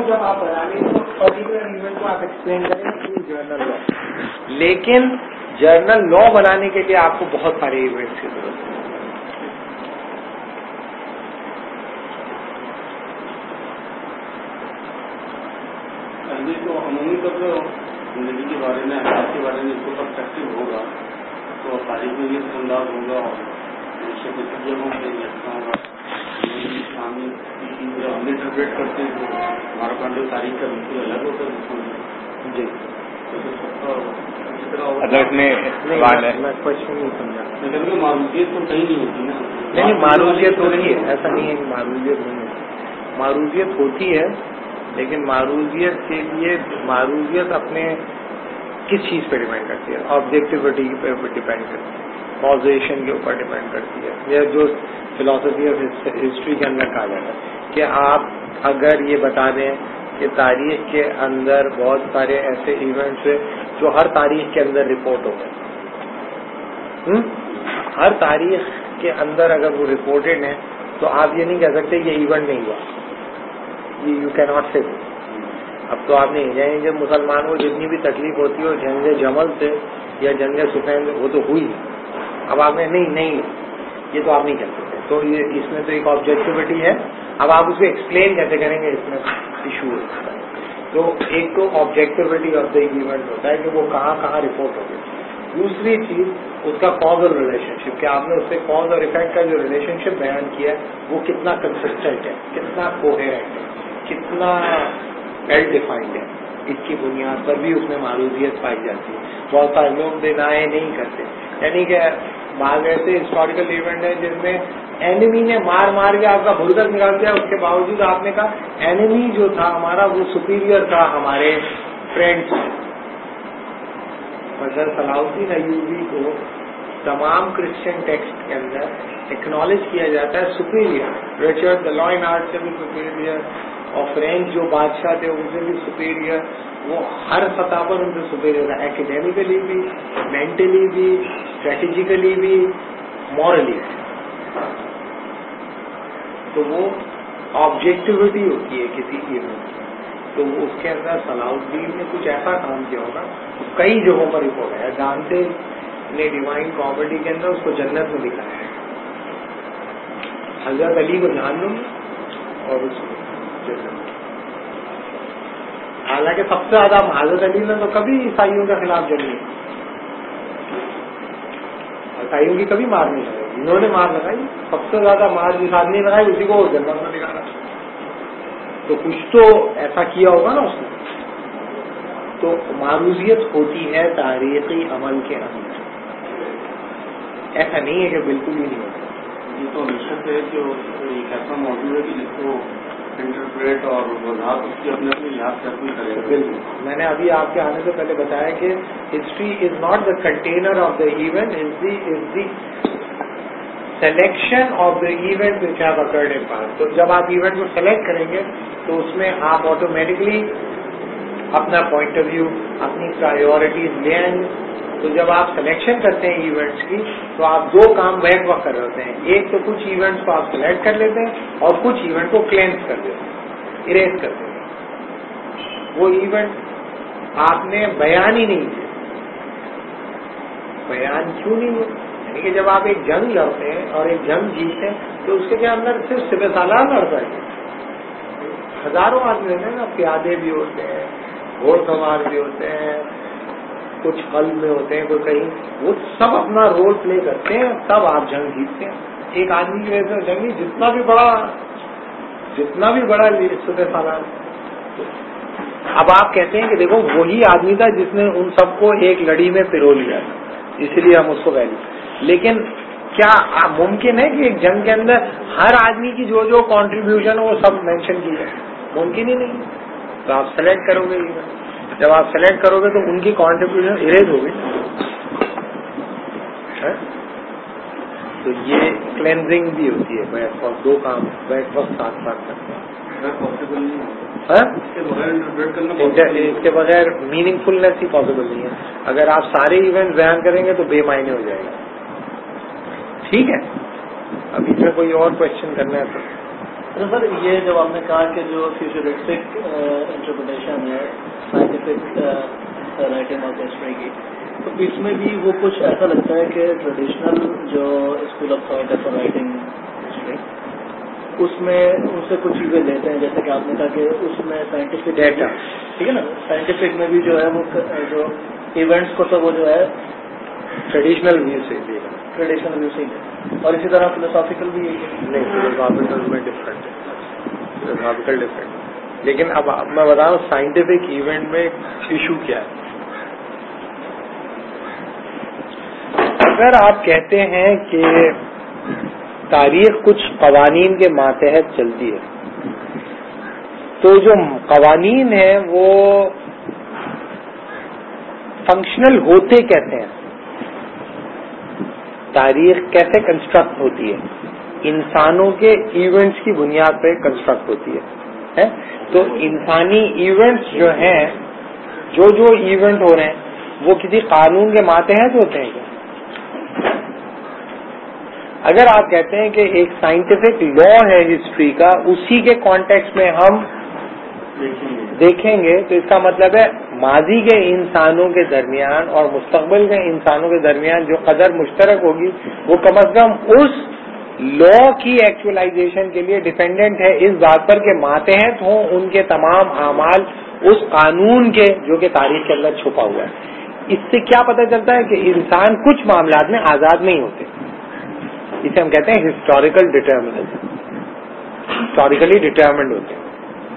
जब आप बनाने तो पर्टिकुलर इवेंट को आप एक्सप्लेन करें जर्नल लॉ, लेकिन जर्नल लॉ बनाने के लिए आपको बहुत सारे इवेंट्स की जरूरत है. तो अमूमी तौर पर जिंदगी के बारे में, हालात के बारे में इसको पर्सपेक्टिव होगा तो तारीख में ये अंदाज होगा और होगा. जब हम इंटरप्रेट करते हैं तो हमारा पॉइंट ऑफ तारीख का बिल्कुल अलग होता है जी. मैं क्वेश्चन नहीं समझा. मारूफियत तो कहीं नहीं होती ना. नहीं, मारूफियत होती है, ऐसा नहीं है कि मारूफियत नहीं होती. मारूफियत होती है, लेकिन मारूफियत के लिए मारूफियत अपने किस चीज़ पे डिपेंड करती है? ऑब्जेक्टिविटी पे डिपेंड करती है, कॉजेशन के ऊपर डिपेंड करती है. यह जो फिलॉसफी ऑफ हिस्ट्री के अंदर कहा जाता है कि आप अगर ये बता दें कि तारीख के अंदर बहुत सारे ऐसे इवेंट्स हैं जो हर तारीख के अंदर रिपोर्ट हो गए, हर तारीख के अंदर अगर वो रिपोर्टेड है तो आप ये नहीं कह सकते ये इवेंट नहीं हुआ. यू कैन नॉट से. अब तो आप नहीं जाएंगे, जब मुसलमानों को जितनी भी तकलीफ होती हो जंग जमल से या जंग सुफैन से, वो तो हुई. अब आपने नहीं ये तो आप नहीं कह सकते. तो ये इसमें तो एक ऑब्जेक्टिविटी है. अब आप उसको एक्सप्लेन कैसे करेंगे, इसमें इशू होता है. तो एक तो ऑब्जेक्टिविटी ऑफ द इवेंट होता है कि वो कहाँ रिपोर्ट हो गई. दूसरी चीज उसका कॉजल रिलेशनशिप, कि आपने उससे कॉज और इफेक्ट का जो रिलेशनशिप बयान किया है वो कितना कंसिस्टेंट है, कितना कोहेरेंट है, कितना वेल डिफाइंड है. इसकी बुनियाद पर भी उसमें मारूफियत पाई जाती है. बहुत सारे लोग डिनाई नहीं करते. यानी कि बाद ऐसे हिस्टोरिकल इवेंट है जिसमें एनिमी ने मार के आपका भुरकत निकाल दिया, उसके बावजूद आपने कहा एनिमी जो था हमारा वो सुपीरियर था हमारे फ्रेंड्स. मगर सलाउद्दीन अय्यूबी को तमाम क्रिश्चियन टेक्स्ट के अंदर एक्नॉलेज किया जाता है superior. Richard the law and art से भी सुपीरियर, और फ्रेंच जो बादशाह थे उनसे भी सुपीरियर. वो हर सतह पर उनसे सुपीरियर है, एकेडेमिकली भी, मेंटली भी, स्ट्रेटेजिकली भी, मॉरली भी. तो वो ऑब्जेक्टिविटी होती है किसी इवेंट की. तो उसके अंदर सलाउद्दीन ने कुछ ऐसा काम किया होगा, कई जगहों पर रिपोर्ट है. दांते ने डिवाइन कॉमेडी के अंदर उसको जन्नत में दिखाया है, हजरत अली को जहन्नुम और उसको जन्नत. हालांकि सबसे ज्यादा हजरत अली ने तो कभी ईसाइयों के खिलाफ जंग नहीं, ईसाइयों की कभी मार नहीं लगाई. इन्होंने मार लगाई, सबसे ज्यादा मार जिस आदमी लगाई उसी को जन्नत में दिखाना. तो कुछ तो ऐसा किया होगा ना उसने. तो मारूफियत होती है तारीखी अमल के अंदर, ऐसा नहीं है कि बिल्कुल ही नहीं होता. ये तो हमेशा से है कि एक ऐसा मौजूद है कि जिसको इंटरप्रेट और वजाहत उसकी अपने अपने लिहाज से कोई करेगा. बिल्कुल. मैंने अभी आपके आने से पहले बताया कि history is not the container of the event, is the selection of the event which have occurred in past. तो जब आप इवेंट को सेलेक्ट करेंगे तो उसमें आप ऑटोमेटिकली अपना पॉइंट ऑफ व्यू, अपनी प्रायोरिटीज ले आएंगे. तो जब आप सिलेक्शन करते हैं इवेंट्स की तो आप दो काम बैक वक्त कर रहे होते हैं. एक तो कुछ इवेंट्स को आप सिलेक्ट कर लेते हैं और कुछ इवेंट को क्लेंस कर देते हैं, इरेज कर देते हैं. वो इवेंट आपने बयान ही नहीं किया. बयान क्यों नहीं हुआ? यानी कि जब आप एक जंग लड़ते हैं और एक जंग जीतते हैं तो उसके अंदर सिर्फ सिपह सालार लड़ता है, हजारों आदमी होते हैं ना, प्यादे भी होते हैं, घोड़सवार भी होते हैं, कुछ हल में होते हैं, कोई कहीं, वो सब अपना रोल प्ले करते हैं, तब आप जंग जीतते हैं. एक आदमी की वजह से जंग नहीं, जितना भी बड़ा सिपह सालार. अब आप कहते हैं कि देखो वही आदमी था जिसने उन सबको एक लड़ी में पिरो लिया, इसलिए हम उसको वैल्यू. लेकिन क्या मुमकिन है कि एक जंग के अंदर हर आदमी की जो जो कंट्रीब्यूशन हो वो सब मेंशन की जाए? मुमकिन ही नहीं. तो आप सेलेक्ट करोगे, जब आप सेलेक्ट करोगे तो उनकी कंट्रीब्यूशन इरेज होगी. तो ये क्लेंजिंग भी होती है बैक वक्त. दो काम बैक वक्त साथ साथ करते हैं. पॉसिबल नहीं है इसके बगैर मीनिंगफुलनेस ही पॉसिबल नहीं है. अगर आप सारे इवेंट बयान करेंगे तो बेमायने हो जाएगा. ठीक है, अब इसमें कोई और क्वेश्चन करना है तो سر یہ جب آپ نے کہا کہ جو فیوچرسٹک انٹرپریٹیشن ہے سائنٹیفک رائٹنگ آف ہسٹری کی، تو اس میں بھی وہ کچھ ایسا لگتا ہے کہ ٹریڈیشنل جو اسکول آف تھاٹ ہے فار رائٹنگ ہسٹری، اس میں ان سے کچھ چیزیں لیتے ہیں، جیسے کہ آپ نے کہا کہ اس میں سائنٹیفک ڈیٹا، ٹھیک ہے نا، سائنٹیفک میں بھی جو ہے وہ جو ایونٹس کو تو وہ جو ہے ٹریڈیشنل ویو سے اور اسی طرح فلسافیکل بھی نہیں، فلسافیکل میں ڈفرینٹ ہے، فلسافیکل ڈفرینٹ. لیکن اب میں بتاؤں سائنٹیفک ایونٹ میں ایشو کیا ہے. اگر آپ کہتے ہیں کہ تاریخ کچھ قوانین کے ماتحت چلتی ہے، تو جو قوانین ہیں وہ فنکشنل ہوتے کیسے ہیں؟ تاریخ کیسے کنسٹرکٹ ہوتی ہے؟ انسانوں کے ایونٹس کی بنیاد پہ کنسٹرکٹ ہوتی ہے. تو انسانی ایونٹس جو ہیں، جو ایونٹ ہو رہے ہیں وہ کسی قانون کے ماتحت ہوتے ہیں کیا؟ اگر آپ کہتے ہیں کہ ایک سائنٹیفک لا ہے ہسٹری کا، اسی کے کانٹیکسٹ میں ہم دیکھیں گے، تو اس کا مطلب ہے ماضی کے انسانوں کے درمیان اور مستقبل کے انسانوں کے درمیان جو قدر مشترک ہوگی وہ کم از کم اس لا کی ایکچولائزیشن کے لیے ڈیپینڈنٹ ہے اس بات پر کہ ماتحت ہوں ان کے تمام اعمال اس قانون کے جو کہ تاریخ کے اندر چھپا ہوا ہے. اس سے کیا پتہ چلتا ہے کہ انسان کچھ معاملات میں آزاد نہیں ہوتے. اسے ہم کہتے ہیں ہسٹوریکل ڈٹرمنزم. ہسٹوریکلی ڈٹرمنڈ ہوتے ہیں.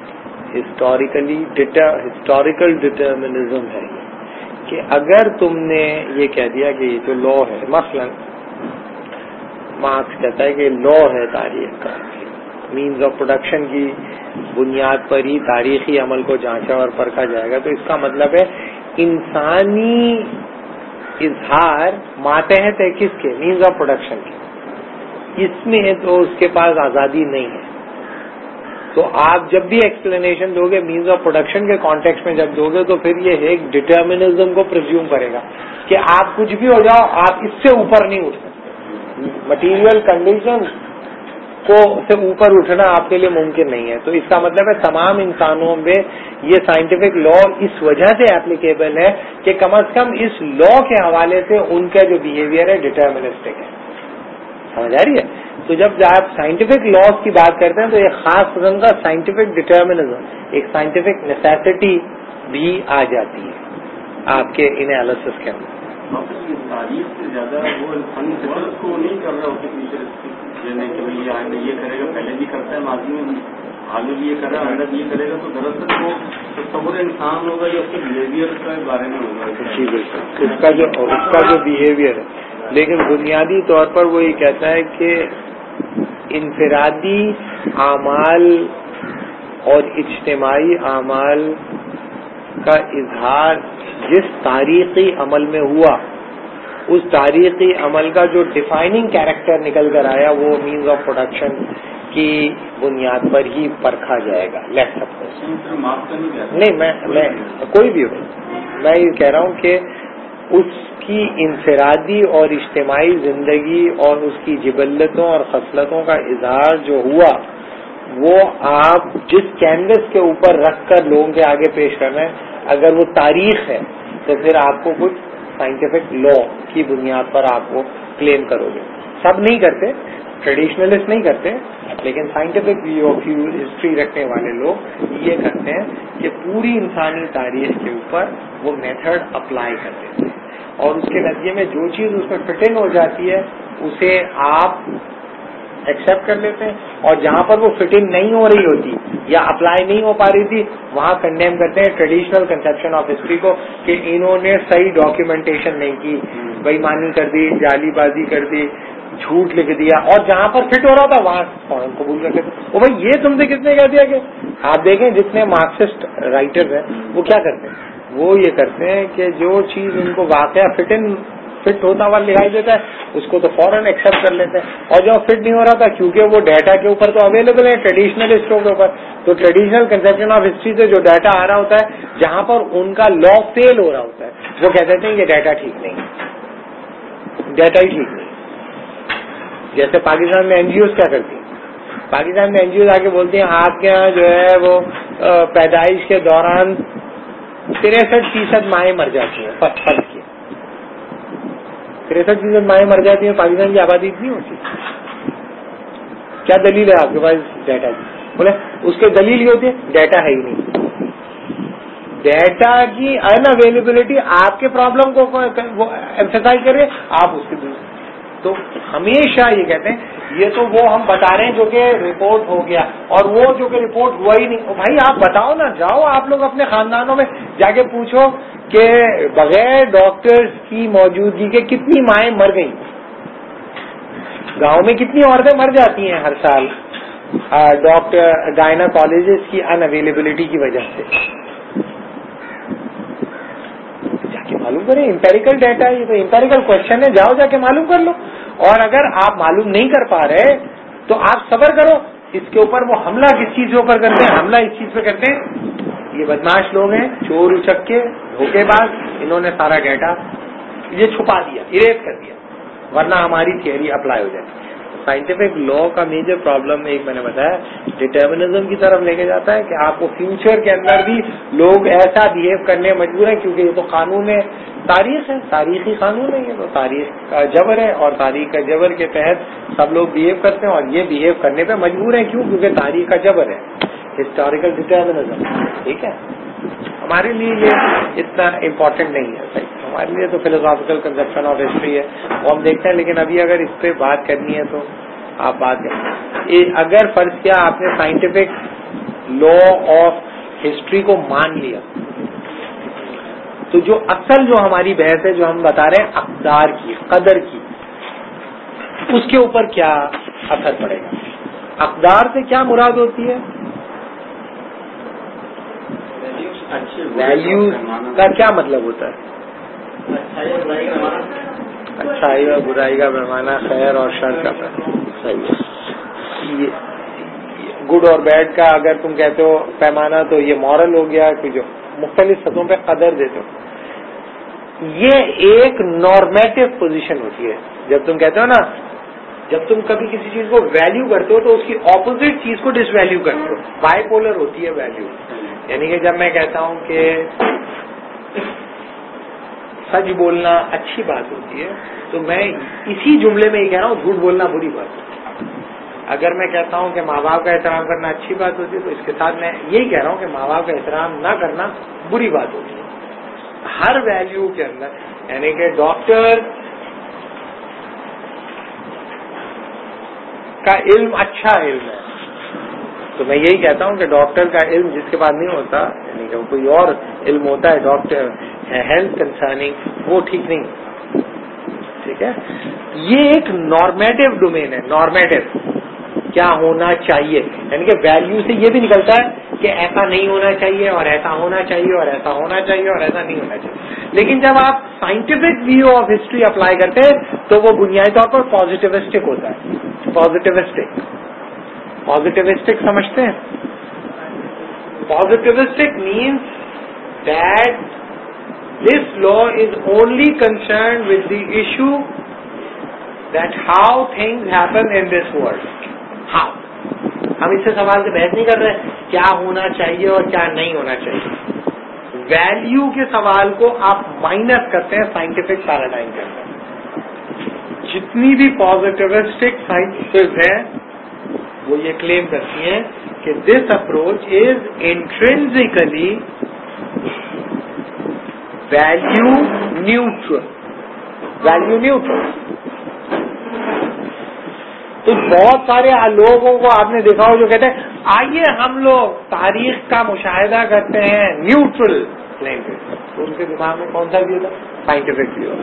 ہسٹوریکل ڈٹرمنزم ہے کہ اگر تم نے یہ کہہ دیا کہ یہ جو لا ہے، مثلا مارکس کہتا ہے کہ لا ہے تاریخ کا، مینز آف پروڈکشن کی بنیاد پر ہی تاریخی عمل کو جانچا اور پرکھا جائے گا، تو اس کا مطلب ہے انسانی اظہار ماتحت ہے کس کے؟ مینز آف پروڈکشن کے. اس میں تو اس کے پاس آزادی نہیں ہے. تو آپ جب بھی ایکسپلینیشن دو گے مینز آف پروڈکشن کے کانٹیکسٹ میں جب دو گے تو پھر یہ ایک ڈٹرمنزم کو پرزیوم کرے گا کہ آپ کچھ بھی ہو جاؤ، آپ اس سے اوپر نہیں اٹھ سکتے. مٹیریل کنڈیشن کو سے اوپر اٹھنا آپ کے لیے ممکن نہیں ہے. تو اس کا مطلب ہے تمام انسانوں میں یہ سائنٹیفک لا اس وجہ سے اپلیکیبل ہے کہ کم از کم اس لا کے حوالے سے ان کا جو بیہیویئر ہے ڈٹرمنسٹک ہے. سمجھ آ رہی ہے؟ تو جب آپ سائنٹیفک لاز کی بات کرتے ہیں تو ایک خاص قسم کا سائنٹیفک ڈٹرمنزم، ایک سائنٹیفک نیسیسٹی بھی آ جاتی ہے آپ کے انالیسس کے اندر. تاریخ سے زیادہ وہ انسانی فطرت کو نہیں کر رہا ہوتے کہ یہ آئندہ یہ کرے گا، پہلے بھی کرتا ہے، ماضی میں حال میں بھی یہ کر رہا ہے، آئندہ بھی یہ کرے گا. تو دراصل وہ تصور انسان ہوگا یا اس کے بیہیویئر کے بارے میں ہوگا. جی بالکل، اس کا جو بیہیویئر ہے. لیکن بنیادی طور پر وہ یہ کہتا ہے کہ انفرادی اعمال اور اجتماعی اعمال کا اظہار جس تاریخی عمل میں ہوا، اس تاریخی عمل کا جو ڈیفائننگ کیریکٹر نکل کر آیا وہ مینز آف پروڈکشن کی بنیاد پر ہی پرکھا جائے گا. لیٹ سپوز نہیں، میں کوئی بھی ہو، میں یہ کہہ رہا ہوں کہ اس کی انفرادی اور اجتماعی زندگی اور اس کی جبلتوں اور خصلتوں کا اظہار جو ہوا وہ آپ جس کینوس کے اوپر رکھ کر لوگوں کے آگے پیش کر رہے ہیں، اگر وہ تاریخ ہے تو پھر آپ کو کچھ سائنٹیفک لا کی بنیاد پر آپ کو کلیم کرو گے. سب نہیں کرتے، ٹریڈیشنلسٹ نہیں کرتے، لیکن سائنٹیفک ویو آف ہسٹری رکھنے والے لوگ یہ کرتے ہیں کہ پوری انسانی تاریخ کے اوپر وہ میتھڈ اپلائی کرتے ہیں اور اس کے نتیجے میں جو چیز اس میں فٹ ان ہو جاتی ہے اسے آپ ایکسپٹ کر لیتے ہیں، اور جہاں پر وہ فٹ ان نہیں ہو رہی ہوتی یا اپلائی نہیں ہو پا رہی تھی وہاں کنڈیم کرتے ہیں ٹریڈیشنل کنسپشن آف ہسٹری کو کہ انہوں نے صحیح ڈاکیومنٹیشن نہیں کی، بے ایمانی کر دی، جعلی بازی کر دی، جھوٹ لکھ دیا، اور جہاں پر فٹ ہو رہا تھا وہاں فوراً قبول کر کے وہ بھائی یہ تم سے کس نے کہہ دیا کہ آپ دیکھیں جتنے مارکسسٹ رائٹر ہیں وہ کیا کرتے ہیں، وہ یہ کرتے ہیں کہ جو چیز ان کو واقعہ فٹ ہوتا ہوا دکھائی دیتا ہے اس کو تو فوراً ایکسپٹ کر لیتے ہیں، اور جو فٹ نہیں ہو رہا تھا کیونکہ وہ ڈیٹا کے اوپر تو اویلیبل ہے ٹریڈیشنلسٹوں کے اوپر، تو ٹریڈیشنل کنسپشن آف ہسٹری سے جو ڈیٹا آ رہا ہوتا ہے جہاں پر ان کا لا فیل ہو رہا ہوتا ہے وہ کہہ دیتے ہیں یہ ڈیٹا ٹھیک نہیں ہے، ڈیٹا ہی ٹھیک نہیں. جیسے پاکستان میں NGOs کیا کرتی ہیں، پاکستان میں NGOs آ کے بولتے ہیں آپ کے یہاں جو ہے وہ پیدائش کے دوران 63% مائیں مر جاتی ہیں. فرض کی 63% مائیں مر جاتی ہیں. پاکستان کی آبادی اتنی ہوتی ہے. کیا دلیل ہے آپ کے پاس ڈیٹا کی؟ بولے اس کے دلیل یہ ہوتی ہے ڈیٹا ہے ہی نہیں. ڈیٹا کی ان اویلیبلٹی آپ کے پرابلم کو ایمفیسائز کرے, آپ اس کے تو ہمیشہ یہ کہتے ہیں یہ تو وہ ہم بتا رہے ہیں جو کہ رپورٹ ہو گیا, اور وہ جو کہ رپورٹ ہوا ہی نہیں. بھائی آپ بتاؤ نا, جاؤ آپ لوگ اپنے خاندانوں میں جا کے پوچھو کہ بغیر ڈاکٹرز کی موجودگی کے کتنی مائیں مر گئیں, گاؤں میں کتنی عورتیں مر جاتی ہیں ہر سال ڈاکٹر گائناکالوجسٹ کی ان اویلیبلٹی کی وجہ سے. جا کے معلوم کریں, امپیریکل ڈیٹا ہے, یہ تو امپیریکل کوشچن ہے, جاؤ جا کے معلوم کر لو. اور اگر آپ معلوم نہیں کر پا رہے تو آپ صبر کرو. اس کے اوپر وہ حملہ کس چیز کے اوپر کرتے ہیں؟ حملہ اس چیز پہ کرتے ہیں یہ بدماش لوگ ہیں, چور اچکے دھوکے باز, انہوں نے سارا ڈیٹا یہ چھپا دیا, اریز کر دیا, ورنہ ہماری تھیوری اپلائی ہو جاتی. سائنٹیفک لا کا میجر پرابلم ایک میں نے بتایا ڈٹرمنزم کی طرف لے کے جاتا ہے کہ آپ کو فیوچر کے اندر بھی لوگ ایسا بہیو کرنے مجبور ہیں, کیونکہ یہ تو قانون ہے, تاریخ ہے, تاریخی قانون ہے, یہ تو تاریخ کا جبر ہے, اور تاریخ کا جبر کے تحت سب لوگ بہیو کرتے ہیں, اور یہ بہیو کرنے پہ مجبور ہیں. کیوں؟ کیونکہ تاریخ کا جبر ہے, ہسٹوریکل ڈٹرمنزم. ٹھیک ہے, ہمارے لیے یہ اتنا امپورٹنٹ نہیں ہے. صحیح, ہمارے لیے تو فلوسافیکل کنسپشن آف ہسٹری ہے, وہ ہم دیکھتے ہیں. لیکن ابھی اگر اس پہ بات کرنی ہے تو آپ بات کریں. اگر فرض کیا آپ نے سائنٹیفک لا آف ہسٹری کو مان لیا, تو جو اصل جو ہماری بحث ہے, جو ہم بتا رہے ہیں اقدار کی, قدر کی, اس کے اوپر کیا اثر پڑے گا؟ اقدار سے کیا مراد ہوتی ہے؟ ویلیوز کا کیا مطلب ہوتا ہے؟ اچھائی اور برائی کا پیمانہ, خیر اور شر کا پیمانہ. گڈ اور بیڈ کا اگر تم کہتے ہو پیمانہ تو یہ مورل ہو گیا, کہ جو مختلف سطحوں پہ قدر دیتے ہو. یہ ایک نارمیٹو پوزیشن ہوتی ہے. جب تم کہتے ہو نا, جب تم کبھی کسی چیز کو ویلیو کرتے ہو تو اس کی اپوزٹ چیز کو ڈس ویلیو کرتے ہو. بائی پولر ہوتی ہے ویلیو. یعنی کہ جب میں کہتا ہوں کہ سچ بولنا اچھی بات ہوتی ہے, تو میں اسی جملے میں یہ کہہ رہا ہوں جھوٹ بولنا بری بات ہوتی ہے. اگر میں کہتا ہوں کہ ماں باپ کا احترام کرنا اچھی بات ہوتی ہے, تو اس کے ساتھ میں یہی کہہ رہا ہوں کہ ماں باپ کا احترام نہ کرنا بری بات ہوتی ہے. ہر ویلیو کے اندر, یعنی کہ ڈاکٹر کا علم اچھا علم ہے, تو میں یہی کہتا ہوں کہ ڈاکٹر کا علم جس کے پاس نہیں ہوتا, یعنی کہ کوئی اور علم ہوتا ہے ڈاکٹر ہیلتھ کنسرننگ, وہ ٹھیک نہیں. ٹھیک ہے, یہ ایک نارمیٹو ڈومین ہے. نارمیٹو کیا ہونا چاہیے, یعنی کہ ویلیو سے یہ بھی نکلتا ہے کہ ایسا نہیں ہونا چاہیے, اور ایسا ہونا چاہیے, اور ایسا ہونا چاہیے, اور ایسا نہیں ہونا چاہیے. لیکن جب آپ scientific view of history apply کرتے ہیں تو وہ بنیادی طور پر پازیٹیوسٹک ہوتا ہے. پازیٹیوسٹک سمجھتے ہیں؟ Positivistic means that this law is only concerned with the issue that how things happen in this world. How, ہم اس سے سوال سے بحث نہیں کر رہے کیا ہونا چاہیے اور کیا نہیں ہونا چاہیے. ویلیو کے سوال کو آپ مائنس کرتے ہیں سائنٹیفک پیراڈائم کے اندر. جتنی بھی پازیٹیوسٹک سائنسز ہیں وہ یہ کلیم کرتی ہیں کہ this approach is intrinsically value neutral. Value neutral. تو بہت سارے لوگوں کو آپ نے دیکھا ہو جو کہتے ہیں آئیے ہم لوگ تاریخ کا مشاہدہ کرتے ہیں نیوٹرل پلین پہ, تو ان کے دماغ میں کون سا ویو تھا؟ Scientific view.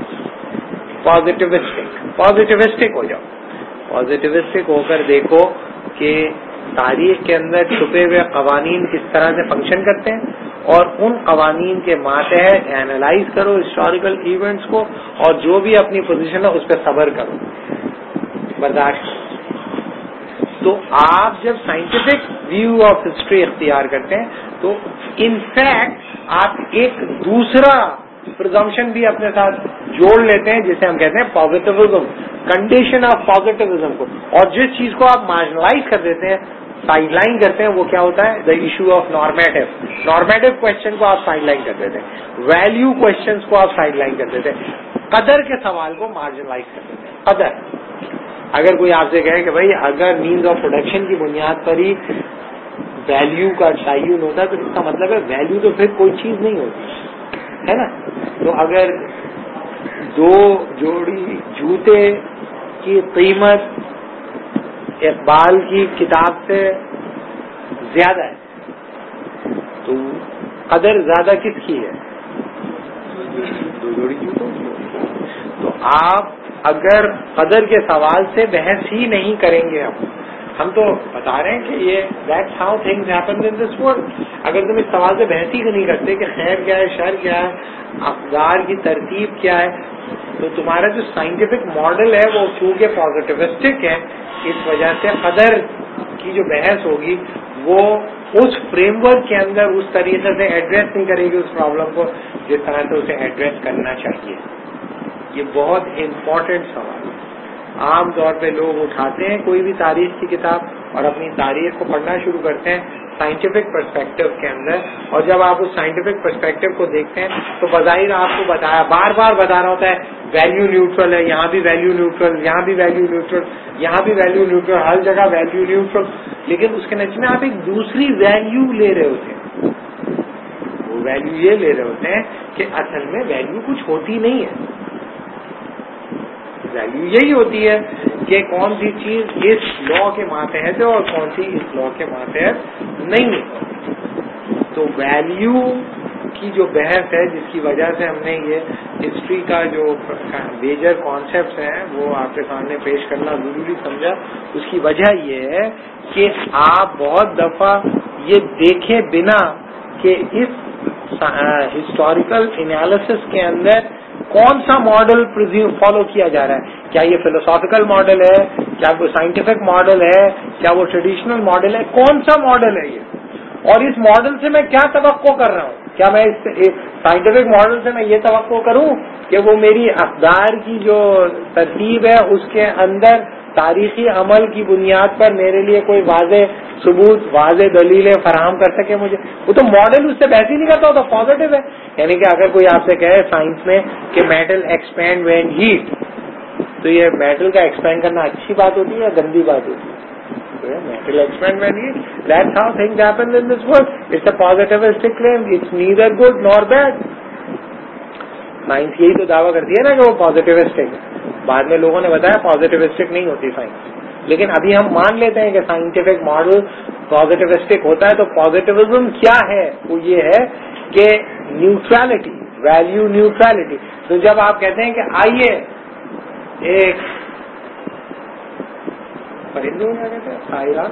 پازیٹیوسٹک ہو جاؤ. پازیٹیوسٹک ہو کر دیکھو کہ تاریخ کے اندر چھپے ہوئے قوانین کس طرح سے فنکشن کرتے ہیں, اور ان قوانین کے ماتحت اینالائز کرو ہسٹوریکل ایونٹس کو, اور جو بھی اپنی پوزیشن ہے اس پہ صبر کرو, برداشت. تو آپ جب سائنٹیفک ویو آف ہسٹری اختیار کرتے ہیں تو ان فیکٹ آپ ایک دوسرا پرزمپشن بھی اپنے ساتھ جوڑ لیتے ہیں جسے ہم کہتے ہیں پازیٹیوزم. کنڈیشن آف پازیٹیوزم کو. اور جس چیز کو آپ مارجنلائز کر دیتے ہیں, سائڈ لائن کرتے ہیں, وہ کیا ہوتا ہے؟ The issue of normative question کو آپ سائڈ لائن کر دیتے ہیں, ویلیو کوشچنس کو آپ سائڈ لائن کر دیتے ہیں, قدر کے سوال کو مارجنلائز کر دیتے ہیں. قدر, اگر کوئی آپ سے کہے کہ بھائی اگر مینز آف پروڈکشن کی بنیاد پر ہی ویلیو کا تعین ہوتا ہے تو اس کا مطلب ہے ویلیو تو پھر کوئی چیز نہیں ہوتی ہے نا. تو اگر 2 جوڑی جوتے کی قیمت اقبال کی کتاب سے زیادہ ہے تو قدر زیادہ کس کی ہے؟ 2 جوڑی جوتوں کی. تو آپ اگر قدر کے سوال سے بحث ہی نہیں کریں گے, ہم تو بتا رہے ہیں کہ یہ that's how things happen in this world. اگر تم اس سوال سے بحث ہی نہیں کرتے کہ خیر کیا ہے, شر کیا ہے, اقدار کی ترتیب کیا ہے, تو تمہارا جو سائنٹیفک ماڈل ہے وہ چونکہ پازیٹیوسٹک ہے, اس وجہ سے قدر کی جو بحث ہوگی وہ اس فریم ورک کے اندر اس طریقے سے ایڈریس نہیں کرے گی اس پرابلم کو جس طرح سے اسے ایڈریس کرنا چاہیے. یہ بہت امپورٹنٹ سوال ہے. عام طور پہ لوگ اٹھاتے ہیں کوئی بھی تاریخ کی کتاب اور اپنی تاریخ کو پڑھنا شروع کرتے ہیں سائنٹیفک پرسپیکٹو کے اندر, اور جب آپ اس سائنٹیفک پرسپیکٹو کو دیکھتے ہیں تو بظاہر آپ کو بتایا بار بار بتا رہا ہوتا ہے ویلیو نیوٹرل ہے, یہاں بھی ویلیو نیوٹرل, یہاں بھی ویلیو نیوٹرل, یہاں بھی ویلیو نیوٹرل, ہر جگہ ویلیو نیوٹرل, لیکن اس کے نتیجے میں آپ ایک دوسری ویلیو لے رہے ہوتے ہیں. وہ ویلیو یہ لے رہے ہوتے ہیں کہ اصل میں ویلیو کچھ ہوتی نہیں ہے. ویلیو یہی ہوتی ہے کہ کون سی چیز اس لا کے ماتحت ہے اور کون سی اس لا کے ماتحت نہیں ہے. تو ویلیو کی جو بحث ہے جس کی وجہ سے ہم نے یہ ہسٹری کا جو میجر کانسیپٹس ہیں وہ آپ کے سامنے پیش کرنا ضروری سمجھا. اس کی وجہ یہ ہے کہ آپ بہت دفعہ یہ دیکھے بنا کہ اس ہسٹوریکل انالیسس کے اندر کون سا ماڈل فالو کیا جا رہا ہے, کیا یہ فلسافیکل ماڈل ہے, کیا وہ سائنٹیفک ماڈل ہے, کیا وہ ٹریڈیشنل ماڈل ہے, کون سا ماڈل ہے یہ, اور اس ماڈل سے میں کیا توقع کر رہا ہوں. کیا میں اس سائنٹیفک ماڈل سے میں یہ توقع کروں کہ وہ میری اقدار کی جو ترتیب ہے اس کے اندر تاریخی عمل کی بنیاد پر میرے لیے کوئی واضح ثبوت, واضح دلیلیں فراہم کر سکے مجھے. وہ تو ماڈل اس سے بحث ہی نہیں کرتا, وہ تو پازیٹیو ہے. یعنی کہ اگر کوئی آپ سے کہے سائنس میں کہ میٹل ایکسپینڈ وین ہیٹ, تو یہ میٹل کا ایکسپینڈ کرنا اچھی بات ہوتی ہے یا گندی بات ہوتی ہے؟ Metal expand when heat, that's how things happen in this world. It's a positivistic claim, it's neither good nor bad. Science یہی تو دعویٰ کرتی ہے نا کہ وہ پازیٹیوسٹک ہے. بعد میں لوگوں نے بتایا پازیٹیوسٹک نہیں ہوتی سائنس, لیکن ابھی ہم مان لیتے ہیں کہ سائنٹیفک ماڈل پازیٹیوسٹک ہوتا ہے. تو پازیٹیوزم کیا ہے؟ وہ یہ ہے کہ نیوٹرلٹی, ویلیو نیوٹرلٹی. تو جب آپ کہتے ہیں کہ آئیے ایک پرندوں کیا کہتے ہیں,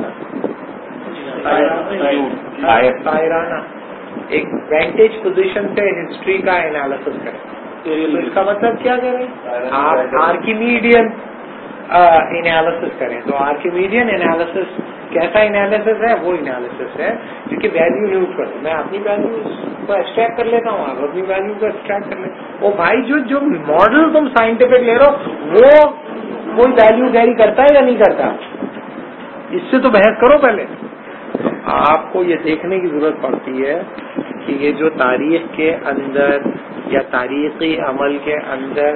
سائرانہ ایک وینٹیج پوزیشن سے ہسٹری کا انالیسس کریں, تو اس کا مطلب کیا کریں؟ آپ آرکیمیڈین انالیسس کریں. تو آرکیمیڈین انالیسس کیسا انالیسس ہے؟ وہ انالیسس ہے کیونکہ ویلیو نیوٹرل. میں اپنی ویلیو کو ایکسٹریکٹ کر لیتا ہوں, آپ اپنی ویلیو کو ایکسٹریکٹ کر لیں. وہ بھائی جو ماڈل تم سائنٹیفک لے رہے ہو وہ کوئی ویلیو کیری کرتا ہے یا نہیں کرتا؟ اس سے تو بحث کرو پہلے. تو آپ کو یہ دیکھنے کی ضرورت پڑتی ہے کہ یہ جو تاریخ کے اندر یا تاریخی عمل کے اندر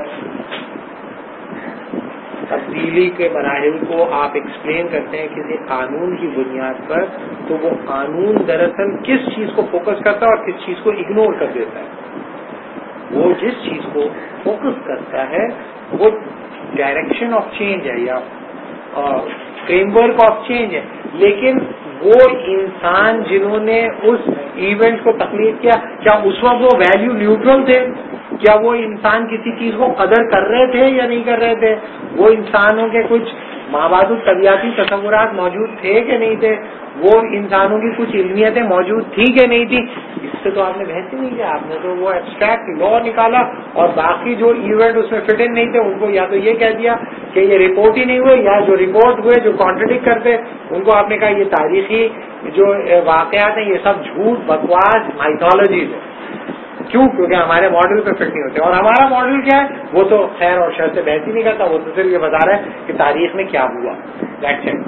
تبدیلی کے مراحل کو آپ ایکسپلین کرتے ہیں کسی قانون کی بنیاد پر, تو وہ قانون دراصل کس چیز کو فوکس کرتا ہے اور کس چیز کو اگنور کر دیتا ہے. وہ جس چیز کو فوکس کرتا ہے وہ ڈائریکشن آف چینج ہے یا فریم ورک آف چینج ہے. لیکن وہ انسان جنہوں نے اس ایونٹ کو تخلیق کیا, کیا اس وقت وہ ویلیو نیوٹرل تھے؟ کیا وہ انسان کسی چیز کو قدر کر رہے تھے یا نہیں کر رہے تھے؟ وہ انسانوں کے کچھ مابعد الطبیعتی تصورات موجود تھے کہ نہیں تھے؟ وہ انسانوں کی کچھ علمیتیں موجود تھیں کہ نہیں تھی؟ اس سے تو آپ نے بحث ہی نہیں کیا. آپ نے تو وہ ایبسٹریکٹ لا نکالا اور باقی جو ایونٹ اس میں فٹ ان نہیں تھے ان کو یا تو یہ کہہ دیا کہ یہ رپورٹ ہی نہیں ہوئے, یا جو رپورٹ ہوئے جو کانٹرڈکٹ کرتے ان کو آپ نے کہا یہ تاریخی جو واقعات ہیں یہ سب جھوٹ, بکواس, مائتھالوجیز ہے. کیوں؟ کیونکہ ہمارے ماڈل پہ فٹ نہیں ہوتے. اور ہمارا ماڈل کیا ہے؟ وہ تو خیر اور شر سے بحث ہی نہیں کرتا, وہ تو صرف یہ بتا رہا ہے کہ تاریخ میں کیا ہوا. That's it.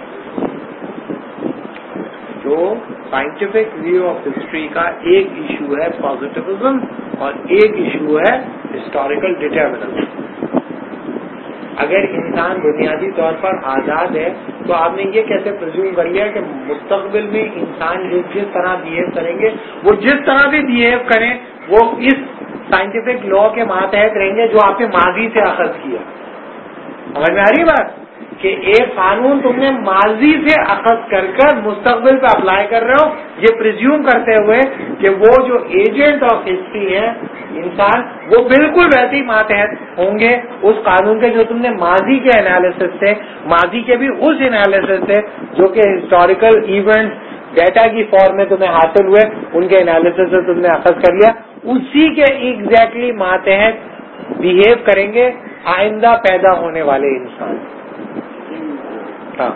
جو سائنٹیفک ویو آف ہسٹری کا ایک ایشو ہے پازیٹیوزم اور ایک ایشو ہے ہسٹوریکل ڈٹرمنزم. اگر انسان بنیادی طور پر آزاد ہے تو آپ نے یہ کیسے پرزیوم کر لیا کہ مستقبل میں انسان جس طرح بہیو کریں گے, وہ جس طرح بھی بہیو کریں وہ اس سائنٹیفک لا کے ماتحت رہیں گے جو آپ نے ماضی سے اخذ کیا. سمجھ میں آ رہی بات کہ ایک قانون تم نے ماضی سے اخذ کر مستقبل پہ اپلائی کر رہے ہو, یہ پرزیوم کرتے ہوئے کہ وہ جو ایجنٹ آف ہسٹری ہے انسان, وہ بالکل ویسے ہی ماتحت ہوں گے اس قانون کے جو تم نے ماضی کے انالیسس سے, ماضی کے بھی اس انالیسس سے جو کہ ہسٹوریکل ایونٹ ڈیٹا کی فارم میں تمہیں حاصل ہوئے, ان کے انالیسس سے تم نے اخذ کر لیا, اسی کے ایگزیکٹلی ماتحت بہیو کریں گے آئندہ پیدا ہونے والے انسان. ہاں,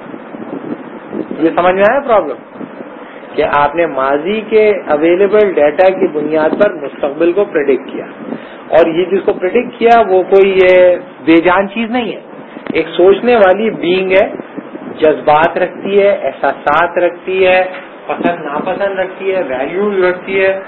یہ سمجھ میں آیا پرابلم کہ آپ نے ماضی کے اویلیبل ڈیٹا کی بنیاد پر مستقبل کو پریڈکٹ کیا, اور یہ جس کو پریڈکٹ کیا وہ کوئی یہ بے جان چیز نہیں ہے, ایک سوچنے والی بینگ ہے, جذبات رکھتی ہے, احساسات رکھتی ہے, پسند ناپسند رکھتی ہے, ویلیوز رکھتی ہے,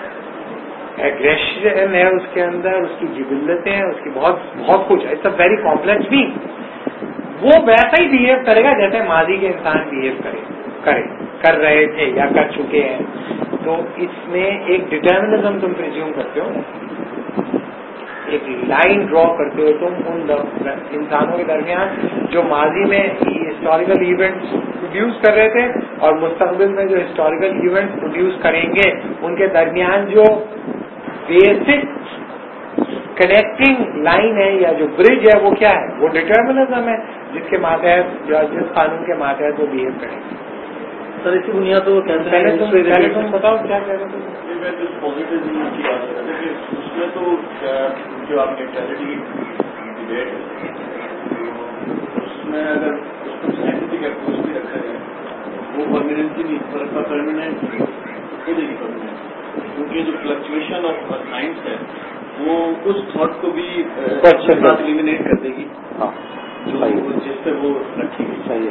ایگریشن ہے اس کے اندر, اس کی جبلتیں ہیں, اس کی بہت کچھ ہے. It's a very complex being. وہ ویسا ہی بہیو کرے گا جیسے ماضی کے انسان بہیو کر رہے تھے یا کر چکے ہیں. تو اس میں ایک ڈٹرمنزم تم پرزیوم کرتے ہو, ایک لائن ڈرا کرتے ہو تم ان انسانوں کے درمیان جو ماضی میں ہسٹوریکل ایونٹس پروڈیوس کر رہے تھے اور مستقبل میں جو ہسٹوریکل ایونٹس پروڈیوس کریں گے, ان کے درمیان جو بیسک کنیکٹنگ لائن ہے یا جو برج ہے وہ کیا ہے؟ وہ ڈٹرمنزم ہے جس کے ماتحت یا جس قانون کے ماتحت وہ بہیو کریں گے. سر اسی بنیاد تو پہلے تم بتاؤ کیا کہہ رہے تھے. پازیٹیو کی بات کر رہے تھے, اس میں تو جو آپ نے ٹیلٹی ڈبیٹ اس میں اگر اس کو سائنٹیفک اپروچ بھی رکھا جائے وہ پرماننسی نہیں, پرماننٹ ہو جائے گی پرماننٹ, کیونکہ جو فلکچویشن آف سائنس ہے وہ اس تھاٹ کو بھی ایلیمنیٹ کر دے گی جو جس پہ وہ رکھی گئی. صحیح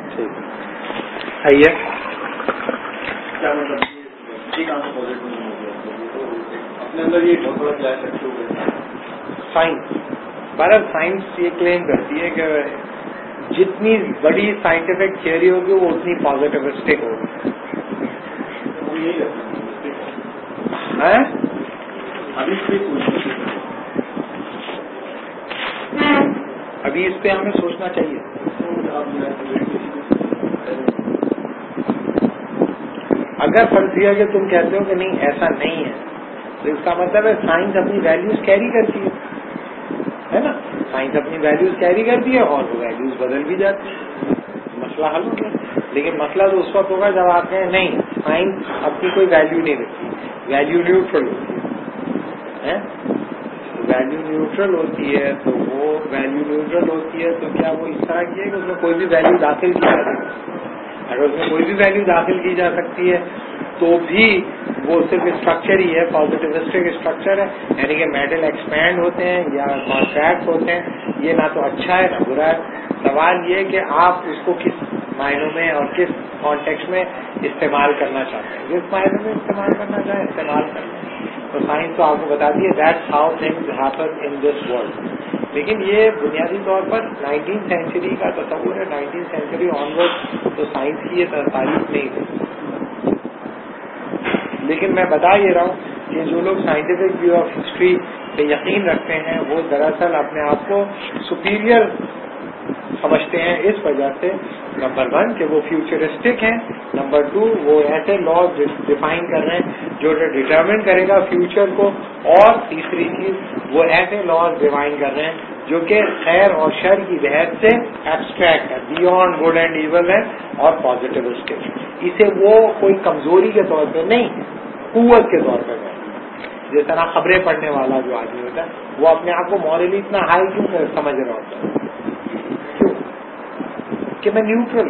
ہے. کیا مطلب یہ کام پازیٹیو نہیں ہو گیا, اپنے اندر یہ بہت بڑا کلاس رکھے ہوئے. سائنس بھارت سائنس یہ کلیم کرتی ہے کہ جتنی بڑی سائنٹیفک تھیوری ہوگی وہ اتنی پازیٹیوسٹک ہوگی. ہم یہی کرتے ہیں. ابھی اس پہ ہمیں سوچنا چاہیے. اگر فرضیہ کہ تم کہتے ہو کہ نہیں ایسا نہیں ہے تو اس کا مطلب ہے سائنس اپنی ویلیوز کیری کرتی ہے نا, سائنس اپنی ویلیوز کیری کرتی ہے اور وہ ویلیوز بدل بھی جاتی ہے, مسئلہ حل ہو گیا. لیکن مسئلہ تو اس وقت ہوگا جب آپ کہیں نہیں سائنس اپنی کوئی ویلیو نہیں رکھتی, ویلیو نیوٹرل ہوتی ہے. ویلیو نیوٹرل ہوتی ہے تو وہ ویلیو نیوٹرل ہوتی ہے تو کیا وہ اس طرح کی ہے کہ اس میں کوئی بھی ویلیو داخل کی جا سکتی ہے؟ اگر اس میں کوئی بھی ویلیو داخل کی جا سکتی ہے تو بھی وہ صرف اسٹرکچر ہی ہے, پازیٹیوسٹک اسٹرکچر ہے, یعنی کہ میٹل ایکسپینڈ ہوتے ہیں یا کانٹریکٹ ہوتے ہیں. یہ نہ تو اچھا ہے نہ برا ہے. سوال یہ کہ آپ اس کو کس معنوں میں اور کس کانٹیکسٹ میں استعمال کرنا چاہتے ہیں. جس معنوں میں استعمال کرنا چاہیں استعمال کر لیں. تو سائنس تو آپ کو بتاتی ہے that's how things happen in this world. لیکن یہ بنیادی طور پر 19 سینچری کا تصور ہے. 19 سینچری آنورڈ تو سائنس کی یہ تعریف نہیں تھی. لیکن میں بتا یہ رہا ہوں کہ جو لوگ سائنٹیفک ویو آف ہسٹری پہ یقین رکھتے ہیں وہ دراصل اپنے آپ کو سپیریئر سمجھتے ہیں اس وجہ سے نمبر 1 کہ وہ فیوچرسٹک ہیں, نمبر 2 وہ ایسے لاز ڈیفائن کر رہے ہیں جو ڈٹرمن کرے گا فیوچر کو, اور تیسری چیز وہ ایسے لاز ڈیفائن کر رہے ہیں جو کہ خیر اور شر کی بحث سے ایبسٹریکٹ ہے, بیونڈ گڈ اینڈ ایول ہے اور پازیٹیوسٹک. اسے وہ کوئی کمزوری کے طور پہ نہیں, قوت کے طور پہ نہیں. جس طرح خبریں پڑھنے والا جو آدمی ہوتا ہے وہ اپنے آپ کو مورلی اتنا ہائی کیوں سمجھ رہا ہوتا ہے؟ کیوں کہ میں نیوٹرل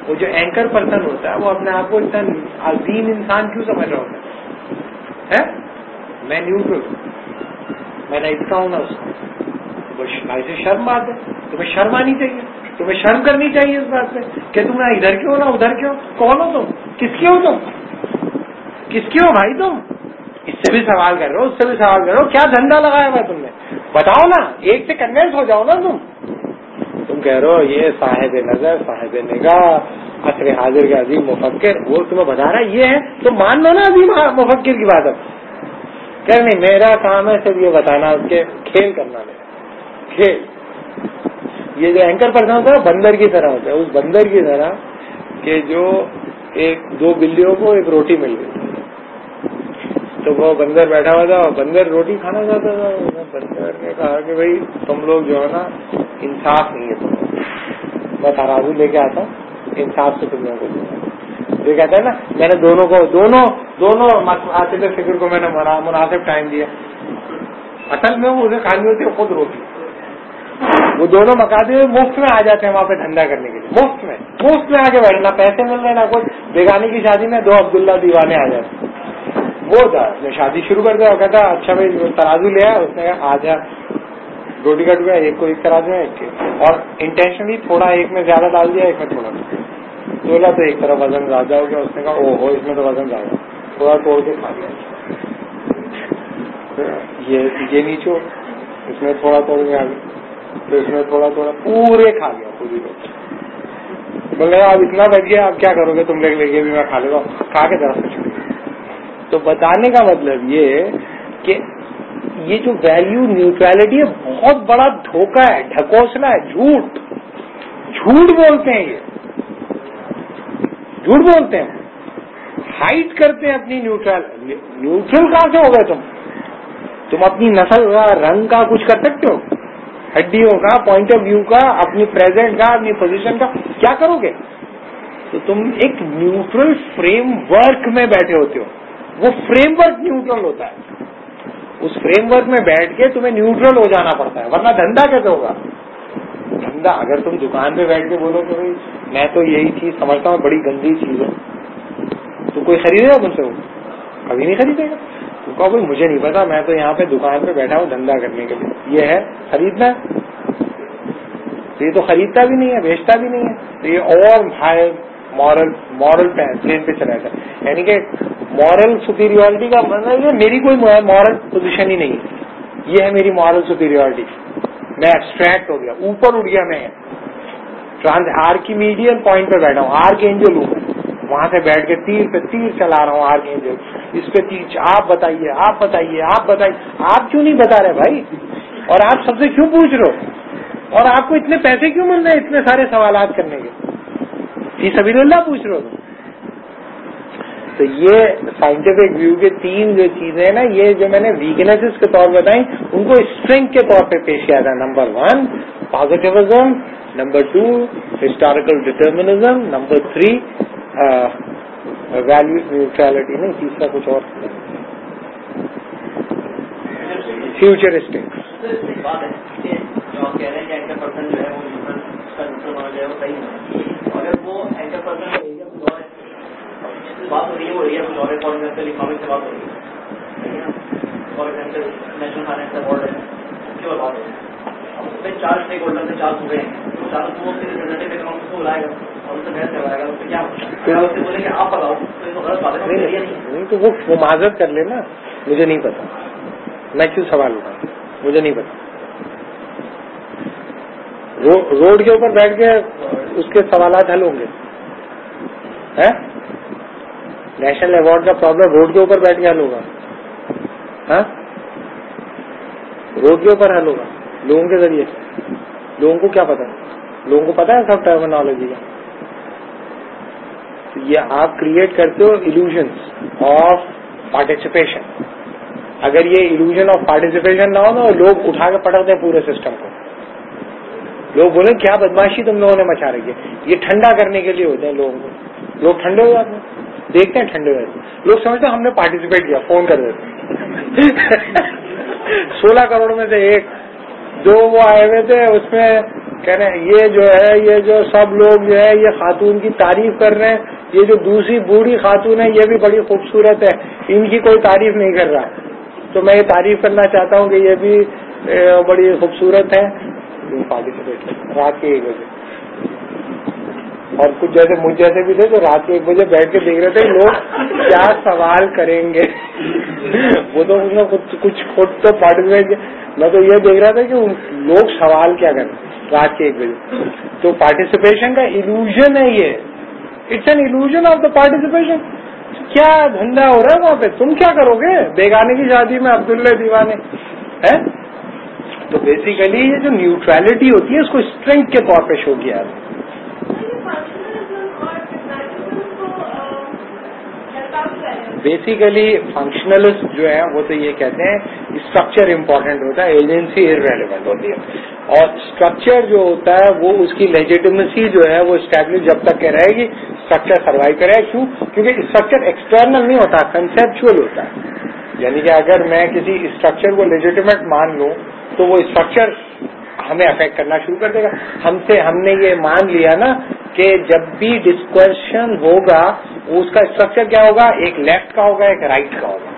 وہ جو اینکر پرسن ہوتا ہے وہ اپنے آپ کو اتنا عظیم انسان کیوں سمجھ رہا ہوتا ہے؟ میں نیوٹرل، میں نہ اس کا ہوں نہ اس کا. ایسے شرم بات ہے. تمہیں شرم آنی چاہیے، تمہیں شرم کرنی چاہیے اس بات پہ کہ تم نہ ادھر کے ہو نہ ادھر کے ہو. کون ہو تم؟ کس کے ہو تم؟ کس کے ہو بھائی تم؟ اس سے بھی سوال کر رہے ہو، اس سے بھی سوال کر رہے ہو. کیا دھندا لگایا ہوا تم نے؟ بتاؤ نا، ایک سے کنوینس ہو جاؤ نا. تم کہہ رہے ہو یہ صاحب نظر، صاحب نگاہ، عصر حاضر کے عظیم مفکر، وہ تمہیں بتا رہا ہے یہ ہے تو مان لو نا عظیم مفکر کی بات. اب کہ نہیں، میرا کام ہے صرف یہ بتانا کہ کھیل کرنا نہیں. کھیل یہ جو اینکر پرسن ہوتا ہے بندر کی طرح ہوتا ہے، اس بندر کی طرح کہ جو دو بلیوں کو ایک روٹی مل گئی تو وہ بندر بیٹھا ہوا تھا اور بندر روٹی کھانا چاہتا تھا. بندر نے کہا کہ بھائی تم لوگ جو ہے نا انصاف نہیں ہے تم، میں ترازو لے کے آتا ہوں، انصاف سے تم لوگوں کو دوں. یہ کہتا ہے نا میں نے دونوں آصف فکر کو میں نے مناسب ٹائم دیا. اصل میں وہ اسے کھانی ہوتی ہے خود روٹی. وہ دونوں مقاصد مفت میں آ جاتے ہیں وہاں پہ دھندا کرنے کے لیے. مفت میں آ کے بیٹھنا، پیسے مل رہے نہ کوئی. بیگانی کی شادی میں 2 عبداللہ دیوانے آ جاتے. وہ تھا اس نے شادی شروع کر دیا اور کہتا اچھا بھائی ترازو لے آیا. اس نے کہا آ جا روٹی کٹ گیا، ایک کو ایک ترازو ہے ایک کے، اور انٹینشنلی تھوڑا ایک میں زیادہ ڈال دیا، ایک میں تھوڑا تولا تو ایک طرف وزن زیادہ ہو گیا. اس نے کہا او ہو اس میں تو وزن زیادہ، تھوڑا توڑ کے کھا لیا. یہ نیچو اس میں تھوڑا توڑ کے آ گیا تو اس میں تھوڑا پورے کھا گیا پوری روٹی. بولے اب اتنا بچ گیا اب کیا کرو گے تم لے کے بھی میں کھا لے گا، کھا کے طرف سے چھوڑ گیا. تو بتانے کا مطلب یہ کہ یہ جو ویلیو نیوٹرلٹی ہے بہت بڑا دھوکہ ہے، ڈھکوسلا ہے، جھوٹ بولتے ہیں. یہ جھوٹ بولتے ہیں، ہائٹ کرتے ہیں اپنی نیوٹرل کہاں سے ہو گئے تم اپنی نسل کا، رنگ کا کچھ کر سکتے ہو؟ ہڈیوں کا، پوائنٹ آف ویو کا، اپنی پریزنٹ کا، اپنی پوزیشن کا کیا کرو گے؟ تو تم ایک نیوٹرل فریم ورک میں بیٹھے ہوتے ہو. وہ فریم ورک نیوٹرل ہوتا ہے. اس فریم ورک میں بیٹھ کے تمہیں نیوٹرل ہو جانا پڑتا ہے، ورنہ دھندا کیسے ہوگا؟ دھندا اگر تم دکان پہ بیٹھ کے بولو کہ بھائی میں تو یہی چیز سمجھتا ہوں بڑی گندی چیز ہے، تو کوئی خریدے گا تم سے؟ وہ کبھی نہیں خریدے گا. تو کہو بھائی مجھے نہیں پتا، میں تو یہاں پہ دکان پہ بیٹھا ہوں دھندا کرنے کے لیے. یہ ہے خریدنا ہے تو یہ تو خریدتا بھی نہیں ہے، بیچتا بھی نہیں ہے. تو یہ اور ہائی مورل پلین پہ چلا جاتا ہے. یعنی کہ مورل سپیریورٹی کا مطلب یہ میری کوئی مورل پوزیشن ہی نہیں ہے، یہ ہے میری مورل سپیریورٹی. میں ایبسٹریکٹ ہو گیا، اوپر اٹھ گیا. میں آرکیمیڈین پوائنٹ پہ بیٹھا ہوں، آرک اینجل ہوں، وہاں سے بیٹھ کے تیر پہ تیر چلا رہا ہوں. آرک اینجل اس پہ تیر، آپ بتائیے آپ بتائیے آپ بتائیے. آپ کیوں نہیں بتا رہے بھائی؟ اور آپ سب سے کیوں پوچھ رہے ہو؟ اور آپ کو اتنے پیسے کیوں مل رہے ہیں اتنے سارے سوالات کرنے کے؟ فی سبیل اللہ پوچھ رہے ہو. تو یہ سائنٹیفک ویو کے 3 جو چیزیں ہیں نا، یہ جو میں نے ویکنیسز کے طور بتائیں ان کو اسٹرینتھ کے طور پہ پیش کیا تھا. Number 1 positivism, number 2 historical determinism, number 3 value neutrality. نہیں، تیسرا کچھ اور فیوچرسٹک. آپ کہہ رہے ہیں کہ اینکر پرسن جو ہے وہ اس کا نیوٹرل ہونا چاہیے، وہ صحیح ہے. اگر وہ اینکر پرسن بات ہو رہی ہے، وہ ایریا کچھ اور ہے. فار ایگزامپل اکنامک سے بات ہو رہی ہے، for example national finance award ہے، اس کی بات ہو رہی ہے. اب اس میں 4 اسٹیک ہولڈر سے 4 صوبے ہیں، تو 4 صوبوں سے ریپرزینٹیو اکنامکس کو بلائے گا اور اس سے بحث کروائے گا. اس سے کیا ہوگا؟ اس سے بولیں کہ آپ بتاؤ، تو یہ تو غلط بات ہے. نہیں تو وہ معذرت کر لینا، مجھے نہیں پتا، میں کیوں سوال اٹھاؤں، مجھے نہیں پتا. روڈ کے اوپر بیٹھ کے اس کے سوالات حل ہوں گے. نیشنل ایوارڈ کا پرابلم روڈ کے اوپر بیٹھ کے حل ہوگا؟ روڈ کے اوپر حل ہوگا لوگوں کے ذریعے. لوگوں کو کیا پتا؟ لوگوں کو پتا ہے سب ٹرمینالوجی کا. تو یہ آپ کریٹ کرتے ہو ایلوژنس آف پارٹیسپیشن. اگر یہ ایلوژن آف پارٹیسپیشن نہ ہو تو لوگ اٹھا کے پٹکتے ہیں پورے سسٹم کو. لوگ بولیں کیا بدماشی تم لوگوں نے مچا رکھی ہے. یہ ٹھنڈا کرنے کے لیے ہوتے ہیں لوگوں کو. لوگ ٹھنڈے ہو جاتے ہیں، دیکھتے ہیں ٹھنڈے ہوئے. لوگ سمجھتے ہیں ہم نے پارٹیسپیٹ کیا، فون کر دیتے. 16 کروڑ میں سے 1 2 وہ آئے ہوئے تھے، اس میں کہہ رہے ہیں یہ جو ہے یہ جو سب لوگ جو ہے یہ خاتون کی تعریف کر رہے ہیں, یہ جو دوسری بوڑھی خاتون ہے یہ بھی بڑی خوبصورت ہے, ان کی کوئی تعریف نہیں کر رہا. تو میں یہ تعریف کرنا چاہتا ہوں کہ یہ بھی بڑی خوبصورت ہے. پارٹیسپیٹ رات کے 1 بجے, اور کچھ جیسے مجھ جیسے بھی تھے تو رات کے 1 بجے بیٹھ کے دیکھ رہے تھے لوگ کیا سوال کریں گے. وہ تو اس میں کچھ خود تو پارٹیسپیٹ, میں تو یہ دیکھ رہا تھا کہ لوگ سوال کیا کریں رات کے 1 بجے. تو پارٹیسپیشن کا ایلوژن ہے یہ, it's an illusion of the participation. کیا دھندا ہو رہا ہے وہاں پہ, تم کیا کرو گے بیگانے کی شادی میں عبداللہ دیوانے ہے. تو بیسیکلی یہ جو نیوٹرلٹی ہوتی ہے اس کو اسٹرینتھ کے طور پہ شو کیا ہے. بیسیکلی فنکشنلسٹ جو ہے وہ تو یہ کہتے ہیں اسٹرکچر امپورٹنٹ ہوتا ہے, ایجنسی ارریلیونٹ ہوتی ہے. اور اسٹرکچر جو ہوتا ہے وہ اس کی لیجیٹیمیسی جو ہے وہ اسٹیبلش جب تک کہ رہے گی اسٹرکچر سروائیو کرے گا. کیوں؟ کیونکہ اسٹرکچر ایکسٹرنل نہیں ہوتا, کنسپچل ہوتا ہے. یعنی کہ اگر میں کسی اسٹرکچر کو لیجیٹیمیٹ مان لوں تو وہ اسٹرکچر ہمیں افیکٹ کرنا شروع کر دے گا. ہم نے یہ مان لیا نا کہ جب بھی ڈسکشن ہوگا اس کا اسٹرکچر کیا ہوگا, ایک لیفٹ کا ہوگا ایک رائٹ کا ہوگا,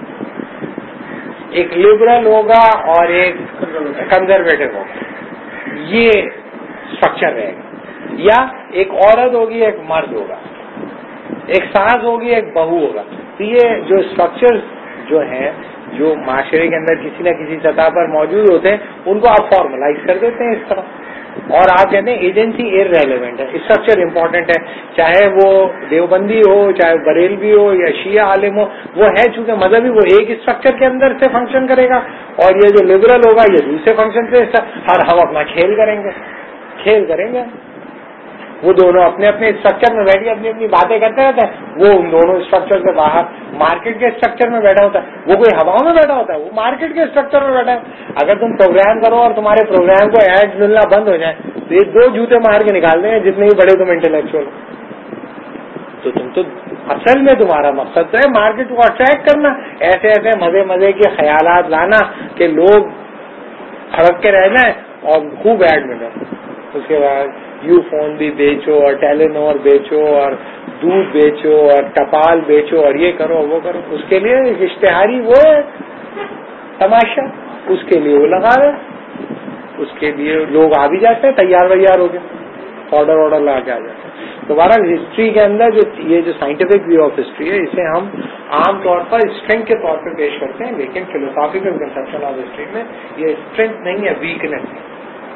ایک لبرل ہوگا اور ایک کنزرویٹو ہوگا. یہ اسٹرکچر رہے گا. یا ایک عورت ہوگی ایک مرد ہوگا, ایک ساس ہوگی ایک بہو ہوگا. تو یہ جو اسٹرکچر جو ہیں جو معاشرے کے اندر کسی نہ کسی سطح پر موجود ہوتے ہیں ان کو آپ فارملائز کر دیتے ہیں اس طرح, اور آپ کہتے ہیں ایجنسی ارریلیونٹ ہے, اسٹرکچر امپورٹنٹ ہے. چاہے وہ دیوبندی ہو, چاہے بریلوی ہو یا شیعہ عالم ہو, وہ ہے چونکہ مذہبی وہ ایک اسٹرکچر کے اندر سے فنکشن کرے گا, اور یہ جو لبرل ہوگا یہ دوسرے فنکشن سے, اور ہم اپنا کھیل کریں گے. وہ دونوں اپنے اپنے اسٹرکچر میں بیٹھ کے اپنی اپنی باتیں کرتے رہتے ہیں. وہ ان دونوں اسٹرکچر سے باہر مارکیٹ کے اسٹرکچر میں بیٹھا ہوتا ہے. وہ کوئی ہواؤں میں بیٹھا ہوتا ہے, وہ مارکیٹ کے اسٹرکچر میں بیٹھا ہے. اگر تم پروگرام کرو اور تمہارے پروگرام کو ایڈ ملنا بند ہو جائے تو یہ 2 جوتے مار کے نکال دیں جتنے بھی بڑے تم انٹلیکچوئل. تو تم تو اصل میں تمہارا مقصد تو ہے مارکیٹ کو اٹریکٹ کرنا, ایسے ایسے مزے کے خیالات لانا کہ لوگ ہڑک کے رہ جائیں اور خوب ایڈ ملے. اس کے بعد یو فون بھی بیچو اور ٹیلینور بیچو اور دودھ بیچو اور ٹپال بیچو اور یہ کرو وہ کرو. اس کے لیے اشتہاری وہ ہے تماشا, اس کے لیے وہ لگا رہے, اس کے لیے لوگ آ بھی جاتے ہیں تیار ویار ہو کے, آرڈر لگا کے آ جاتے ہیں. دوبارہ ہسٹری کے اندر یہ جو سائنٹیفک ویو آف ہسٹری ہے اسے ہم عام طور پر اسٹرینتھ کے طور پہ پیش کرتے ہیں, لیکن فلوسافیکل کنسپشن آف ہسٹری میں یہ اسٹرینتھ نہیں ہے, ویکنیس ہے.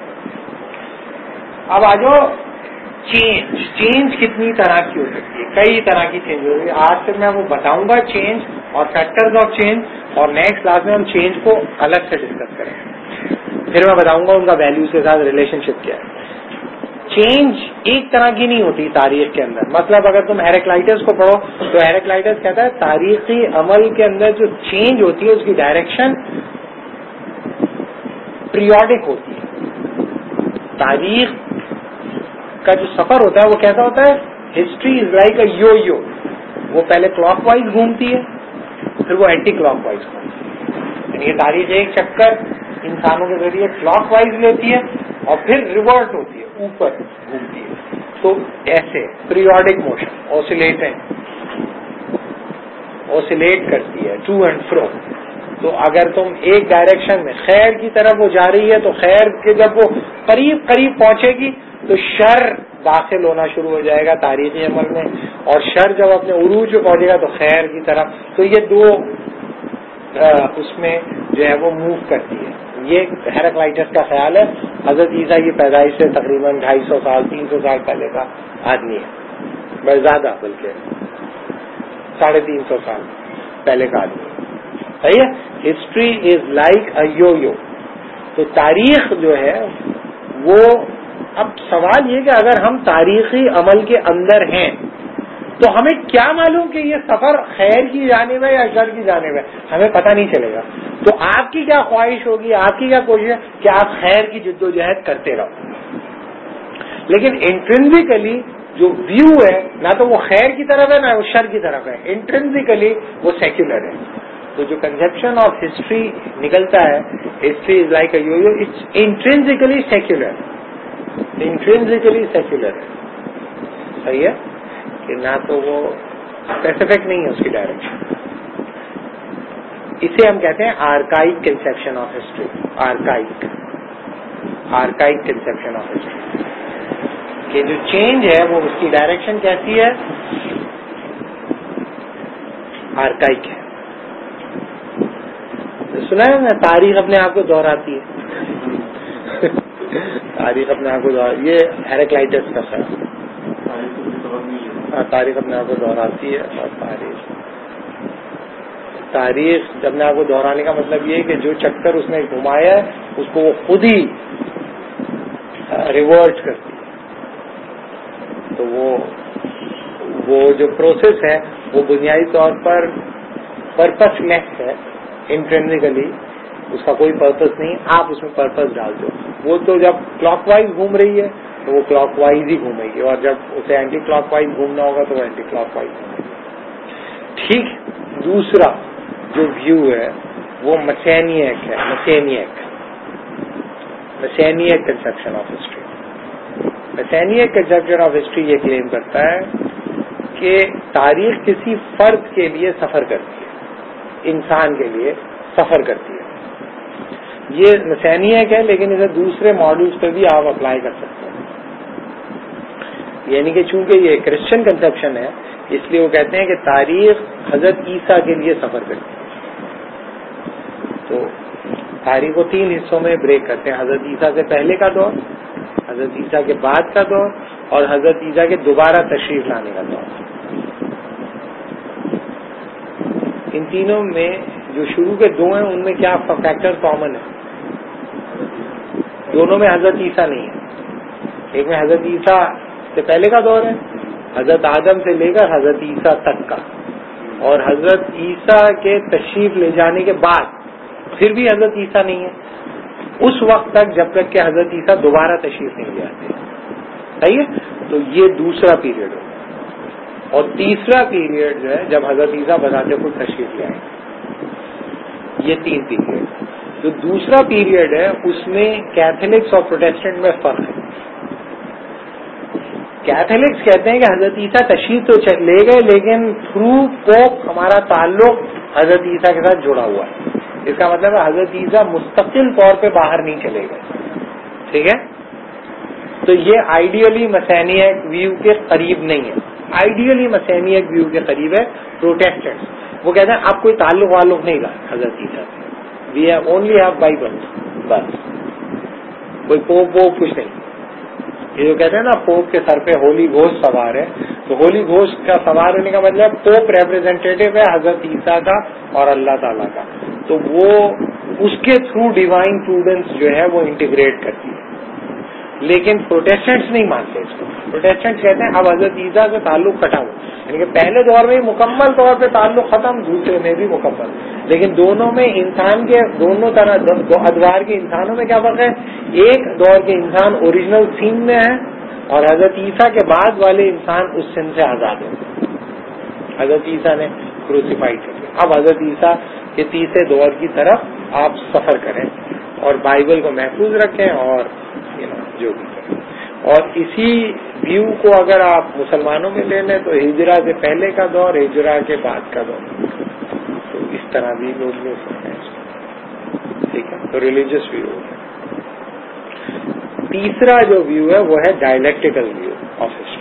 اب آ جاؤ چینج کتنی طرح کی ہو سکتی ہے, کئی طرح کی چینج ہو سکتی ہے. آج سے میں وہ بتاؤں گا چینج اور فیکٹرز آف چینج, اور نیکسٹ کلاس میں ہم چینج کو الگ سے ڈسکس کریں گے. پھر میں بتاؤں گا ان کا ویلیوز کے ساتھ ریلیشن شپ کیا ہے. چینج ایک طرح کی نہیں ہوتی تاریخ کے اندر. مطلب اگر تم ہیراکلائٹس کو پڑھو تو ہیراکلائٹس کہتا ہے تاریخی عمل کے اندر جو چینج ہوتی ہے اس کی ڈائریکشن پیریوڈک ہوتی ہے. تاریخ کا جو سفر ہوتا ہے وہ کیسا ہوتا ہے, history is like a U, وہ پہلے کلاک وائز گھومتی ہے پھر وہ اینٹی کلاک وائز گھومتی ہے. یعنی یہ تاریخ ایک چکر انسانوں کے ذریعے کلاک وائز لیتی ہے اور پھر ریورٹ ہوتی ہے, اوپر گھومتی ہے. تو ایسے پیریوڈک موشن اوسیلیٹ کرتی ہے ٹو اینڈ فرو. تو اگر تم ایک ڈائریکشن میں خیر کی طرف وہ جا رہی ہے تو خیر کے جب وہ قریب پہنچے گی تو شر داخل ہونا شروع ہو جائے گا تاریخی عمل میں, اور شر جب اپنے عروج پہ پہنچے گا تو خیر کی طرف. تو یہ 2 اس میں جو ہے وہ موو کرتی ہے. یہ ہیراکلائٹس کا خیال ہے. حضرت عیسیٰ کی پیدائش سے تقریباً 250 سال 300 سال پہلے کا آدمی ہے, بس زیادہ بلکہ 350 سال پہلے کا آدمی ہے. صحیح ہے. History is like a U. تو تاریخ جو ہے وہ, اب سوال یہ کہ اگر ہم تاریخی عمل کے اندر ہیں تو ہمیں کیا معلوم کہ یہ سفر خیر کی جانب ہے یا شر کی جانب ہے, ہمیں پتہ نہیں چلے گا. تو آپ کی کیا خواہش ہوگی, آپ کی کیا کوشش ہے کہ آپ خیر کی جدوجہد کرتے رہو, لیکن انٹرنسکلی جو ویو ہے نہ تو وہ خیر کی طرف ہے نہ وہ شر کی طرف ہے, انٹرنسکلی وہ سیکولر ہے. تو جو کنسپشن آف ہسٹری نکلتا ہے, history is like a U, it's intrinsically secular. Intrinsically secular ہے. صحیح ہے کہ نہ تو وہ اسپیسیفک نہیں ہے اس کی ڈائریکشن. اسے ہم کہتے ہیں archaic conception of history. Archaic conception of history کہ جو چینج ہے وہ اس کی ڈائریکشن کیسی ہے؟ آرکائک ہے. سنا ہے نا تاریخ اپنے آپ کو دہراتی ہے. تاریخ اپنے آپ کو یہ ہیراکلائٹس کا خیال. تاریخ اپنے آپ کو دہراتی ہے. اور تاریخ اپنے آپ کو دہرانے کا مطلب یہ ہے کہ جو چکر اس نے گھمایا ہے اس کو وہ خود ہی ریورٹ کرتی ہے. تو وہ جو پروسیس ہے وہ بنیادی طور پر پرپس لیس ہے. انٹرنیکلی اس کا کوئی پرپس نہیں, آپ اس میں پرپس ڈال دو. وہ تو جب کلاک وائز گھوم رہی ہے تو وہ کلاک وائز ہی گھومے گی, اور جب اسے اینٹی کلاک وائز گھومنا ہوگا تو وہ اینٹی کلاک وائز گھومے گی. ٹھیک. دوسرا جو ویو ہے وہ مسینیک ہے. Messianic conception of history. Messianic conception of history یہ کلیم کرتا ہے کہ تاریخ کسی فرد کے لیے سفر کرتی ہے, انسان کے لیے سفر کرتی ہے. یہ مسینیک ہے لیکن اسے دوسرے ماڈلز پہ بھی آپ اپلائی کر سکتے ہیں. یعنی کہ چونکہ یہ کرسچن کنسیپشن ہے اس لیے وہ کہتے ہیں کہ تاریخ حضرت عیسیٰ کے لیے سفر کرتی ہے. تو تاریخ کو 3 حصوں میں بریک کرتے ہیں: حضرت عیسیٰ سے پہلے کا دور, حضرت عیسیٰ کے بعد کا دور, اور حضرت عیسیٰ کے دوبارہ تشریف لانے کا دور. ان تینوں میں جو شروع کے 2 ہیں ان میں کیا فیکٹر کامن ہے؟ دونوں میں حضرت عیسیٰ نہیں ہے. ایک میں حضرت عیسیٰ سے پہلے کا دور ہے, حضرت آدم سے لے کر حضرت عیسیٰ تک کا, اور حضرت عیسیٰ کے تشریف لے جانے کے بعد پھر بھی حضرت عیسیٰ نہیں ہے اس وقت تک جب تک کہ حضرت عیسیٰ دوبارہ تشریف نہیں لے آتے. صحیح ہے. تو یہ دوسرا پیریڈ ہوگا. اور تیسرا پیریڈ جو ہے جب حضرت عیسیٰ بذات خود تشریف لے آئے. یہ 3 پیریڈ. جو دوسرا پیریڈ ہے اس میں کیتھولکس اور پروٹیسٹنٹ میں فرق ہے. کیتھولکس کہتے ہیں کہ حضرت عیسیٰ تشریف تو لے گئے لیکن تھرو پوپ ہمارا تعلق حضرت عیسیٰ کے ساتھ جڑا ہوا ہے. اس کا مطلب ہے حضرت عیسیٰ مستقل طور پہ باہر نہیں چلے گئے. ٹھیک ہے. تو یہ آئیڈیلی مسینیک ویو کے قریب نہیں ہے. آئیڈیلی مسینیک ویو کے قریب ہے پروٹیسٹنٹ. وہ کہتے ہیں آپ کوئی تعلق نہیں رہا حضرت عیسیٰ سے, we have only have Bible, بس کوئی پوپ کچھ نہیں. یہ جو کہتے ہیں نا پوپ کے سر پہ ہولی گھوسٹ سوار ہے, تو ہولی گھوسٹ کا سوار ہونے کا مطلب پوپ ریپرزینٹیٹو ہے حضرت عیسیٰ کا اور اللہ تعالیٰ کا. تو وہ اس کے تھرو ڈیوائن پروڈنس جو ہے وہ انٹیگریٹ کرتی ہے. لیکن پروٹیسٹنٹس نہیں مانتے اس کو. پروٹیسٹنٹس کہتے ہیں اب حضرت عیسیٰ سے تعلق ختم, یعنی کہ پہلے دور میں مکمل طور پہ تعلق ختم, دوسرے میں بھی مکمل. لیکن دونوں میں انسان کے دونوں طرح دو ادوار کے انسانوں میں کیا فرق ہے؟ ایک دور کے انسان اوریجنل سین میں ہے اور حضرت عیسیٰ کے بعد والے انسان اس سین سے آزاد ہیں. حضرت عیسیٰ نے کروسیفائی کر دیا. اب حضرت عیسیٰ کے تیسرے دور کی طرف آپ سفر کریں اور بائبل کو محفوظ رکھیں اور جو بھی کریں. اور اسی ویو کو اگر آپ مسلمانوں میں لے لیں تو ہجرہ سے پہلے کا دور, ہجرہ کے بعد کا دور, تو اس طرح بھی لوگ لے سکتے ہیں. ٹھیک ہے. تو ریلیجیس ویو ہے. تیسرا جو ویو ہے وہ ہے ڈائلیکٹیکل ویو آف ہسٹری.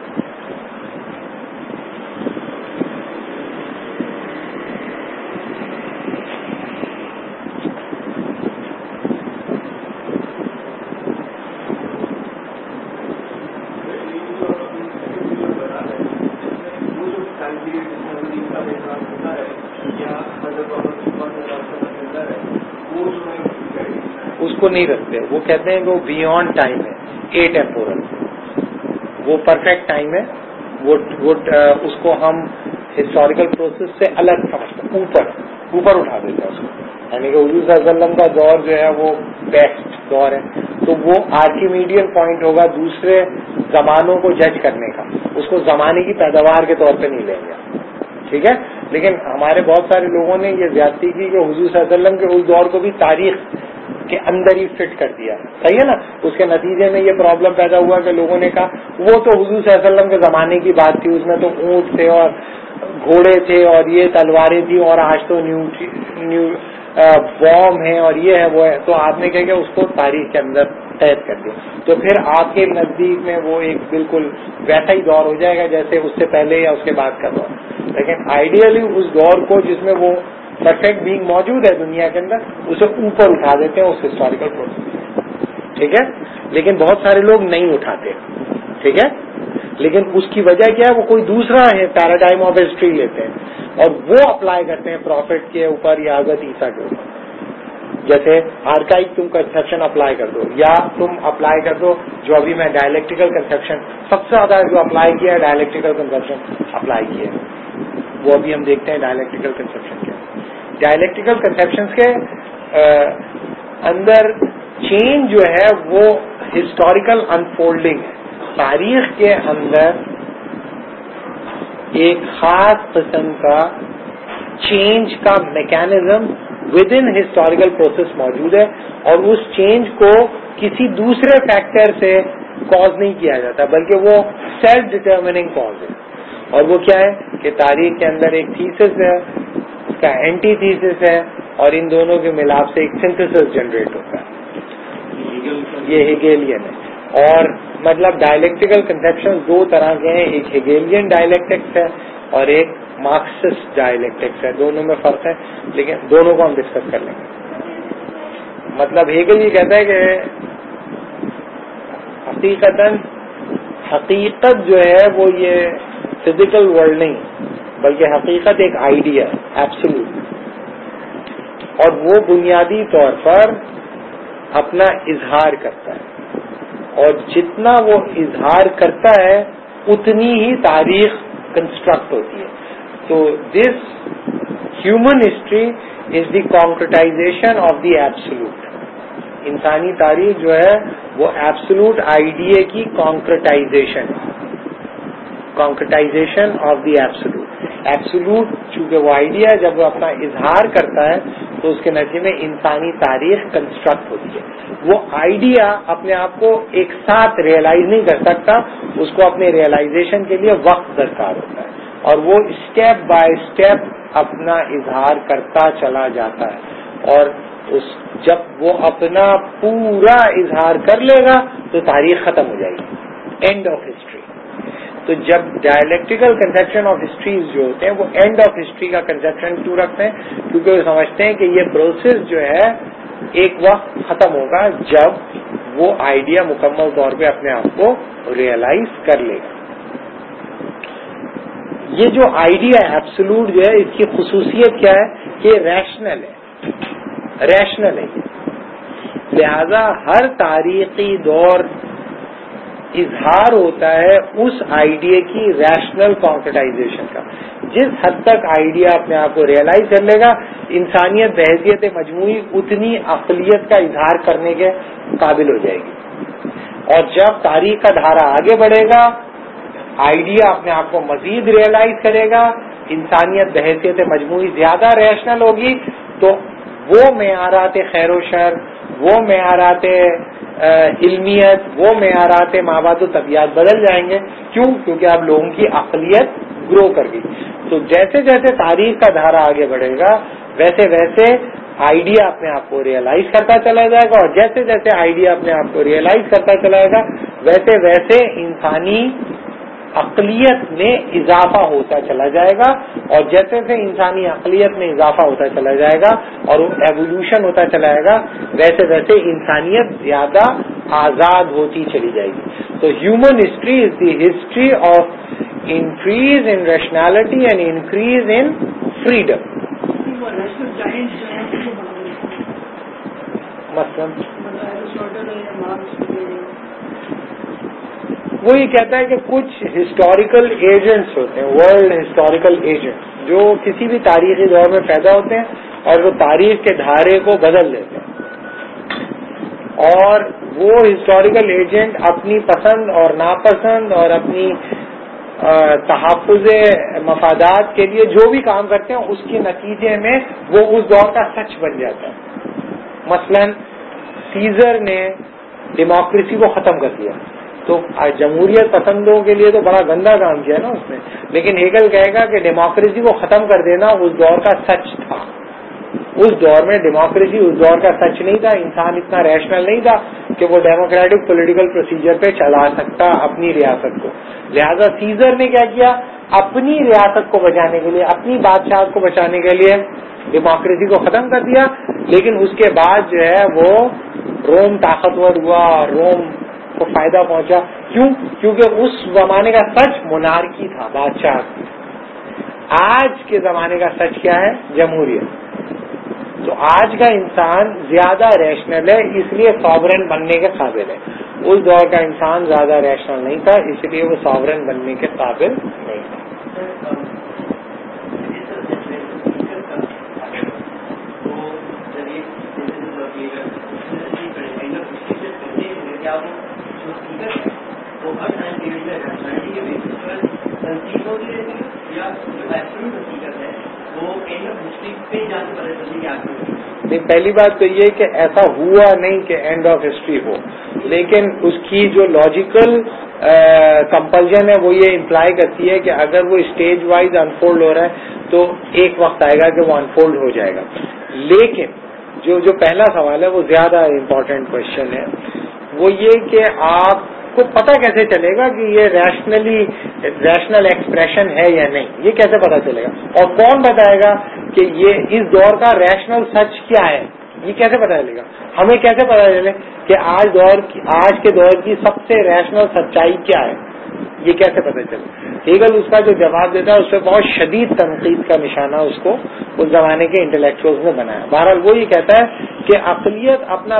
نہیں رکھتے. وہ کہتے ہیں کہ وہ بیونڈ ٹائم ہے, اے ٹیمپورل, وہ پرفیکٹ ٹائم ہے. وہ اس کو ہم ہسٹوریکل پروسیس سے الگ سمجھتے ہیں, اوپر اٹھا دیتے ہیں اس کو. یعنی کہ حضور صلی اللہ علیہ وسلم کا دور جو ہے وہ بیسٹ دور ہے, تو وہ آرکیمیڈین پوائنٹ ہوگا دوسرے زمانوں کو جج کرنے کا. اس کو زمانے کی پیداوار کے طور پہ نہیں لیں گے. ٹھیک ہے. لیکن ہمارے بہت سارے لوگوں نے یہ زیادتی کی کہ حضور صلی اللہ علیہ وسلم کے اس دور کو بھی تاریخ کے اندر ہی فٹ کر دیا. صحیح ہے نا. اس کے نتیجے میں یہ پرابلم پیدا ہوا کہ لوگوں نے کہا وہ تو حضور صلی اللہ علیہ وسلم کے زمانے کی بات تھی, اس میں تو اونٹ تھے اور گھوڑے تھے اور یہ تلواریں تھیں, اور آج تو نیو بوم ہے اور یہ ہے وہ ہے. تو آپ نے کہا کہ اس کو تاریخ کے اندر قید کر دیا. تو پھر آپ کے نزدیک میں وہ ایک بالکل ویسا ہی دور ہو جائے گا جیسے اس سے پہلے یا اس کے بعد کا دور. لیکن آئیڈیلی اس دور کو جس میں وہ پرفیکٹ بینگ موجود ہے دنیا کے اندر, اسے اوپر اٹھا دیتے ہیں اس ہسٹوریکل پروسیس. ٹھیک ہے. لیکن بہت سارے لوگ نہیں اٹھاتے. ٹھیک ہے. لیکن اس کی وجہ کیا ہے, وہ کوئی دوسرا ہے پیراڈائم آف ہسٹری لیتے ہیں اور وہ اپلائی کرتے ہیں پروفٹ کے اوپر یا حضرت عیسیٰ کے اوپر. جیسے آرکائک تم کنسپشن اپلائی کر دو, یا تم اپلائی کر دو جو ابھی میں ڈائلیکٹیکل کنسپشن سب سے زیادہ جو اپلائی کیا ہے ڈائلیکٹیکل کنسپشن اپلائی کیا ہے, وہ ابھی ہم دیکھتے ہیں ڈائلیکٹیکل کنسپشن کیا. ڈائلیکٹیکل کنسپشن کے اندر چینج جو ہے وہ ہسٹوریکل انفولڈنگ ہے. تاریخ کے اندر ایک خاص قسم کا چینج کا mechanism within historical process موجود ہے, اور اس چینج کو کسی دوسرے فیکٹر سے کاز نہیں کیا جاتا بلکہ وہ سیلف ڈٹرمننگ کاز ہے. اور وہ کیا ہے کہ تاریخ کے اندر ایک تھیسس ہے, اس کا اینٹی تھیسس ہے, اور ان دونوں کے ملاپ سے ایک سنتھسس جنریٹ ہوتا ہے. یہ ہیگیلین ہے. اور مطلب ڈائلیکٹیکل کنسپشن دو طرح کے ہیں, ایک ہیگیلین ڈائلیکٹکس ہے اور ایک مارکسسٹ ڈائلیکٹکس ہے. دونوں میں فرق ہے لیکن دونوں کو ہم ڈسکس کر لیں گے. مطلب ہیگل یہ کہتا ہے کہ حقیقت جو ہے وہ یہ فزیکل ورلڈ نہیں بلکہ حقیقت ایک آئیڈیا ایبسولوٹ, اور وہ بنیادی طور پر اپنا اظہار کرتا ہے, اور جتنا وہ اظہار کرتا ہے اتنی ہی تاریخ کنسٹرکٹ ہوتی ہے. تو this human history is the concretization of the absolute. انسانی تاریخ جو ہے وہ ایبسولوٹ آئیڈیا کی concretization of the absolute. Absolute چونکہ وہ آئیڈیا جب وہ اپنا اظہار کرتا ہے تو اس کے نتیجے میں انسانی تاریخ کنسٹرکٹ ہوتی ہے. وہ آئیڈیا اپنے آپ کو ایک ساتھ ریئلائز نہیں کر سکتا, اس کو اپنے ریئلائزیشن کے لیے وقت درکار ہوتا ہے, اور وہ اسٹیپ بائی اسٹیپ اپنا اظہار کرتا چلا جاتا ہے. اور جب وہ اپنا پورا اظہار کر لے گا تو تاریخ ختم ہو جائے گی, اینڈ آف ہسٹری. تو جب ڈائلیکٹیکل کنسپشن آف ہسٹریز جو ہوتے ہیں وہ اینڈ آف ہسٹری کا کنسپشن کیوں رکھتے ہیں, کیونکہ وہ سمجھتے ہیں کہ یہ پروسیس جو ہے ایک وقت ختم ہوگا جب وہ آئیڈیا مکمل طور پہ اپنے آپ کو ریئلائز کر لے گا. یہ جو آئیڈیا ایبسولوٹ جو ہے اس کی خصوصیت کیا ہے کہ ریشنل ہے. لہذا ہر تاریخی دور اظہار ہوتا ہے اس آئیڈیا کی ریشنل کانکریٹائزیشن کا. جس حد تک آئیڈیا اپنے آپ کو ریئلائز کر لے گا انسانیت بحیثیت مجموعی اتنی عقلیت کا اظہار کرنے کے قابل ہو جائے گی. اور جب تاریخ کا دھارا آگے بڑھے گا آئیڈیا اپنے آپ کو مزید ریئلائز کرے گا, انسانیت بحیثیت مجموعی زیادہ ریشنل ہوگی, تو وہ معیارات خیر و شر, وہ معیارات علمیت, وہ معیارات مابعد و طبیعت بدل جائیں گے. کیوں؟ کیونکہ اب لوگوں کی عقلیت گرو کر گئی. تو جیسے جیسے تاریخ کا دھارا آگے بڑھے گا ویسے ویسے آئیڈیا اپنے آپ کو ریئلائز کرتا چلا جائے گا, اور جیسے جیسے آئیڈیا اپنے آپ کو ریئلائز کرتا چلا جائے گا ویسے ویسے انسانی عقلیت میں اضافہ ہوتا چلا جائے گا, اور جیسے جیسے انسانی عقلیت میں اضافہ ہوتا چلا جائے گا اور ایوولوشن ہوتا چلا جائے گا ویسے ویسے انسانیت زیادہ آزاد ہوتی چلی جائے گی. تو human history is the history of increase in rationality and increase in freedom. مثلا وہ یہ کہتا ہے کہ کچھ ہسٹوریکل ایجنٹس ہوتے ہیں, ورلڈ ہسٹوریکل ایجنٹ جو کسی بھی تاریخی دور میں پیدا ہوتے ہیں اور وہ تاریخ کے دھارے کو بدل دیتے ہیں, اور وہ ہسٹوریکل ایجنٹ اپنی پسند اور ناپسند اور اپنی تحفظ مفادات کے لیے جو بھی کام کرتے ہیں اس کے نتیجے میں وہ اس دور کا سچ بن جاتا ہے. مثلا سیزر نے ڈیموکریسی کو ختم کر دیا. تو جمہوریت پسندوں کے لیے تو بڑا گندا کام کیا نا اس نے. لیکن ہیگل کہے گا کہ ڈیموکریسی کو ختم کر دینا اس دور کا سچ تھا. اس دور میں ڈیموکریسی اس دور کا سچ نہیں تھا. انسان اتنا ریشنل نہیں تھا کہ وہ ڈیموکریٹک پولیٹیکل پروسیجر پہ چلا سکتا اپنی ریاست کو. لہذا سیزر نے کیا کیا, اپنی ریاست کو بچانے کے لیے, اپنی بادشاہت کو بچانے کے لیے ڈیموکریسی کو ختم کر دیا. لیکن اس کے بعد جو ہے وہ روم طاقتور ہوا, روم کو فائدہ پہنچا. کیوں؟ کیونکہ اس زمانے کا سچ مونارکی تھا, بادشاہت تھی. آج کے زمانے کا سچ کیا ہے؟ جمہوریت. تو آج کا انسان زیادہ ریشنل ہے, اس لیے ساورن بننے کے قابل ہے. اس دور کا انسان زیادہ ریشنل نہیں تھا, اس لیے وہ ساورن بننے کے قابل نہیں تھا. نہیں, پہلی بات تو یہ کہ ایسا ہوا نہیں کہ اینڈ آف ہسٹری ہو, لیکن اس کی جو لاجیکل کمپلژن ہے وہ یہ امپلائی کرتی ہے کہ اگر وہ اسٹیج وائز انفولڈ ہو رہا ہے تو ایک وقت آئے گا کہ وہ انفولڈ ہو جائے گا. لیکن جو پہلا سوال ہے وہ زیادہ امپورٹنٹ کوشچن ہے. وہ یہ کہ آپ کو پتہ کیسے چلے گا کہ یہ ریشنل ایکسپریشن ہے یا نہیں, یہ کیسے پتہ چلے گا؟ اور کون بتائے گا کہ یہ اس دور کا ریشنل سچ کیا ہے؟ یہ کیسے پتہ چلے گا؟ ہمیں کیسے پتہ چلے کہ آج کے دور کی سب سے ریشنل سچائی کیا ہے؟ یہ کیسے پتہ چلے؟ ہیگل اس کا جو جواب دیتا ہے اس پہ بہت شدید تنقید کا نشانہ اس کو اس زمانے کے انٹلیکچوئلز نے بنایا. بہرحال وہ یہ کہتا ہے کہ عقلیت اپنا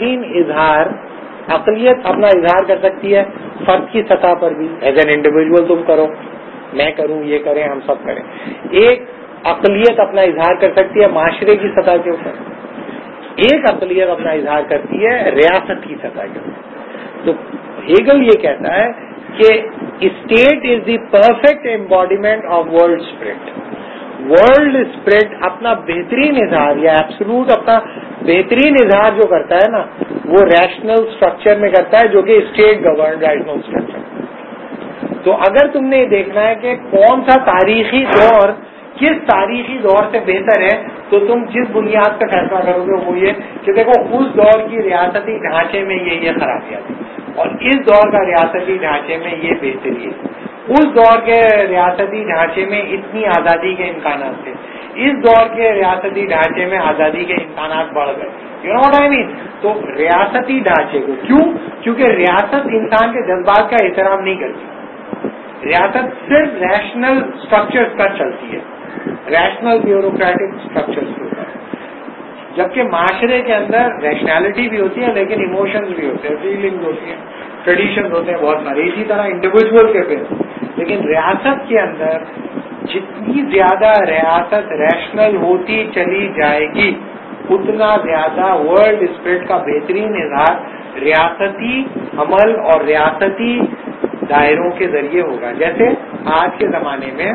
اظہار کر سکتی ہے فرد کی سطح پر بھی. ایز این انڈیویجول تم کرو, میں کروں, یہ کریں, ہم سب کریں. ایک عقلیت اپنا اظہار کر سکتی ہے معاشرے کی سطح کے اوپر, ایک عقلیت اپنا اظہار کرتی ہے ریاست کی سطح کے اوپر. تو ہیگل یہ کہتا ہے کہ state is the perfect embodiment of world spirit. World spirit اپنا بہترین اظہار یا ایبسولوٹ اپنا بہترین اظہار جو کرتا ہے نا وہ ریشنل اسٹرکچر میں کرتا ہے, جو کہ اسٹیٹ گورنڈ ریشنل اسٹرکچر. تو اگر تم نے یہ دیکھنا ہے کہ کون سا تاریخی دور کس تاریخی دور سے بہتر ہے, تو تم جس بنیاد پہ فیصلہ کرو گے وہ یہ کہ دیکھو اس دور کی ریاستی ڈھانچے میں یہ خرابیاں تھیں اور اس دور کا ریاستی ڈھانچے میں یہ بہتری ہے. اس دور کے ریاستی ڈھانچے میں اتنی آزادی کے امکانات تھے, اس دور کے ریاستی ڈھانچے میں آزادی کے امکانات بڑھ گئے. You know what I mean? تو ریاستی ڈھانچے کو کیونکہ ریاست انسان کے جذبات کا احترام نہیں کرتی. ریاست صرف ریشنل اسٹرکچر پر چلتی ہے, ریشنل بیوروکریٹک اسٹرکچر کے اوپر. جبکہ معاشرے کے اندر ریشنالٹی بھی ہوتی ہے لیکن ایموشنز بھی ہوتے ہیں, فیلنگز ہوتی ہیں, ٹریڈیشنز ہوتے ہیں بہت سارے. اسی طرح انڈیویجول کے پہ, لیکن ریاست کے اندر جتنی زیادہ ریاست ریشنل ہوتی چلی جائے گی اتنا زیادہ ورلڈ اسپرٹ کا بہترین اظہار ریاستی عمل اور ریاستی دائروں کے ذریعے ہوگا. جیسے آج کے زمانے میں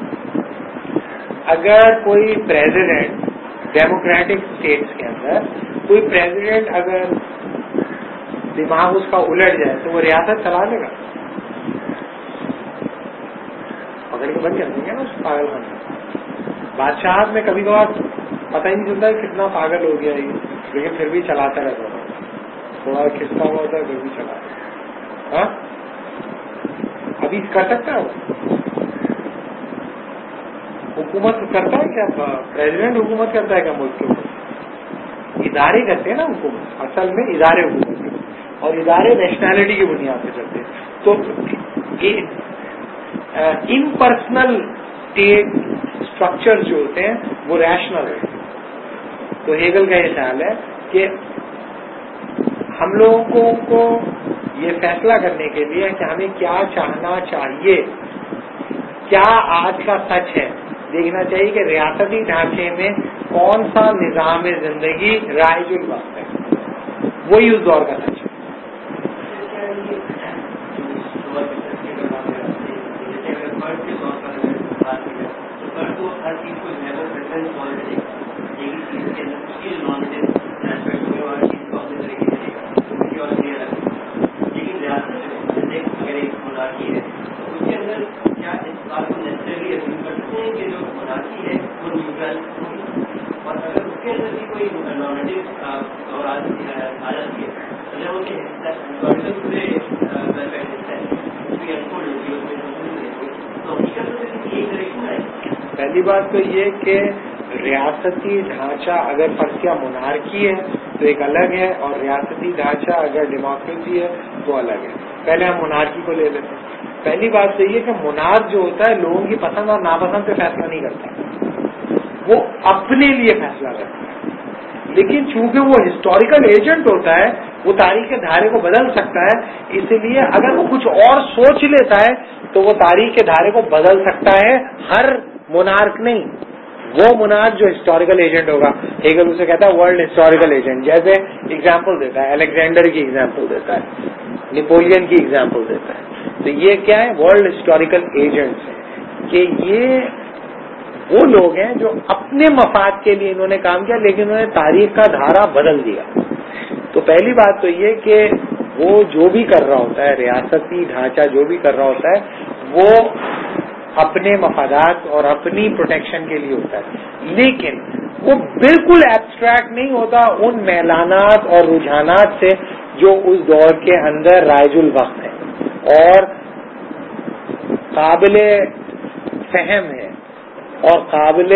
اگر کوئی پریزیڈنٹ ڈیموکریٹک اسٹیٹس کے اندر کوئی پریزیڈنٹ اگر دماغ اس کا الٹ جائے تو وہ ریاست چلا لے گا, پکڑ کے بند کر دیں گے نا اس پاگل خان. بادشاہت میں کبھی کبھار پتہ ہی نہیں چلتا ہے کتنا پاگل ہو گیا یہ, لیکن پھر بھی چلاتا رہتا ہے, تھوڑا کھستا ہوا ہوتا ہے پھر بھی چلاتا. ہاں ابھی کر سکتا ہے وہ حکومت کرتا ہے کیا؟ پریزیڈنٹ حکومت کرتا ہے کیا ملک کے اوپر؟ ادارے کرتے ہیں نا حکومت, اصل میں ادارے حکومت کرتے ہیں اور ادارے نیشنلٹی کی بنیاد پہ چلتے ہیں. تو امپرسنل اسٹیٹ اسٹرکچر جو ہوتے ہیں وہ ریشنل ہے. تو ہیگل کا یہ خیال ہے کہ ہم لوگوں کو یہ فیصلہ کرنے کے لیے کہ ہمیں کیا چاہنا چاہیے, کیا آج کا سچ ہے, دیکھنا چاہیے کہ ریاستی ڈھانچے میں کون سا نظام زندگی رائج الوقت ہے, وہی اس دور کا سچ ہے. monarchy ہے اس کے اندر کیا اس بات کو نیسسریلی ایزیوم کر سکتے ہیں کہ جو monarchy ہے وہ نیوٹرل ہوگی اور اگر اس کے اندر بھی کوئی نارمیٹو اور آ جاتی ہے اگر وہ ہسٹوریکل پورے انفولڈ ہوگی اس میں تو حقیقت سے ایک ڈائریکشن ہے. پہلی بات تو یہ کہ ریاستی ڈھانچہ اگر فرض کیا monarchy ہے تو ایک الگ ہے اور ریاستی ڈھانچہ اگر ڈیموکریسی ہے تو الگ ہے. پہلے ہم monarchy کو لے لیتے ہیں. پہلی بات تو یہ کہ monarch جو ہوتا ہے لوگوں کی پسند اور ناپسند پہ فیصلہ نہیں کرتا, وہ اپنے لیے فیصلہ کرتا ہے. لیکن چونکہ وہ ہسٹوریکل ایجنٹ ہوتا ہے وہ تاریخ کے دھارے کو بدل سکتا ہے, اس لیے اگر وہ کچھ اور سوچ لیتا ہے تو وہ تاریخ کے دھارے کو بدل سکتا ہے. ہر monarch نہیں, وہ monarch جو ہسٹوریکل ایجنٹ ہوگا. ہیگل اسے کہتا ہے ورلڈ ہسٹوریکل ایجنٹ. جیسے ایگزامپل دیتا ہے, الیگزینڈر کی ایگزامپل دیتا ہے, نیپولین کی ایگزامپل دیتا ہے. تو یہ کیا ہے, ورلڈ ہسٹوریکل ایجنٹس ہیں کہ یہ وہ لوگ ہیں جو اپنے مفاد کے لیے انہوں نے کام کیا لیکن انہوں نے تاریخ کا دھارا بدل دیا. تو پہلی بات تو یہ کہ وہ جو بھی کر رہا ہوتا ہے, ریاستی ڈھانچہ جو بھی کر رہا ہوتا ہے وہ اپنے مفادات اور اپنی پروٹیکشن کے لیے ہوتا ہے, لیکن وہ بالکل ایبسٹریکٹ نہیں ہوتا ان میلانات اور رجحانات سے جو اس دور کے اندر رائج الوقت ہیں اور قابل فہم ہے اور قابل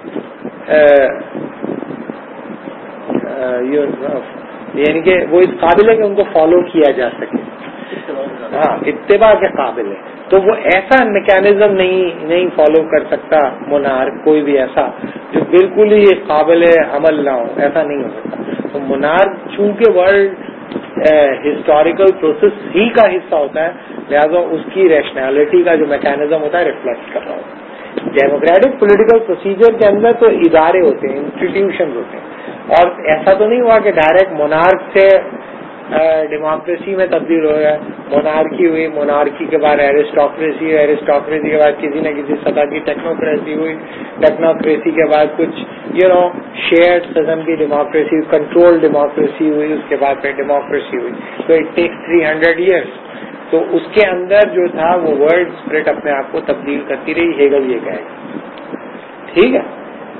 یعنی کہ وہ اس قابل ہے کہ ان کو فالو کیا جا سکے, ہاں اتباع کے قابل ہے. تو وہ ایسا میکینزم نہیں فالو کر سکتا monarch, کوئی بھی ایسا جو بالکل ہی قابل عمل نہ ہو, ایسا نہیں ہو سکتا. تو monarch چونکہ ورلڈ ہسٹوریکل پروسیس ہی کا حصہ ہوتا ہے لہذا اس کی ریشنلٹی کا جو میکینزم ہوتا ہے ریفلیکٹ کر رہا ہوتا ہے. ڈیموکریٹک پولیٹیکل پروسیجر کے اندر تو ادارے ہوتے ہیں, انسٹیٹیوشنز ہوتے ہیں, اور ایسا تو نہیں ہوا کہ ڈائریکٹ monarch سے ڈیموکریسی میں تبدیل ہو گیا. monarchy ہوئی, monarchy کے بعد ایرسٹوکریسی, ایرسٹوکریسی کے بعد کسی نہ کسی سطح کی ٹیکنوکریسی ہوئی, ٹیکنوکریسی کے بعد کچھ شیئرڈ سزم کی ڈیموکریسی, کنٹرول ڈیموکریسی ہوئی, اس کے بعد پھر ڈیموکریسی ہوئی. تو اٹ ٹیکس 300 years. تو اس کے اندر جو تھا وہ ورلڈ اسپرٹ اپنے آپ کو تبدیل کرتی رہی. ہیگل یہ کہے گا, ٹھیک ہے.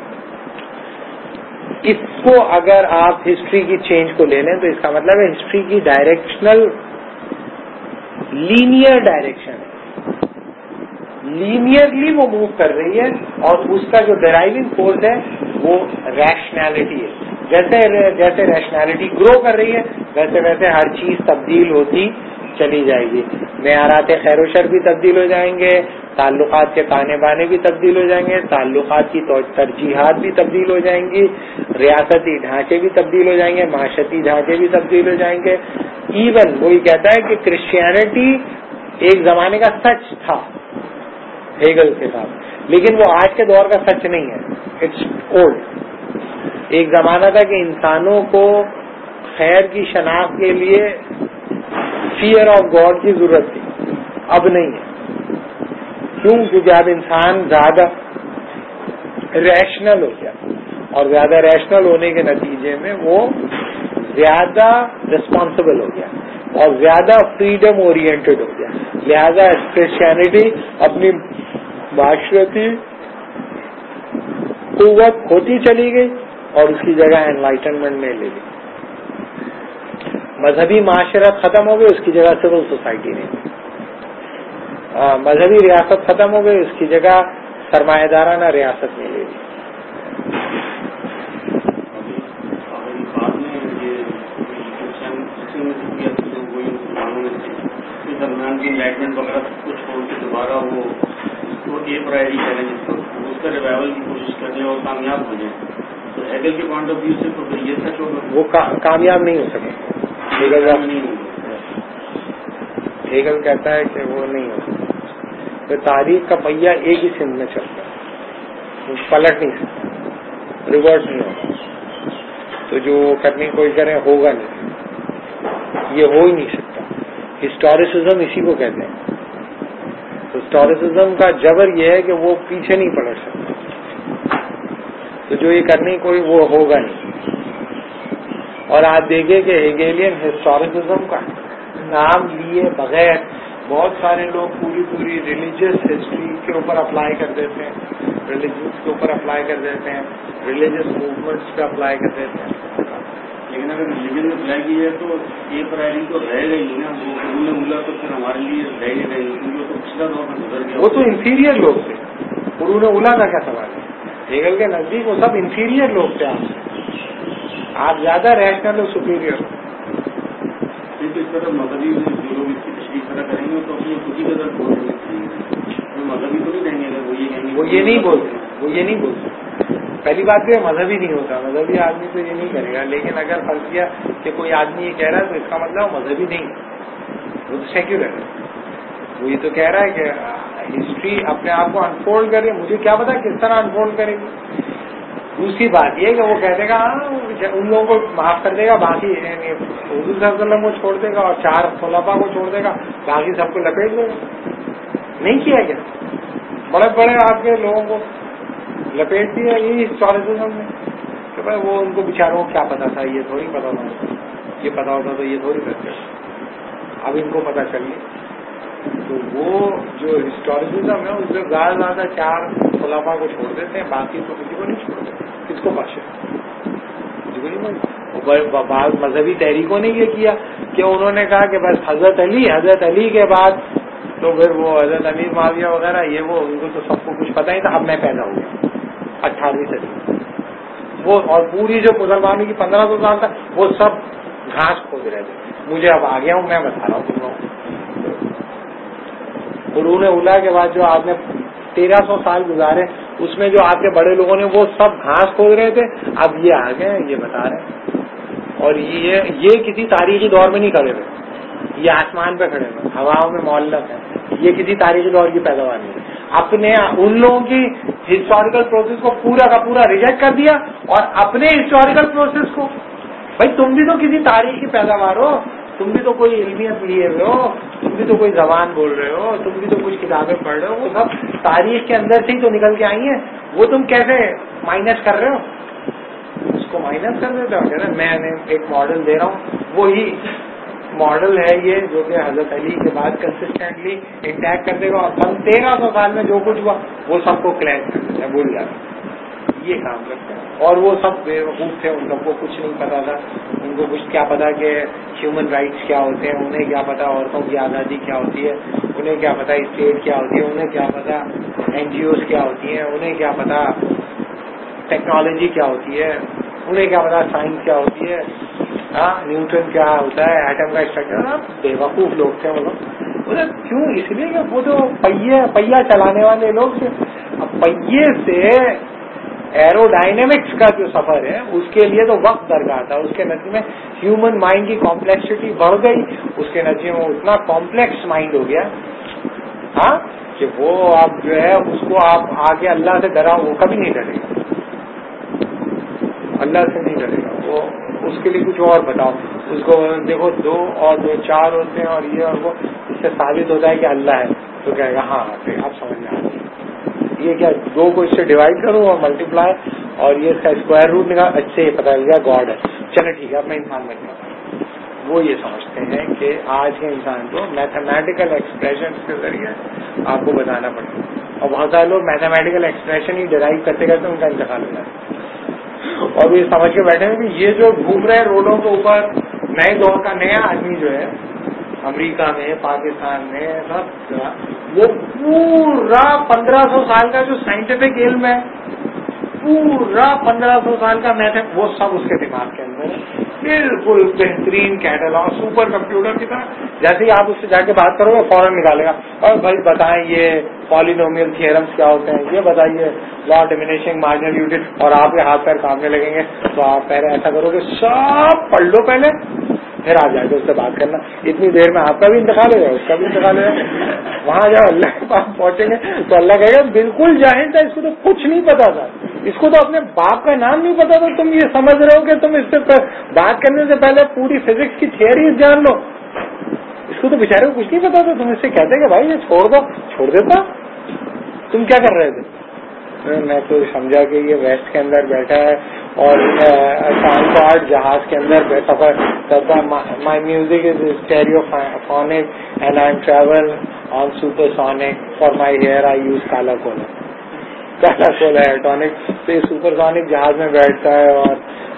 اس کو اگر آپ ہسٹری کی چینج کو لے لیں تو اس کا مطلب ہے ہسٹری کی ڈائریکشنل لینئر ڈائریکشن ہے, لینئرلی وہ موو کر رہی ہے اور اس کا جو ڈرائیونگ فورس ہے وہ ریشنلٹی ہے. جیسے ریشنلٹی گرو کر رہی ہے ویسے ویسے ہر چیز تبدیل ہوتی چلی جائے گی. معیارات خیر و شر بھی تبدیل ہو جائیں گے, تعلقات کے تانے بانے بھی تبدیل ہو جائیں گے, تعلقات کی ترجیحات بھی تبدیل ہو جائیں گی, ریاستی ڈھانچے بھی تبدیل ہو جائیں گے, معاشرتی ڈھانچے بھی تبدیل ہو جائیں گے. ایون وہی کہتا ہے کہ کرسچینٹی ایک زمانے کا سچ تھا ہیگل کے ساتھ, لیکن وہ آج کے دور کا سچ نہیں ہے, اٹس اولڈ. ایک زمانہ تھا کہ انسانوں کو خیر کی شناخت کے لیے فیئر آف گاڈ کی ضرورت تھی, اب نہیں ہے. کیوں؟ کیونکہ اب انسان زیادہ ریشنل ہو گیا اور زیادہ ریشنل ہونے کے نتیجے میں وہ زیادہ ریسپانسبل ہو گیا اور زیادہ فریڈم اورینٹڈ ہو گیا. لہذا کرسچینٹی اپنی معاشرتی قوت کھوتی چلی گئی اور اس کی جگہ انلائٹنمنٹ نے لے لی. مذہبی معاشرت ختم ہو گئی, اس کی جگہ سول سوسائٹی نے لی. مذہبی ریاست ختم ہو گئی, اس کی جگہ سرمایہ دارانہ ریاست نے لے لی. درمیان کی انلائٹمنٹ وغیرہ کچھ ہو کے دوبارہ وہ اے پرائرٹی کریں اس کا ریوائول کی کوشش کریں اور کامیاب ہو جائیں. تو ہیگل کے پوائنٹ آف ویو سے تو پھر یہ سچ ہوگا وہ کامیاب نہیں ہو سکے. ہیگل کہتا ہے کہ وہ نہیں ہو سکتا. تاریخ کا پہیہ ایک ہی سمت میں چلتا ہے, پلٹ نہیں سکتا, ریورس نہیں ہوگا. تو جو کرنے کی کوشش کریں ہوگا نہیں, یہ ہو ہی نہیں سکتا. ہسٹوریسزم اسی کو کہتے ہیں. ہسٹوریسزم کا جبر یہ ہے کہ وہ پیچھے نہیں پلٹ سکتا. تو جو یہ کرنے کی کوئی وہ ہوگا نہیں. اور آپ دیکھیں کہ ہیگیلین ہسٹوریسزم کا نام لیے بغیر بہت سارے لوگ پوری ریلیجیس ہسٹری کے اوپر اپلائی کر دیتے ہیں، ریلیجنس کے اوپر اپلائی کر دیتے ہیں، ریلیجیس موومنٹس پہ اپلائی کر دیتے ہیں. لیکن اگر ریلیجن میں اپلائی کی ہے تو یہ پرائرٹی تو رہے گا ہی نا. وہ قرون اولیٰ تو پھر ہمارے لیے رہے گی نہیں، کیونکہ وہ تو پچھلا دور میں گزر گیا. وہ تو انفیریئر لوگ تھے. قرون اولیٰ کا کیا سوال ہے؟ ہیگل کے نزدیک وہ سب انفیریئر لوگ تھے. آپ زیادہ ریشنل اور سپیریئر. اس طرح مذہبی جو لوگ اس کی تشریح طرح کریں گے تو اپنی خود ہی کا درد بول رہے ہیں. مذہبی تو نہیں کہیں گے. اگر وہ یہ کہیں گے، وہ یہ نہیں بولتے. پہلی بات تو مذہبی نہیں ہوتا. مذہبی آدمی تو یہ نہیں کرے گا. لیکن اگر فرض کیا کہ کوئی آدمی یہ کہہ رہا ہے تو اس کا مطلب مذہبی نہیں، وہ تو سیکولر ہے. وہ یہ تو کہہ رہا ہے کہ ہسٹری اپنے آپ کو انفولڈ کرے. مجھے کیا پتا کس طرح انفولڈ کرے گی. دوسری بات یہ کہ وہ کہہ دے گا ان لوگوں کو معاف کر دے گا، باقی حضور صلی اللہ علیہ وسلم کو چھوڑ دے گا اور 4 خلفاء کو چھوڑ دے گا، باقی سب کو لپیٹ دے گا. نہیں کیا گیا. بڑے آپ کے لوگوں کو لپیٹ دیا یہی ہسٹوریسزم نے کہ بھائی وہ ان کو بیچاروں کو کیا پتا تھا، یہ تھوڑی پتا تھا. یہ پتا ہوتا تو یہ تھوڑی کرتے. اب ان کو پتا چل گیا. تو وہ جو ہسٹوریسزم ہے اس میں زیادہ 4 خلفاء کو چھوڑ دیتے ہیں، باقی تو کسی کو نہیں چھوڑتے. کس کو بخشے؟ کسی کو نہیں. بعض مذہبی تحریکوں نے یہ کیا کہ انہوں نے کہا کہ بس حضرت علی کے بعد تو پھر وہ حضرت امیر معاویہ وغیرہ یہ وہ ان کو تو سب کو کچھ پتہ ہی تھا. اب میں پیدا ہو گیا 18ویں صدی وہ، اور پوری جو مسلمانوں کی 1500 سال تک وہ سب گھاس کھود رہے تھے. مجھے اب آ گیا ہوں، میں بتا رہا ہوں تم لوگوں. قرون اولیٰ کے بعد جو آپ نے 1300 سال گزارے اس میں جو آپ کے بڑے لوگوں نے وہ سب گھاس کھود رہے تھے. اب یہ آ گئے یہ بتا رہے ہیں. اور یہ کسی تاریخی دور میں نہیں کھڑے ہوئے. یہ آسمان پہ کھڑے ہوئے، ہواؤں میں معلق ہے. یہ کسی تاریخی دور کی پیداوار نہیں. اپنے ان لوگوں کی ہسٹوریکل پروسیس کو پورا کا پورا ریجیکٹ کر دیا اور اپنے ہسٹوریکل پروسیس کو. بھائی تم بھی تو کسی تاریخ کی پیداوار ہو، تم بھی تو کوئی علمیت لیے ہوئے ہو، تم بھی تو کوئی زبان بول رہے ہو، تم بھی تو کچھ کتابیں پڑھ رہے ہو. وہ سب تاریخ کے اندر سے ہی تو نکل کے آئی ہیں. وہ تم کیسے مائنس کر رہے ہو؟ اس کو مائنس کر دیتے ہو. میں ایک ماڈل دے رہا ہوں، وہی ماڈل ہے یہ جو کہ حضرت علی کے بعد کنسسٹنٹلی انٹیکٹ کر دے گا اور 1300 سال میں جو کچھ ہوا وہ سب کو کلیش کر دیتے ہیں، بھول جاتے ہیں. یہ کام کرتے ہیں. اور وہ سب بے وقوف تھے، ان سب کو کچھ نہیں پتا تھا. ان کو کچھ کیا پتا کہ ہیومن رائٹس کیا ہوتے ہیں، انہیں کیا پتا عورتوں کی آزادی کیا ہوتی ہے، انہیں کیا پتا اسٹیٹ کیا ہوتی ہے، انہیں کیا پتا NGOs کیا ہوتی ہیں، انہیں کیا پتا ٹیکنالوجی کیا ہوتی ہے، انہیں کیا پتا سائنس کیا ہوتی ہے، نیوٹن کیا ہوتا ہے، ایٹم کا اسٹرکچر. بے وقوف لوگ تھے وہ لوگ. کیوں؟ اس لیے کہ وہ جو پہیا چلانے والے لوگ تھے. اب پہیے سے ایرو ڈائنمکس کا جو سفر ہے اس کے لیے تو وقت درکار تھا. اس کے نتیجے میں ہیومن مائنڈ کی کمپلیکسٹی بڑھ گئی. اس کے نتیجے میں اتنا کمپلیکس مائنڈ ہو گیا کہ وہ اب جو ہے اس کو آپ آگے اللہ سے ڈراؤ وہ کبھی نہیں ڈرے گا. اللہ سے نہیں ڈرے گا وہ. اس کے لیے کچھ اور بتاؤ. اس کو دیکھو 2 اور 2 4 ہوتے ہیں اور یہ اور وہ، اس سے ثابت ہوتا ہے کہ اللہ ہے تو کہے گا ہاں آپ سمجھ میں آتی. یہ کیا 2 کو اس سے ڈیوائڈ کروں اور ملٹیپلائی اور یہ اس کا اسکوائر روٹ نکال، اچھے یہ پتا چل گیا گاڈ ہے. چلے ٹھیک ہے اب میں انسان بن جاتا ہوں. وہ یہ سمجھتے ہیں کہ آج کے انسان کو میتھمیٹیکل ایکسپریشن کے ذریعے آپ کو بتانا پڑے گا. اور بہت سارے لوگ میتھمیٹیکل ایکسپریشن ہی ڈرائیو کرتے کرتے ان کا انتقال ہو جاتا ہے. اور یہ سمجھ کے بیٹھے ہیں کہ یہ جو گھوم رہے روڈوں کے اوپر نئے دور کا نیا آدمی جو ہے امریکہ میں پاکستان میں سب، وہ پورا 1500 سال کا جو سائنٹیفک علم ہے، پورا 1500 سال کا میتھ، وہ سب اس کے دماغ کے اندر ہے. بالکل بہترین کیٹلاگ سپر کمپیوٹر کی طرح. جیسے ہی آپ اس سے جا کے بات کرو گے فوراً نکالے گا. اور بھائی بتائیں یہ پالینومیل تھیورمز کیا ہوتے ہیں، یہ بتائیے لا ڈیمینشنگ مارجنل یونٹ، اور آپ کے ہاتھ پیر کامنے لگیں گے. تو آپ پہلے ایسا کرو گے سب پڑھ لو پہلے، پھر آ جائے گا اس سے بات کرنا. اتنی دیر میں آپ کا بھی انتقال ہو جائے گا، اس کا بھی انتقال ہو جائے گا. وہاں جب اللہ کے پاس پہنچیں گے تو اللہ کہے گا بالکل جاہل تھا، اس کو تو کچھ نہیں پتا تھا، اس کو تو اپنے باپ کا نام نہیں پتا تھا. تم یہ سمجھ رہے ہو کہ تم اس سے بات کرنے سے پہلے پوری فزکس کی تھیوریز جان لو. اس کو تو بیچارے کو کچھ نہیں پتا تھا. تم اس سے کہتے کہ بھائی یہ چھوڑ دو، چھوڑ دیتا. تم کیا کر رہے تھے؟ میں تو سمجھا کہ یہ ویسٹ کے اندر بیٹھا ہے اور کانکارڈ جہاز کے اندر سفر کرتا ہے. My music is stereophonic and I am travel on supersonic. For my hair I use Kala Kola hair tonic. تو یہ سپر سونک جہاز میں بیٹھتا ہے اور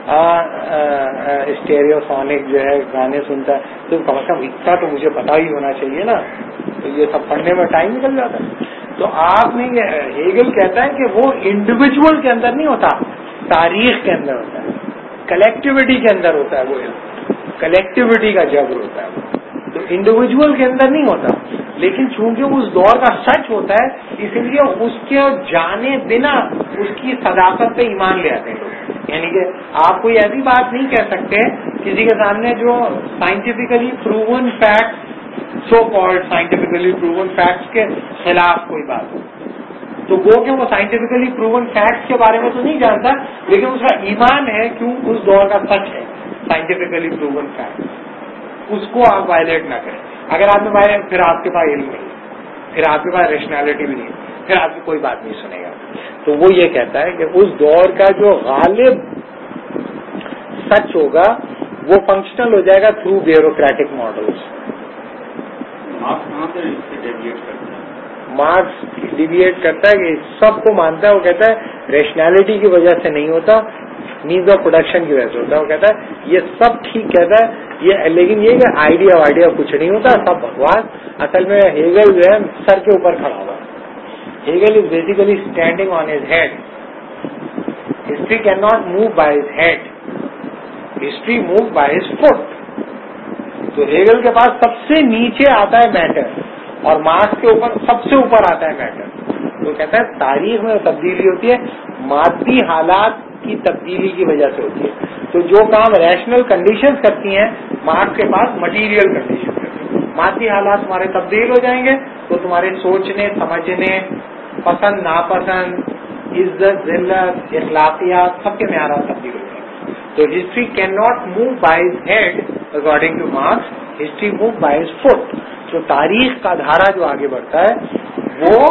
اسٹیریو سونک جو ہے گانے سنتا ہے. تو کم از کم اتنا تو مجھے پتا ہی ہونا چاہیے نا. تو یہ سب پڑھنے میں ٹائم نکل جاتا ہے. تو آپ نے ہیگل کہتا ہے کہ وہ انڈیویجول کے اندر نہیں ہوتا, تاریخ کے اندر ہوتا ہے, کلیکٹیوٹی کے اندر ہوتا ہے. وہ کلیکٹیوٹی کا جبر ہوتا ہے. تو انڈیویجول کے اندر نہیں ہوتا. لیکن چونکہ اس دور کا سچ ہوتا ہے اس لیے اس کے جانے بنا اس کی صداقت پہ ایمان لے آتے ہیں. یعنی کہ آپ کوئی ایسی بات نہیں کہہ سکتے کسی کے سامنے جو scientifically proven fact, so called scientifically proven facts کے خلاف کوئی بات ہو. تو وہ کہ وہ سائنٹیفکلی پروون فیکٹس کے بارے میں تو نہیں جانتا, لیکن اس کا ایمان ہے کیوں اس دور کا سچ ہے سائنٹیفکلی پروون فیکٹ. اس کو آپ وائلیٹ نہ کریں. اگر آپ نے وائلیٹ, پھر آپ کے پاس علم نہیں, پھر آپ کے پاس ریشنالٹی بھی نہیں, پھر آپ کی کوئی بات نہیں سنے گا. تو وہ یہ کہتا ہے کہ اس دور کا جو غالب سچ ہوگا وہ فنکشنل ہو جائے گا through bureaucratic models. Marx deviate کرتا ہے کہ سب کو مانتا ہے. وہ کہتا ہے ریشنالٹی کی وجہ سے نہیں ہوتا, مینز آف پروڈکشن کی وجہ سے ہوتا ہے. وہ کہتا ہے یہ سب ٹھیک کہتا ہے یہ, لیکن یہ کہ آئیڈیا کچھ نہیں ہوتا, سب بکواس. اصل میں ہیگل جو ہے سر کے اوپر کھڑا ہوا. Hegel is basically standing on his head. History cannot move by his head, history move by his feet. تو ہیگل کے پاس سب سے نیچے آتا ہے میٹر اور مارکس کے اوپر سب سے اوپر آتا ہے میٹر. تو کہتا ہے تاریخ میں تبدیلی ہوتی ہے مادی حالات کی تبدیلی کی وجہ سے ہوتی ہے. تو جو کام ریشنل کنڈیشنز کرتی ہیں مارکس کے پاس مٹیریل کنڈیشن کرتی ہیں. مادی حالات تمہارے تبدیل ہو جائیں گے تو تمہارے سوچنے, سمجھنے, پسند ناپسند, عزت ذلت, اخلاقیات سب کے معیارات تبدیل ہو جائیں گے. تو history cannot move by his head according to Marx, history move by his feet. جو تاریخ کا دھارا جو آگے بڑھتا ہے وہ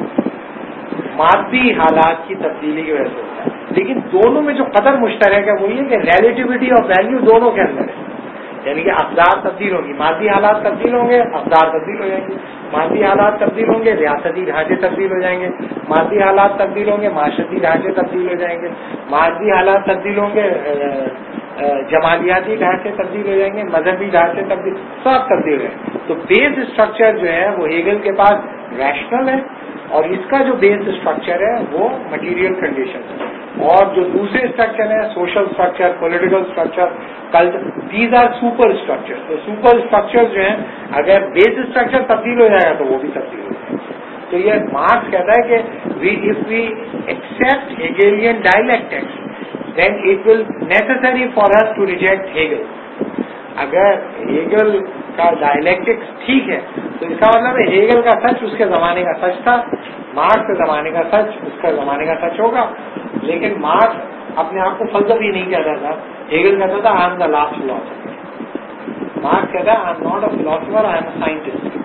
مادی حالات کی تبدیلی کی وجہ سے ہوتا ہے. لیکن دونوں میں جو قدر مشترک ہے وہ یہ کہ ریلیٹیوٹی آف ویلیو دونوں کے اندر ہے. یعنی کہ اقدار تبدیل ہوگی, مادی حالات تبدیل ہوں گے, اقدار تبدیل ہو جائیں گے. مادی حالات تبدیل ہوں گے, ریاستی ڈھانچے تبدیل ہو جائیں گے. مادی حالات تبدیل ہوں گے, معاشرتی ڈھانچے تبدیل ہو جائیں گے. مادی حالات تبدیل ہوں گے, جمالیاتی ڈھانچے تبدیل ہو جائیں گے, مذہبی ڈھانچے تبدیل, سب تبدیل ہے. تو بیس اسٹرکچر جو ہے وہ ہیگل کے پاس ریشنل ہے اور اس کا جو بیس اسٹرکچر ہے وہ مٹیریل کنڈیشن ہے. اور جو دوسرے اسٹرکچر ہیں social structure, political structure, culture, these are superstructure. تو سپر اسٹرکچر جو ہیں اگر بیس اسٹرکچر تبدیل ہو جائے گا تو وہ بھی تبدیل ہو جائے گا. تو یہ مارکس کہتا ہے کہ if we accept Hegelian dialectics then it will necessary for us to reject Hegel. اگر ہیگل کا ڈائلیکٹکس ٹھیک ہے تو اس کا مطلب ہے ہیگل کا سچ اس کے زمانے کا سچ تھا, مارکس کے زمانے کا سچ اس کا زمانے کا سچ ہوگا. لیکن مارکس اپنے آپ کو فلسفی نہیں کہتا تھا, ہیگل کہتا تھا I am the last philosopher. Marx کہتا ہے I am not a philosopher, I am a scientist.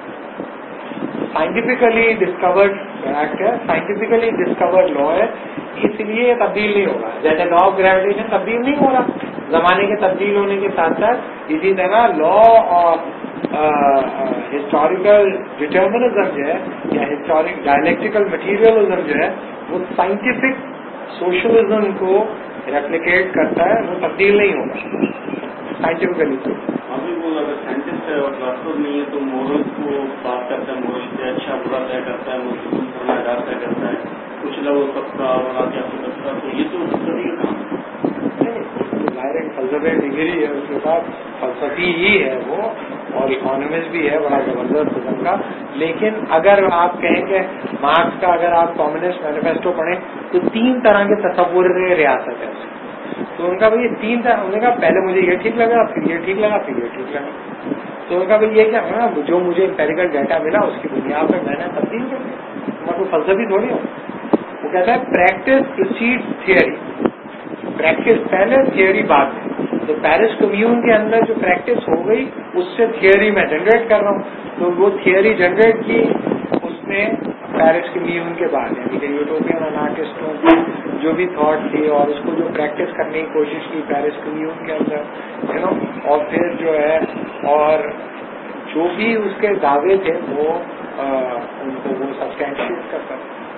Scientifically discovered fact ہے, سائنٹیفکلی ڈسکورڈ لا ہے, اس لیے تبدیل نہیں ہوگا. جیسے لا آف گریویٹیشن تبدیل نہیں ہو رہا زمانے کے تبدیل ہونے کے ساتھ ساتھ, اسی طرح لا آف ہسٹوریکل ڈٹرمنزم جو ہے یا ہسٹورک ڈائلیکٹیکل مٹیریلزم جو ہے وہ سائنٹیفک سوشلزم کو ریپلیکیٹ کرتا ہے, وہ تبدیل نہیں ہوگا سائنٹیفکلی. تو ابھی وہ اگر سائنٹسٹ ہے اور فلاسفر نہیں ہے تو مورل کو بات کرتا ہے, مورل سے اچھا برا طے کرتا ہے, مسلم فرمائدار طے کرتا ہے, کچھ لوگ سب کا بنا کیا سکتا ہے. تو یہ تو فلسفی کا کام ہے, ڈائریکٹ فلسفے ڈگری ہے اس کے بعد فلسفی ہی ہے وہ, اور اکانومسٹ بھی ہے بڑا زبردست قسم کا. لیکن اگر آپ کہیں کہ مارکس کا اگر آپ کمیونسٹ مینیفیسٹو پڑھیں تو 3 طرح کے تصور ریاست ہے. تو ان کا بھائی 3 طرح, انہوں نے کہا پہلے مجھے یہ ٹھیک لگا, پھر یہ ٹھیک لگا, پھر یہ ٹھیک لگا. تو ان کا بھائی یہ کیا جو مجھے امپیریکل ڈیٹا ملا اس کی بنیاد پر میں نے تبدیل کر دیا, میں کوئی فلسفی تھوڑی ہوں. وہ کہتا ہے پریکٹس پریسیڈ تھیوری, پریکٹس پہلے تھیوری بعد میں. تو پیرس کمیون کے اندر جو پریکٹس ہو گئی اس سے تھیوری میں جنریٹ کر رہا ہوں. تو وہ تھیوری جنریٹ کی, اس میں پیرس کمیون کے بعد یعنی کہ یوٹوپین انارکسٹوں کی جو بھی تھاٹ تھی اور اس کو جو پریکٹس کرنے کی کوشش کی پیرس کمیون کے اندر اور پھر جو ہے اور جو بھی اس کے دعوے تھے وہ ان کو وہ سبسٹینشیٹ کرتا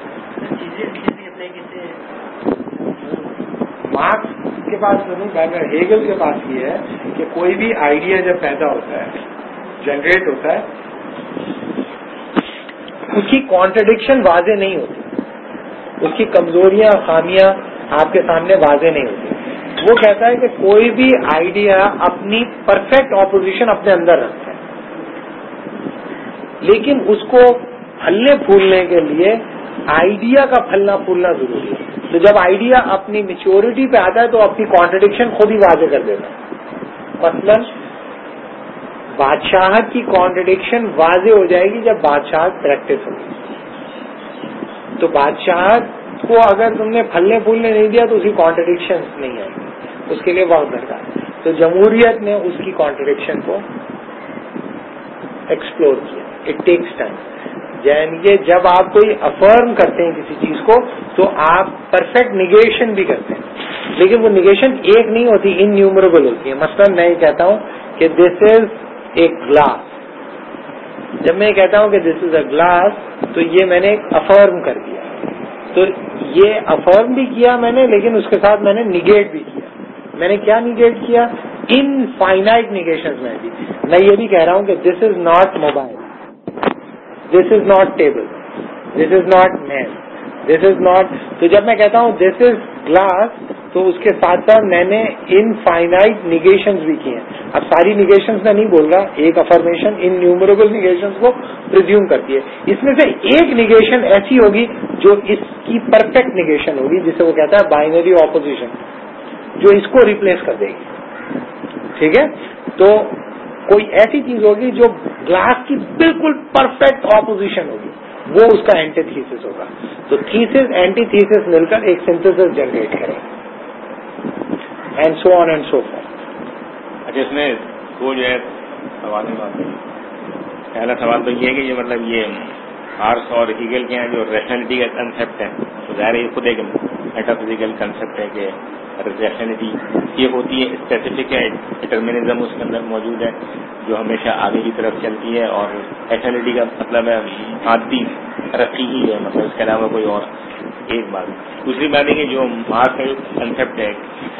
مارکس کے پاس نہیں، ہیگل کے پاس یہ ہے کہ کوئی بھی آئیڈیا جب پیدا ہوتا ہے جنریٹ ہوتا ہے اس کی کانٹرڈکشن واضح نہیں ہوتی، اس کی کمزوریاں خامیاں آپ کے سامنے واضح نہیں ہوتی. وہ کہتا ہے کہ کوئی بھی آئیڈیا اپنی پرفیکٹ اپوزیشن اپنے اندر رکھتا ہے، لیکن اس کو پھلنے پھولنے کے لیے آئیڈیا کا پھلنا پھولنا ضروری ہے. تو جب آئیڈیا اپنی میچورٹی پہ آتا ہے تو اپنی کانٹرڈکشن خود ہی واضح کر دیتا ہے. مثلا بادشاہت کی کانٹرڈکشن واضح ہو جائے گی جب بادشاہت پریکٹس ہوگی. تو بادشاہت کو اگر تم نے پھلنے پھولنے نہیں دیا تو اس کی کانٹرڈکشن نہیں آئے گی، اس کے لیے وقت درکار. تو جمہوریت نے اس کی کانٹرڈکشن کو ایکسپلور کیا. It takes time. یعنی جب آپ کوئی افرم کرتے ہیں کسی چیز کو تو آپ پرفیکٹ نیگیشن بھی کرتے ہیں، لیکن وہ نیگیشن ایک نہیں ہوتی، انیومریبل ہوتی ہے. مثلا میں یہ کہتا ہوں کہ دس از اے گلاس. جب میں یہ کہتا ہوں کہ دس از اے گلاس تو یہ میں نے ایک افرم کر دیا. تو یہ افرم بھی کیا میں نے، لیکن اس کے ساتھ میں نے نیگیٹ بھی کیا. میں نے کیا نیگیٹ کیا؟ انفائنائٹ نیگیشنز میں بھی. میں یہ بھی کہہ رہا ہوں کہ this is not mobile, this is not table, this is not man, this is not. تو جب میں کہتا ہوں دس از گلاس تو اس کے ساتھ ساتھ میں نے انفائنائٹ نیگیشنز بھی کیے ہیں. اب ساری نیگیشنز میں نہیں بول رہا، ایک افرمیشن انیومریبل نیگیشنز کو پریزیوم کرتی ہے. اس میں سے ایک نیگیشن ایسی ہوگی جو اس کی پرفیکٹ نیگیشن ہوگی، جسے وہ کہتا ہے بائنری اپوزیشن، جو اس کو ریپلیس کر دے گی. ٹھیک ہے؟ تو کوئی ایسی چیز ہوگی جو گلاس کی بالکل پرفیکٹ اپوزیشن ہوگی، وہ اس کا اینٹی تھیسس ہوگا. تو تھیسس اینٹی تھیسس مل کر ایک سنتھیسس جنریٹ کریں گے، and so on and so فارتھ. اچھا، اس میں وہ جو ہے سوال ہے، پہلا سوال تو یہ ہے کہ یہ مطلب یہ مارکس اور ہیگل کے یہاں جو ریشنلٹی کا کنسیپٹ ہے تو ظاہر ہے یہ خود ایک میٹا فزیکل کنسیپٹ ہے کہ ریشنلٹی یہ ہوتی ہے، اسپیسیفک ہے، ڈٹرمنزم اس کے اندر موجود ہے جو ہمیشہ آگے کی طرف چلتی ہے، اور ریشنلٹی کا مطلب ہے مادی ترقی ہی ہے، مطلب اس کے علاوہ کوئی اور. ایک بات. دوسری بات ہے کہ جو مارکس کا جو کنسیپٹ ہے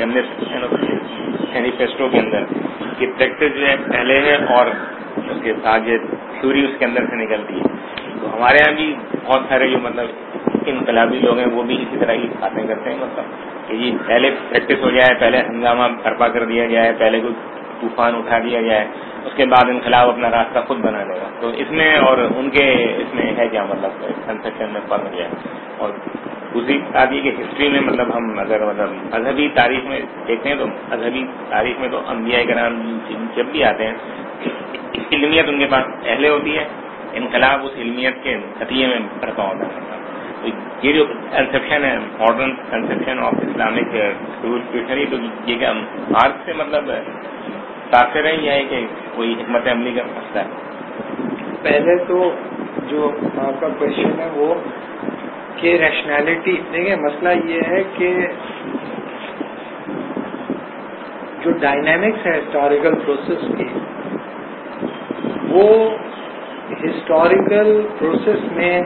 مینیفیسٹو کے اندر کہ پریکٹس جو ہے پہلے ہے اور اس کے ساتھ جو تھیوری اس کے اندر سے نکلتی ہے. تو ہمارے یہاں بھی بہت سارے جو مطلب انقلابی لوگ ہیں وہ بھی اسی طرح کی باتیں کرتے ہیں، مطلب کہ جی پہلے پریکٹس ہو جائے، پہلے ہنگامہ برپا کر دیا جائے، پہلے کوئی طوفان اٹھا دیا جائے، اس کے بعد انقلاب اپنا راستہ خود بنا لے گا. تو اس میں اور ان کے اس میں ہے کیا مطلب کنسیپشن میں فرق ہے؟ اور دوسری بات یہ کہ ہسٹری میں مطلب ہم اگر مطلب مذہبی تاریخ میں دیکھتے ہیں تو مذہبی تاریخ میں تو انبیاء کرام جب بھی آتے ہیں علمیت ان کے پاس پہلے ہوتی ہے، انقلاب اس علمیت کے نتیجے میں برپا ہوتا ہے. تو یہ جو کنسیپشن ہے modern conception of Islamic revolutionary, تو یہ کیا مارکس سے مطلب تاثر ہے یا کہ کوئی حکمت عملی کا مسئلہ ہے؟ پہلے تو جو آپ کا کوشچن ہے وہ کہ ریشنلٹی، دیکھیں مسئلہ یہ ہے کہ جو ڈائنامکس ہے ہسٹوریکل پروسیس کی، وہ ہسٹوریکل پروسیس میں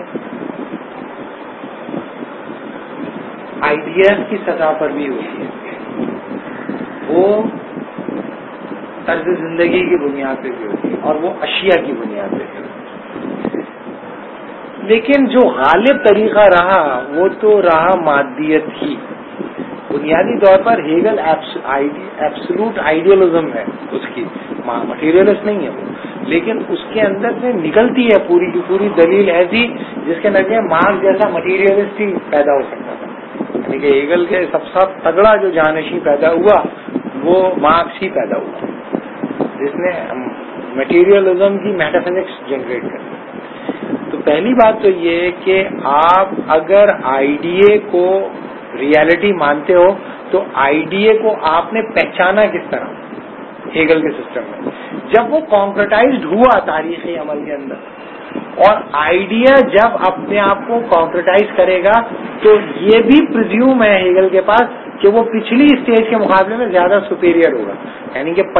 آئیڈیاز کی سطح پر بھی ہوتی ہے، وہ طرز زندگی کی بنیاد پہ بھی ہوتی ہے، اور وہ اشیاء کی بنیاد پہ بھی ہوتی ہے. لیکن جو غالب طریقہ رہا وہ تو رہا مادیت ہی. بنیادی طور پر ہیگل ایبسلوٹ آئیڈیالزم ہے اس کی، مٹیریلسٹ نہیں ہے وہ، لیکن اس کے اندر سے نکلتی ہے پوری کی پوری دلیل ایسی جس کے نتیجے مارکس جیسا مٹیریلسٹ ہی پیدا ہو سکتا تھا. یعنی کہ ہیگل کے سب سے تگڑا جو جانشین پیدا ہوا وہ مارکس ہی پیدا ہوا، جس نے مٹیریلزم کی میٹافزکس جنریٹ کر دی. تو پہلی بات تو یہ کہ آپ اگر آئیڈیے کو ریالٹی مانتے ہو تو آئیڈیے کو آپ نے پہچانا کس طرح ہیگل کے سسٹم میں، جب وہ کانکریٹائزڈ ہوا تاریخی عمل کے اندر. اور آئیڈیا جب اپنے آپ کو کانکریٹائز کرے گا تو یہ بھی پرزیوم ہے ہیگل کے پاس کہ وہ پچھلی اسٹیج کے مقابلے میں زیادہ سپیریئر ہوگا. یعنی کہ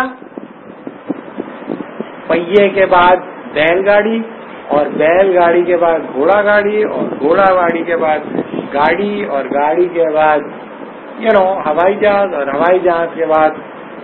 پہیے کے بعد بیل گاڑی, اور بیل گاڑی کے بعد گھوڑا گاڑی, اور گھوڑا گاڑی کے بعد گاڑی, اور گاڑی کے بعد ہوائی جہاز, اور ہوائی جہاز کے بعد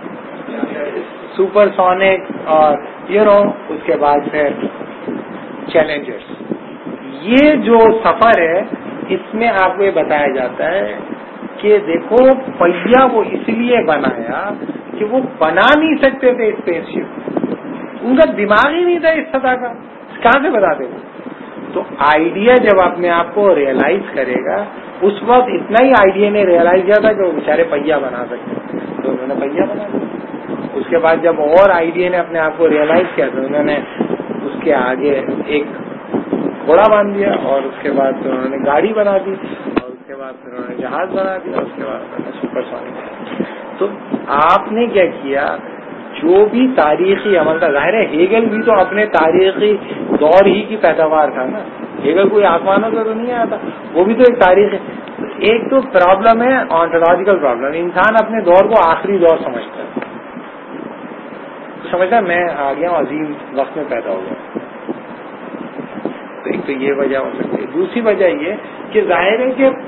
سپر سونک, اور اس کے بعد پھر چیلنجرز. یہ جو سفر ہے اس میں آپ کو یہ بتایا جاتا ہے کہ دیکھو پہیا وہ اس لیے بنایا کہ وہ بنا نہیں سکتے تھے اسپیس شپ, ان کا دماغ ہی نہیں تھا اس سطح کا, کہاں سے بتاتے وہ. تو آئیڈیا جب اپنے آپ کو ریئلائز کرے گا, اس وقت اتنا ہی آئیڈیا نے ریئلائز کیا تھا کہ وہ بیچارے پہیا بنا سکتے, تو انہوں نے پہیا بنا دیا. اس کے بعد جب اور آئیڈیا نے اپنے آپ کو ریئلائز کیا تو انہوں نے اس کے آگے ایک گھوڑا باندھ دیا, اور اس کے بعد پھر انہوں نے گاڑی بنا دی, اور اس کے بعد پھر انہوں نے جہاز بنا دیا, اور اس کے بعد انہوں نے سپر سونک. تو آپ نے کیا کیا, جو بھی تاریخی عمل تھا, ظاہر ہے ہیگل بھی تو اپنے تاریخی دور ہی کی پیداوار تھا نا, ہیگل کوئی آسمانوں سے تو نہیں آیا تھا, وہ بھی تو ایک تاریخ ہے. ایک تو پرابلم ہے آنٹولوجیکل پرابلم, انسان اپنے دور کو آخری دور سمجھتا ہے, سمجھتا ہے میں آ گیا ہوں, عظیم وقت میں پیدا ہو گیا. تو ایک تو یہ وجہ ہو سکتی ہے. دوسری وجہ یہ کہ ظاہر ہے کہ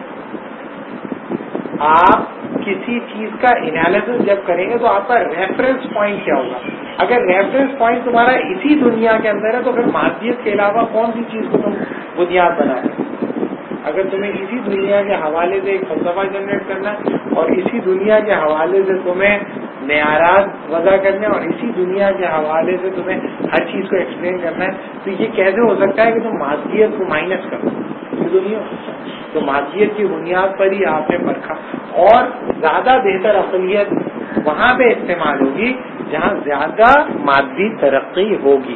آپ کسی چیز کا انالیسس جب کریں گے تو آپ کا ریفرنس پوائنٹ کیا ہوگا. اگر ریفرنس پوائنٹ تمہارا اسی دنیا کے اندر ہے تو پھر مادیت کے علاوہ کون سی چیز کو تم بنیاد بنا رہے ہو. اگر تمہیں اسی دنیا کے حوالے سے ایک فلسفہ جنریٹ کرنا ہے, اور اسی دنیا کے حوالے سے تمہیں معیارات وضع کرنے, اور اسی دنیا کے حوالے سے تمہیں ہر چیز کو ایکسپلین کرنا ہے, تو یہ کیسے ہو سکتا ہے کہ تم مادیت کو مائنس کرو. یہ تو نہیں ہو سکتا. تو مادیت کی بنیاد پر ہی آپ نے پرکھا, اور زیادہ بہتر اقلیت وہاں پہ استعمال ہوگی جہاں زیادہ مادی ترقی ہوگی.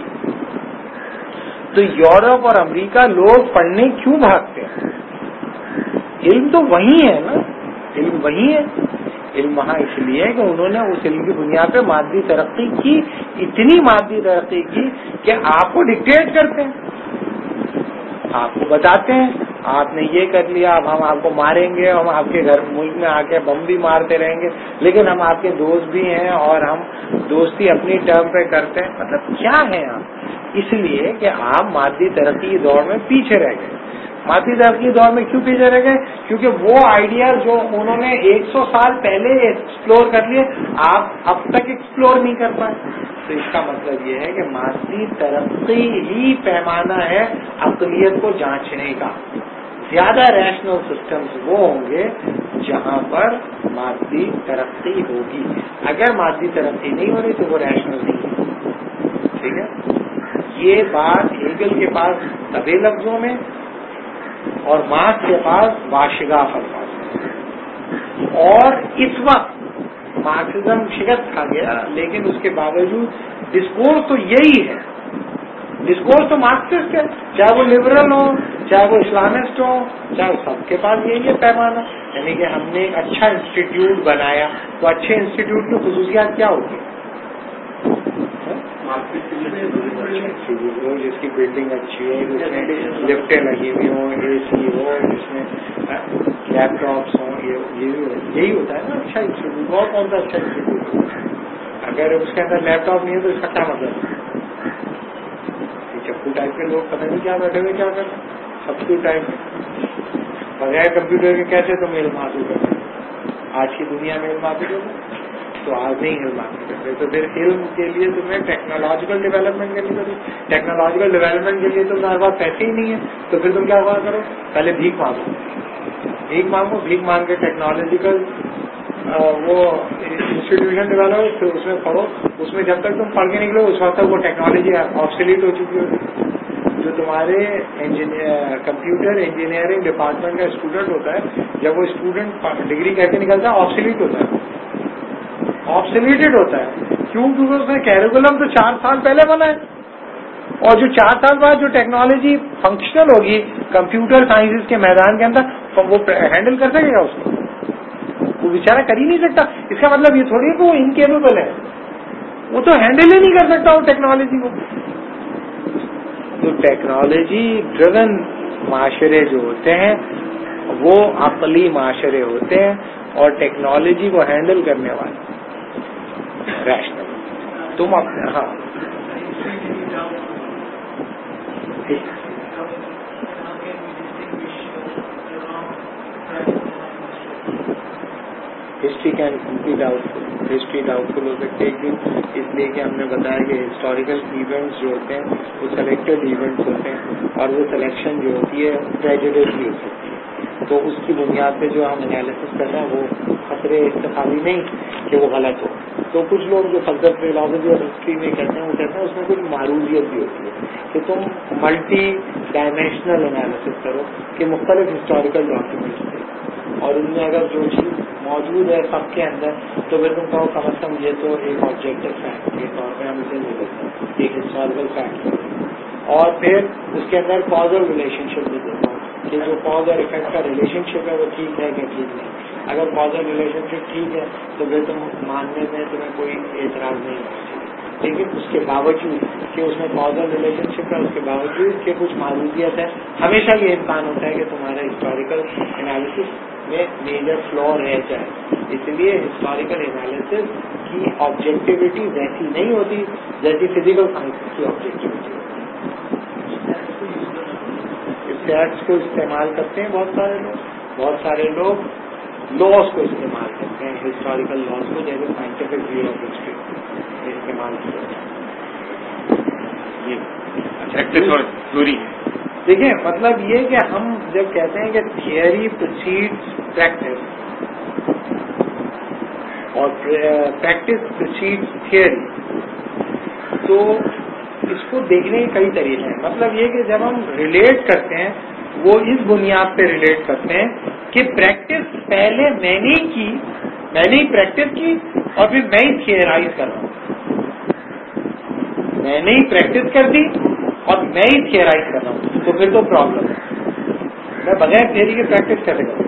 تو یورپ اور امریکہ لوگ پڑھنے کیوں بھاگتے ہیں؟ علم تو وہی ہے نا, علم وہی ہے. علم وہاں اس لیے ہے کہ انہوں نے اس علم کی بنیاد پہ مادی ترقی کی, اتنی مادی ترقی کی کہ آپ کو ڈکٹیٹ کرتے ہیں, آپ کو بتاتے ہیں آپ نے یہ کر لیا, اب ہم آپ کو ماریں گے, ہم آپ کے گھر ملک میں آ کے بم بھی مارتے رہیں گے, لیکن ہم آپ کے دوست بھی ہیں, اور ہم دوستی اپنی ٹرم پہ کرتے ہیں. مطلب کیا ہے آپ؟ اس لیے کہ آپ مادی ترقی دور میں پیچھے رہ گئے. مادی ترقی دور میں کیوں پیچھے رہ گئے؟ کیونکہ وہ آئیڈیاز جو انہوں نے 100 سال پہلے ایکسپلور کر لیے, آپ اب تک ایکسپلور نہیں کر پائے. تو اس کا مطلب یہ ہے کہ مادی ترقی ہی پیمانہ ہے عقلیت کو جانچنے کا. زیادہ ریشنل سسٹمز وہ ہوں گے جہاں پر مادی ترقی ہوگی. اگر مادی ترقی نہیں ہو رہی تو وہ ریشنل نہیں ہے. ٹھیک ہے, یہ بات ہیگل کے پاس دبے لفظوں میں اور مارکس کے پاس واشگاف الفاظ میں. اور اس وقت مارکسزم شکست کھا گیا, لیکن اس کے باوجود ڈسکورس تو یہی ہے. ڈسکورس تو مارکسسٹ ہے, چاہے وہ لبرل ہو, چاہے وہ اسلامسٹ ہو, چاہے سب کے پاس یہی ہے پیمانہ. یعنی کہ ہم نے ایک اچھا انسٹیٹیوٹ بنایا, تو اچھے انسٹیٹیوٹ کی خصوصیات کیا ہوتی ہیں؟ جس کی بلڈنگ اچھی ہے, جس میں لفٹیں لگی ہوئی ہوں, اے سی ہو, جس میں لیپ ٹاپس ہوں, یہی ہوتا ہے نا اچھا انسٹیٹیوٹ. اور کون سا اچھا انسٹیٹیوٹ ہوتا ہے؟ اگر اس کے اندر لیپ ٹاپ نہیں ہے تو اس کا کیا مطلب ہے؟ چپو ٹائپ کے لوگ پتہ نہیں کیا بیٹھے ہوئے کیا کریں, سبسٹیوٹ ٹائپ میں بغیر کمپیوٹر کے کیسے تم علم حاصل کرتے؟ آج کی دنیا میں علم حاصل کرتے تو آج نہیں علم حاصل کرتے. تو پھر علم کے لیے تمہیں ٹیکنالوجیکل ڈیولپمنٹ کرنی پڑی. ٹیکنالوجیکل ڈیولپمنٹ کے لیے تمہارے پاس پیسے ہی نہیں ہے, تو پھر تم کیا ہوا کرو, پہلے بھیک مانگو. بھیک مانگ کے ٹیکنالوجیکل وہ انسٹیٹیوشن ڈیولپ, پھر اس میں پڑھو. اس میں جب تک تم پڑھ کے نکلو اس وقت تک وہ ٹیکنالوجی آبسلیٹ ہو چکی ہوتی. جو تمہارے کمپیوٹر انجینئرنگ ڈپارٹمنٹ کا اسٹوڈنٹ ہوتا ہے, جب وہ اسٹوڈنٹ ڈگری کر کے نکلتا ہے آبسلیٹ ہوتا ہے, آبسلیٹڈ ہوتا ہے. کیوں؟ کیونکہ اس میں کیریکولم تو 4 سال پہلے بنا ہے, اور جو 4 سال بعد جو ٹیکنالوجی فنکشنل ہوگی کمپیوٹر سائنسز کے میدان کے اندر, وہ ہینڈل کر سکے گا اس کو؟ وہ بیچارہ کر ہی نہیں سکتا. اس کا مطلب یہ تھوڑی ہے کہ وہ انکیپیبل ہے, وہ تو ہینڈل ہی نہیں کر سکتا وہ ٹیکنالوجی کو. تو ٹیکنالوجی ڈریون معاشرے جو ہوتے ہیں وہ عقلی معاشرے ہوتے ہیں اور ٹیکنالوجی کو ہینڈل کرنے والے ریشنل. تم اپنے ہاں history can be doubtful. History doubtful ہو سکتی ہے اس لیے کہ ہم نے بتایا کہ ہسٹوریکل ایونٹس جو ہوتے ہیں وہ سلیکٹڈ ایونٹس ہوتے ہیں اور وہ سلیکشن جو ہوتی ہے پریجوڈس بھی ہو سکتی ہے. تو اس کی بنیاد پہ جو ہم انالیسس کر رہے ہیں وہ خطرے استفادی نہیں کہ وہ غلط ہو. تو کچھ لوگ جو فلسفہ فلاسفی اور ہسٹری میں کہتے ہیں وہ کہتے ہیں اس میں کچھ معروضیت بھی ہوتی ہے کہ تم ملٹی ڈائمینشنل انالیسس کرو کہ مختلف ہسٹوریکل ڈاکیومنٹس سے اور ان میں اگر جو چیز موجود ہے سب کے اندر تو پھر تم کہو کم از کم یہ تو ایک آبجیکٹو فیکٹ کے طور پہ ہم اسے لے لیتے ہیں, ایک ہسٹوریکل فیکٹ, اور پھر اس کے اندر کازل ریلیشن شپ بھی دیکھو کہ جو کاز اور افیکٹ کا ریلیشن شپ ہے وہ ٹھیک ہے کہ ٹھیک نہیں. اگر کازل ریلیشن شپ ٹھیک ہے تو پھر تم ماننے میں تمہیں کوئی اعتراض نہیں ہونا چاہیے. لیکن اس کے باوجود کہ اس میں کازل ریلیشن شپ ہے, اس کے باوجود کہ کچھ معروضیت ہے, ہمیشہ یہ امکان ہوتا ہے کہ تمہارا ہسٹوریکل انالیسس میں میجر فلو رہ جائے. اس لیے ہسٹوریکل انالیسس کی آبجیکٹیوٹی ویسی نہیں ہوتی جیسی فزیکل سائنس کی آبجیکٹیوٹی ہوتی ہے. اسٹیٹس کو استعمال کرتے ہیں بہت سارے لوگ لاس کو استعمال کرتے ہیں, ہسٹوریکل لاس کو, جیسے سائنٹیفک ویو آف ہسٹری استعمال کیا جاتا. دیکھیں مطلب یہ کہ ہم جب کہتے ہیں کہ تھیوری پروسیڈز پریکٹس اور پریکٹس پروسیڈز تھیوری, تو اس کو دیکھنے کے کئی طریقے ہیں. مطلب یہ کہ جب ہم ریلیٹ کرتے ہیں وہ اس بنیاد پہ ریلیٹ کرتے ہیں کہ پریکٹس پہلے میں نے پریکٹس کی اور پھر میں ہی تھیورائز کر رہا ہوں. میں نے ہی پریکٹس کر دی اور میں ہی تھیورائز کر رہا ہوں, تو پھر تو پرابلم ہے. میں بغیر تھیوری کے پریکٹس کیسے کروں؟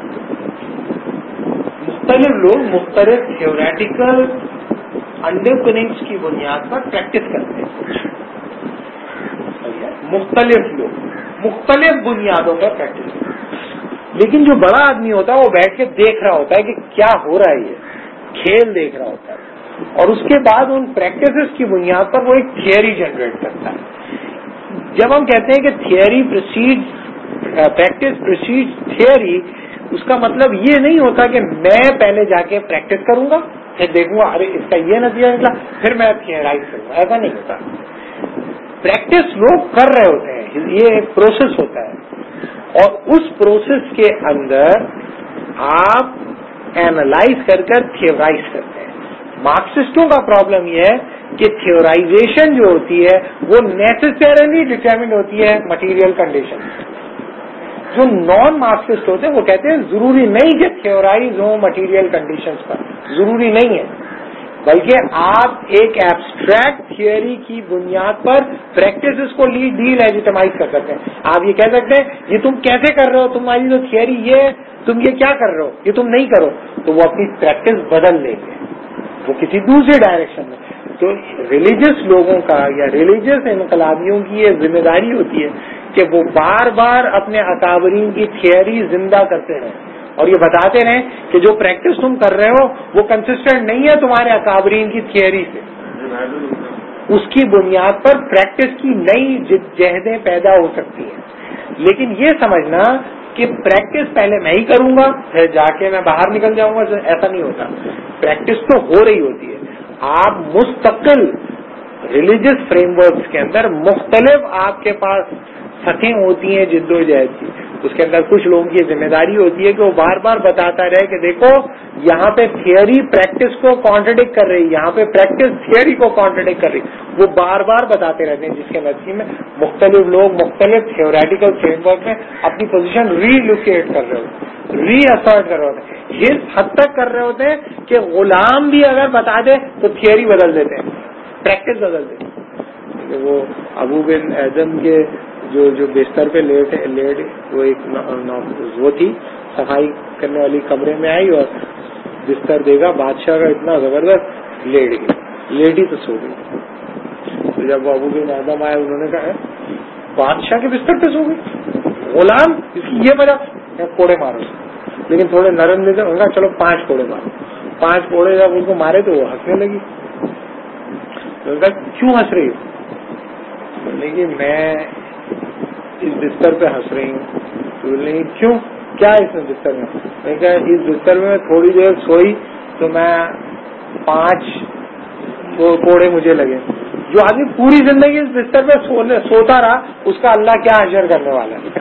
مختلف لوگ مختلف تھیوریٹیکل انڈرپننگس کی بنیاد پر پریکٹس کرتے ہیں. مختلف لوگ مختلف بنیادوں پر پریکٹس کرتے ہیں. لیکن جو بڑا آدمی ہوتا ہے وہ بیٹھ کے دیکھ رہا ہوتا ہے کہ کیا ہو رہا ہے, یہ کھیل دیکھ رہا ہوتا ہے, اور اس کے بعد ان پریکٹسز کی بنیاد پر وہ ایک تھیوری جنریٹ کرتا ہے. جب ہم کہتے ہیں کہ theory proceed practice proceed theory, اس کا مطلب یہ نہیں ہوتا کہ میں پہلے جا کے پریکٹس کروں گا پھر دیکھوں گا ارے اس کا یہ نتیجہ نکلا پھر میں تھیورائز کروں گا. ایسا نہیں ہوتا. پریکٹس لوگ کر رہے ہوتے ہیں, یہ ایک پروسیس ہوتا ہے, اور اس پروسیس کے اندر آپ اینالائز کر تھیورائز کرتے ہیں. مارکسسٹوں کا پرابلم یہ ہے کہ تھیورائزیشن جو ہوتی ہے وہ نیسسریلی ڈٹرمنڈ ہوتی ہے مٹیریل کنڈیشن. جو نان مارکسسٹ ہوتے ہیں وہ کہتے ہیں ضروری نہیں کہ تھیورائز ہوں مٹیریل کنڈیشنز پر, ضروری نہیں ہے, بلکہ آپ ایک ایبسٹریکٹ تھیوری کی بنیاد پر پریکٹسز کو ڈی لیجیٹمائز کر سکتے ہیں. آپ یہ کہہ سکتے ہیں یہ تم کیسے کر رہے ہو, تمہاری جو تھیوری یہ تم یہ کیا کر رہے ہو, یہ تم نہیں کرو, تو وہ اپنی پریکٹس بدل لیں گے, وہ کسی دوسری ڈائریکشن میں. تو ریلیجس لوگوں کا یا ریلیجس انقلابیوں کی یہ ذمہ داری ہوتی ہے کہ وہ بار بار اپنے اکابرین کی تھیوری زندہ کرتے رہیں اور یہ بتاتے رہیں کہ جو پریکٹس تم کر رہے ہو وہ کنسسٹنٹ نہیں ہے تمہارے اکابرین کی تھیوری سے. اس کی بنیاد پر پریکٹس کی نئی جہدیں پیدا ہو سکتی ہیں. لیکن یہ سمجھنا کہ پریکٹس پہلے میں ہی کروں گا پھر جا کے میں باہر نکل جاؤں گا, ایسا نہیں ہوتا. پریکٹس تو ہو رہی ہوتی ہے. آپ مستقل ریلیجس فریم ورکس کے اندر مختلف آپ کے پاس سطحیں ہوتی ہیں جد و جہد کی. اس کے اندر کچھ لوگوں کی ذمہ داری ہوتی ہے کہ وہ بار بار بتاتا رہے کہ دیکھو یہاں پہ تھیوری پریکٹس کو کانٹرڈکٹ کر رہی, یہاں پہ پریکٹس تھیوری کو کانٹرڈکٹ کر رہی. وہ بار بار بتاتے رہتے ہیں, جس کے نتیجے میں مختلف لوگ مختلف تھیوریٹیکل فریم ورک میں اپنی پوزیشن ری لوکیٹ کر رہے ہوتے ہیں, ری اسرٹ کر رہے ہوتے ہیں. یہ حد تک کر رہے ہوتے ہیں کہ غلام بھی اگر بتا دے تو تھیوری بدل دیتے ہیں, پریکٹس بدل دیتے ہیں. وہ ابو بن اعظم کے جو بستر پہ لیٹ وہ ایک وہ تھی صفائی کرنے والی کمرے میں آئی اور بستر دیکھا بادشاہ کا اتنا زبردست, لیٹ گئی, لیٹی تو سو گئی. تو جب ابو بن اعظم آئے انہوں نے کہا بادشاہ کے بستر پہ سو گئی. غلام اس کی یہ وجہ کوڑے مارو, لیکن تھوڑے نرم دے دے, چلو 5 کوڑے مارو. 5 کوڑے جب اس کو مارے تو وہ ہنسنے لگی. کیوں ہنس رہی ہو؟ بولنے کہ میں اس بستر پہ ہنس رہی ہوں. تو بولنے کیوں, کیا ہے اس میں بستر میں؟ میں کہا اس بستر میں تھوڑی دیر سوئی تو میں 5 کوڑے مجھے لگے. جو آدمی پوری زندگی اس بستر پہ سوتا رہا اس کا اللہ کیا حشر کرنے والا ہے.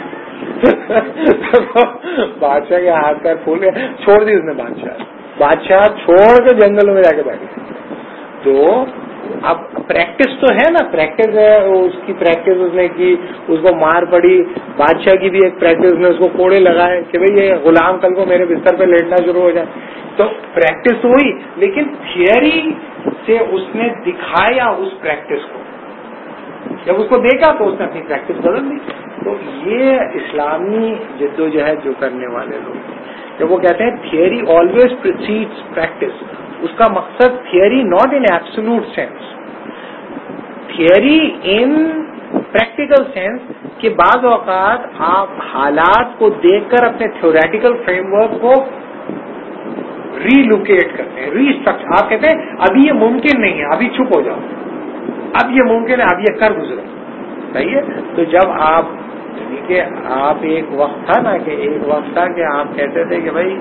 بادشاہ کے ہاتھ پیر پھول گئے, چھوڑ دی اس نے. بادشاہ چھوڑ کے جنگلوں میں جا کے بیٹھے. تو اب پریکٹس تو ہے نا, پریکٹس ہے, اس کی پریکٹس اس نے کی, اس کو مار پڑی. بادشاہ کی بھی ایک پریکٹس نے اس کو کوڑے لگائے کہ بھئی یہ غلام کل کو میرے بستر پہ لیٹنا شروع ہو جائے. تو پریکٹس تو ہوئی, لیکن تھیوری سے اس نے دکھایا اس پریکٹس کو. جب اس کو دیکھا تو اس نے اپنی پریکٹس بدل دی. تو یہ اسلامی جدوجہد جو کرنے والے لوگ ہیں, جب وہ کہتے ہیں تھیوری آلویز پریسیڈس پریکٹس, اس کا مقصد theory not in absolute sense, theory in practical sense کہ بعض اوقات آپ حالات کو دیکھ کر اپنے تھیوریٹیکل فریم ورک کو ری لوکیٹ کرتے ہیں, ری اسٹرکچر. آپ کہتے ہیں ابھی یہ ممکن نہیں ہے, ابھی چپ ہو جاؤ, اب یہ ممکن ہے, اب یہ کر گزرو. صحیح ہے. تو جب آپ کہ آپ ایک وقت تھا نا, کہ ایک وقت تھا کہ آپ کہتے تھے کہ بھائی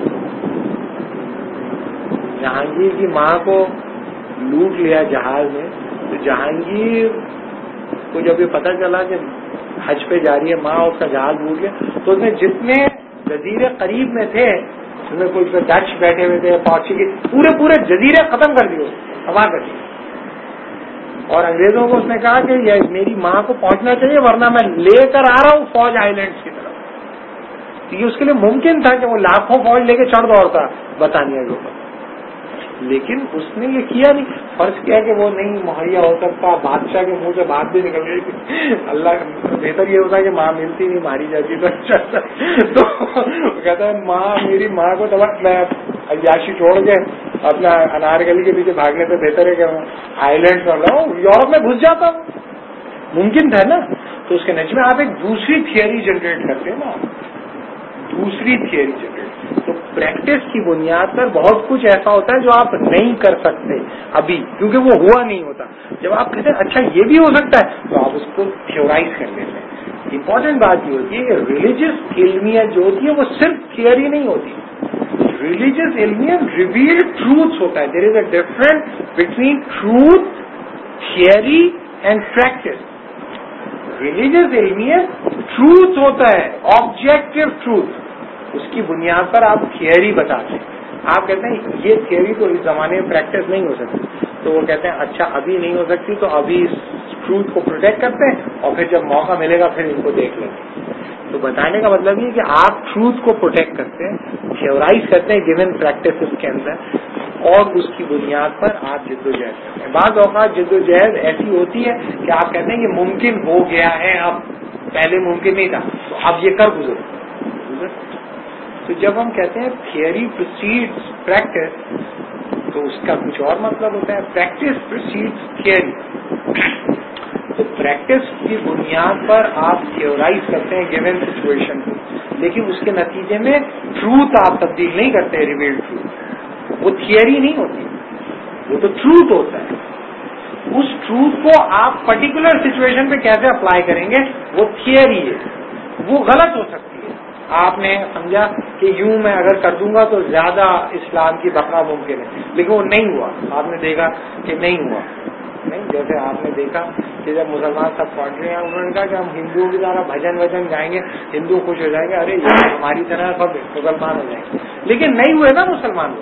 جہانگیر کی ماں کو لوٹ لیا جہاز میں, تو جہانگیر کو جب یہ پتہ چلا کہ حج پہ جا رہی ہے ماں, اس کا جہاز لوٹ گیا, تو اس نے جتنے جزیرے قریب میں تھے, اس میں کوئی ڈچ بیٹھے ہوئے تھے, پورچیگیز, پورے جزیرے ختم کر دیے, تباہ کر دیے. اور انگریزوں کو اس نے کہا کہ یہ میری ماں کو پہنچنا چاہیے, ورنہ میں لے کر آ رہا ہوں فوج آئی لینڈس کی طرف. تو یہ اس کے لیے ممکن تھا کہ وہ لاکھوں فوج لے کے چڑھ دوڑتا برطانیہ کے اوپر, لیکن اس نے یہ کیا نہیں. فرض کیا کہ وہ نہیں مہیا ہو سکتا, بادشاہ کے منہ سے بات بھی نکل گئی کہ اللہ, بہتر یہ ہوتا ہے کہ ماں ملتی نہیں, ماری جاتی. تو کہتا ہے ماں, میری ماں کو میں عیاشی چھوڑ کے اپنا انارکلی کے پیچھے بھاگنے سے بہتر ہے کہ آئی لینڈ کر رہا ہوں, یورپ میں گھس جاتا ہوں. ممکن تھا نا. تو اس کے نتیجے میں آپ ایک دوسری تھیوری جنریٹ کرتے ہیں نا, دوسری تھیوری جنریٹ. تو پریکٹس کی بنیاد پر بہت کچھ ایسا ہوتا ہے جو آپ نہیں کر سکتے ابھی, کیونکہ وہ ہوا نہیں ہوتا. جب آپ کہتے ہیں اچھا یہ بھی ہو سکتا ہے, تو آپ اس کو تھیورائز کر لیتے ہیں. امپورٹنٹ بات یہ ہوتی ہے کہ ریلیجس علمیت جو ہوتی ہے وہ صرف تھیوری نہیں ہوتی. ریلیجس علمیت ریویلڈ ٹروتھس ہوتا ہے. There is a difference between truth, theory and practice. Religious علمیت ٹروتھ ہوتا ہے, آبجیکٹو ٹروتھ, اس کی بنیاد پر آپ تھیوری بتاتے ہیں. آپ کہتے ہیں یہ تھیوری تو اس زمانے میں پریکٹس نہیں ہو سکتی, تو وہ کہتے ہیں اچھا ابھی نہیں ہو سکتی, تو ابھی اس ٹروتھ کو پروٹیکٹ کرتے ہیں, اور پھر جب موقع ملے گا پھر ان کو دیکھ لیں گے. تو بتانے کا مطلب یہ کہ آپ ٹروتھ کو پروٹیکٹ کرتے ہیں, تھیورائز کرتے ہیں گیون پریکٹس کے اندر, اور اس کی بنیاد پر آپ جدوجہد کرتے ہیں. بعض اوقات جدوجہد ایسی ہوتی ہے کہ آپ کہتے ہیں یہ ممکن ہو گیا ہے, اب پہلے ممکن نہیں تھا, تو اب یہ کر گزرو. تو جب ہم کہتے ہیں تھیوری پروسیڈز پریکٹس, تو اس کا کچھ اور مطلب ہوتا ہے. Practice proceeds theory. تو پریکٹس کی بنیاد پر آپ تھیورائز کرتے ہیں گیون سچویشن کو, لیکن اس کے نتیجے میں ٹروتھ آپ تبدیل نہیں کرتے, ریویلڈ ٹروتھ. وہ تھیوری نہیں ہوتی, وہ تو ٹروتھ ہوتا ہے. اس ٹروتھ کو آپ پرٹیکولر سچویشن پہ کیسے اپلائی کریں گے, وہ تھیوری ہے. وہ غلط ہو سکتی ہے. آپ نے سمجھا کہ یوں میں اگر کر دوں گا تو زیادہ اسلام کی بقا ممکن ہے, لیکن وہ نہیں ہوا. آپ نے دیکھا کہ نہیں ہوا. نہیں, جیسے آپ نے دیکھا کہ جب مسلمان سب پڑھ رہے ہیں, انہوں نے کہا کہ ہم ہندوؤں کی طرح بھجن وجن گائیں گے, ہندو خوش ہو جائیں گے, ارے یہ ہماری طرح سب مسلمان ہو جائیں گے. لیکن نہیں ہوئے نا مسلمان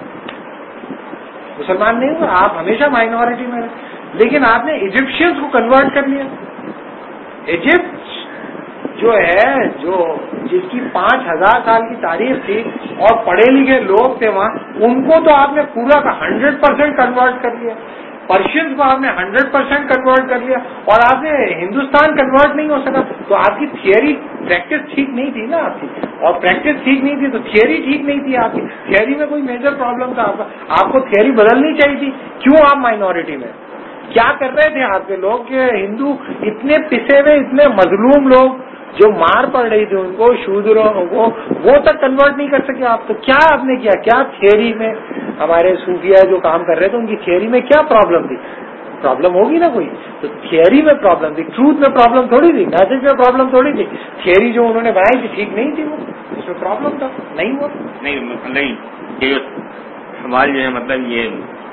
نہیں ہوئے. آپ ہمیشہ مائنورٹی میں رہے. لیکن آپ نے ایجپشینز کو کنورٹ کر لیا. ایجپٹ جو ہے, جو جس کی 5000 سال کی تاریخ تھی اور پڑھے لکھے لوگ تھے وہاں, ان کو تو آپ نے پورا 100% کنورٹ کر لیا. پرشینز کو آپ نے 100% کنورٹ کر لیا, اور آپ نے ہندوستان کنورٹ نہیں ہو سکا. تو آپ کی تھیوری پریکٹس ٹھیک نہیں تھی نا آپ کی, اور پریکٹس ٹھیک نہیں تھی تو تھیوری ٹھیک نہیں تھی آپ کی. تھیوری میں کوئی میجر پرابلم تھا آپ کا, آپ کو تھیوری بدلنی چاہیے تھی. کیوں آپ مائنورٹی میں, کیا کر رہے تھے آپ کے لوگ کہ ہندو اتنے پسے ہوئے اتنے مظلوم لوگ جو مار پڑ رہی تھی ان کو شودروں کو وہ تک کنورٹ نہیں کر سکے آپ. تو کیا آپ نے کیا تھیوری میں ہمارے صوفیہ جو کام کر رہے تھے ان کی تھیوری میں کیا پرابلم تھی؟ پرابلم ہوگی نا کوئی. تو تھیوری میں پرابلم تھی, ٹروتھ میں پرابلم تھوڑی تھی, میسج میں پرابلم تھوڑی تھی. تھیوری جو انہوں نے بنائی تھی ٹھیک نہیں تھی, وہ اس میں پرابلم تھا نہیں ہوا. نہیں یہ سوال جو ہے مطلب یہ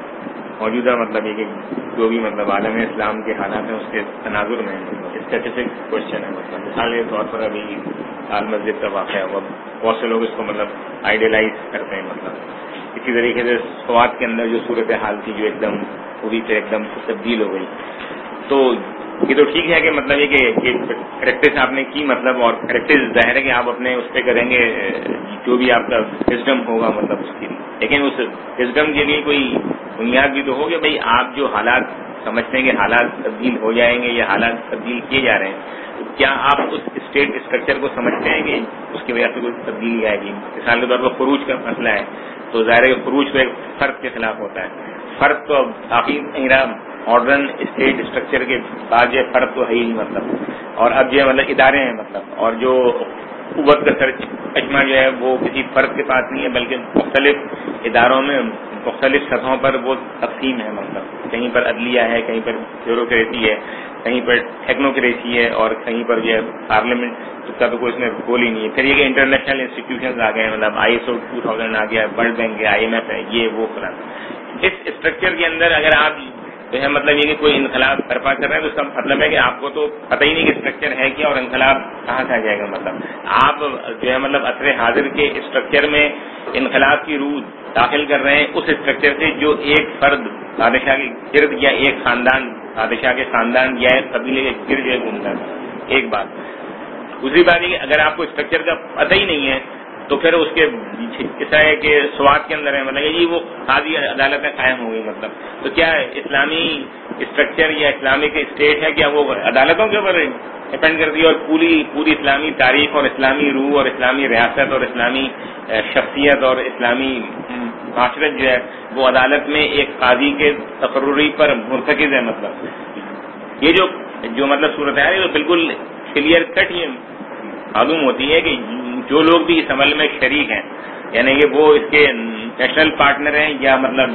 موجودہ مطلب یہ کہ جو بھی مطلب عالم اسلام کے حالات ہیں اس کے تناظر میں اسپیسیفک کوشچن ہے. مطلب مثال کے طور پر ابھی لال مسجد کا واقعہ ہوا, بہت سے لوگ اس کو مطلب آئیڈیلائز کرتے ہیں. مطلب اسی طریقے سے سوات کے اندر جو صورتحال تھی جو ایک دم پوری سے ایک دم تبدیل ہو گئی. تو یہ تو ٹھیک ہے کہ مطلب یہ کہ پریکٹس آپ نے کی مطلب, اور پریکٹس ظاہر ہے کہ آپ اپنے اس پہ کریں گے جو بھی آپ کا وزڈم ہوگا مطلب اس کی, لیکن اس وزڈم کے لیے کوئی بنیاد بھی تو ہو کہ بھائی آپ جو حالات سمجھتے ہیں کہ حالات تبدیل ہو جائیں گے یا حالات تبدیل کیے جا رہے ہیں, تو کیا آپ اس اسٹیٹ اسٹرکچر کو سمجھتے ہیں کہ اس کی وجہ سے کوئی تبدیلی آئے گی؟ مثال کے طور پر خروج کا مسئلہ ہے تو ظاہر ہے کہ خروج تو ایک فرد کے خلاف ہوتا ہے. فرد تو کافی ماڈرن اسٹیٹ اسٹرکچر کے بعد یہ فرد تو ہے ہی مطلب, اور اب جو مطلب ادارے ہیں مطلب, اور جو قوت کا سرچشمہ جو ہے وہ کسی فرد کے پاس نہیں ہے بلکہ مختلف اداروں میں مختلف سطحوں پر وہ تقسیم ہے. مطلب کہیں پر عدلیہ ہے, کہیں پر بیوروکریسی ہے, کہیں پر ٹیکنوکریسی ہے, اور کہیں پر جو ہے پارلیمنٹ کا تو کوئی اس میں رول ہی نہیں ہے. پھر یہ کہ انٹرنیشنل انسٹیٹیوشنز آ گئے, مطلب ISO 2000 آ گیا, ورلڈ بینک ہے, IMF ہے, یہ وہ فلاں. اس اسٹرکچر کے اندر اگر آپ جو ہے مطلب یہ کہ کوئی انقلاب برپا کر رہے ہیں تو اس کا مطلب ہے کہ آپ کو تو پتہ ہی نہیں کہ اسٹرکچر ہے کیا اور انقلاب کہاں سے آ جائے گا. مطلب آپ جو ہے مطلب عصر حاضر کے اسٹرکچر میں انقلاب کی روح داخل کر رہے ہیں اس اسٹرکچر سے جو ایک فرد بادشاہ کے گرد یا ایک خاندان بادشاہ کے خاندان یا ایک قبیلے کے گرد جو ہے گھومتا ہے. ایک بات. دوسری بات یہ کہ اگر آپ کو اسٹرکچر کا پتہ ہی نہیں ہے تو پھر اس کے ایسا ہے کہ سوات کے اندر ہے مطلب یہ وہ قاضی عدالتیں قائم ہو گئی. مطلب تو کیا اسلامی اسٹرکچر یا اسلامک اسٹیٹ ہے کیا وہ عدالتوں کے اوپر ڈپینڈ کر دی, اور پوری اسلامی تاریخ اور اسلامی روح اور اسلامی ریاست اور اسلامی شخصیت اور اسلامی معاشرت جو ہے وہ عدالت میں ایک قاضی کے تقرری پر مرتکز ہے. مطلب یہ جو مطلب صورت ہے یہ بالکل کلیئر کٹ یہ معلوم ہوتی ہے کہ جو لوگ بھی اس عمل میں شریک ہیں یعنی کہ وہ اس کے نیشنل پارٹنر ہیں یا مطلب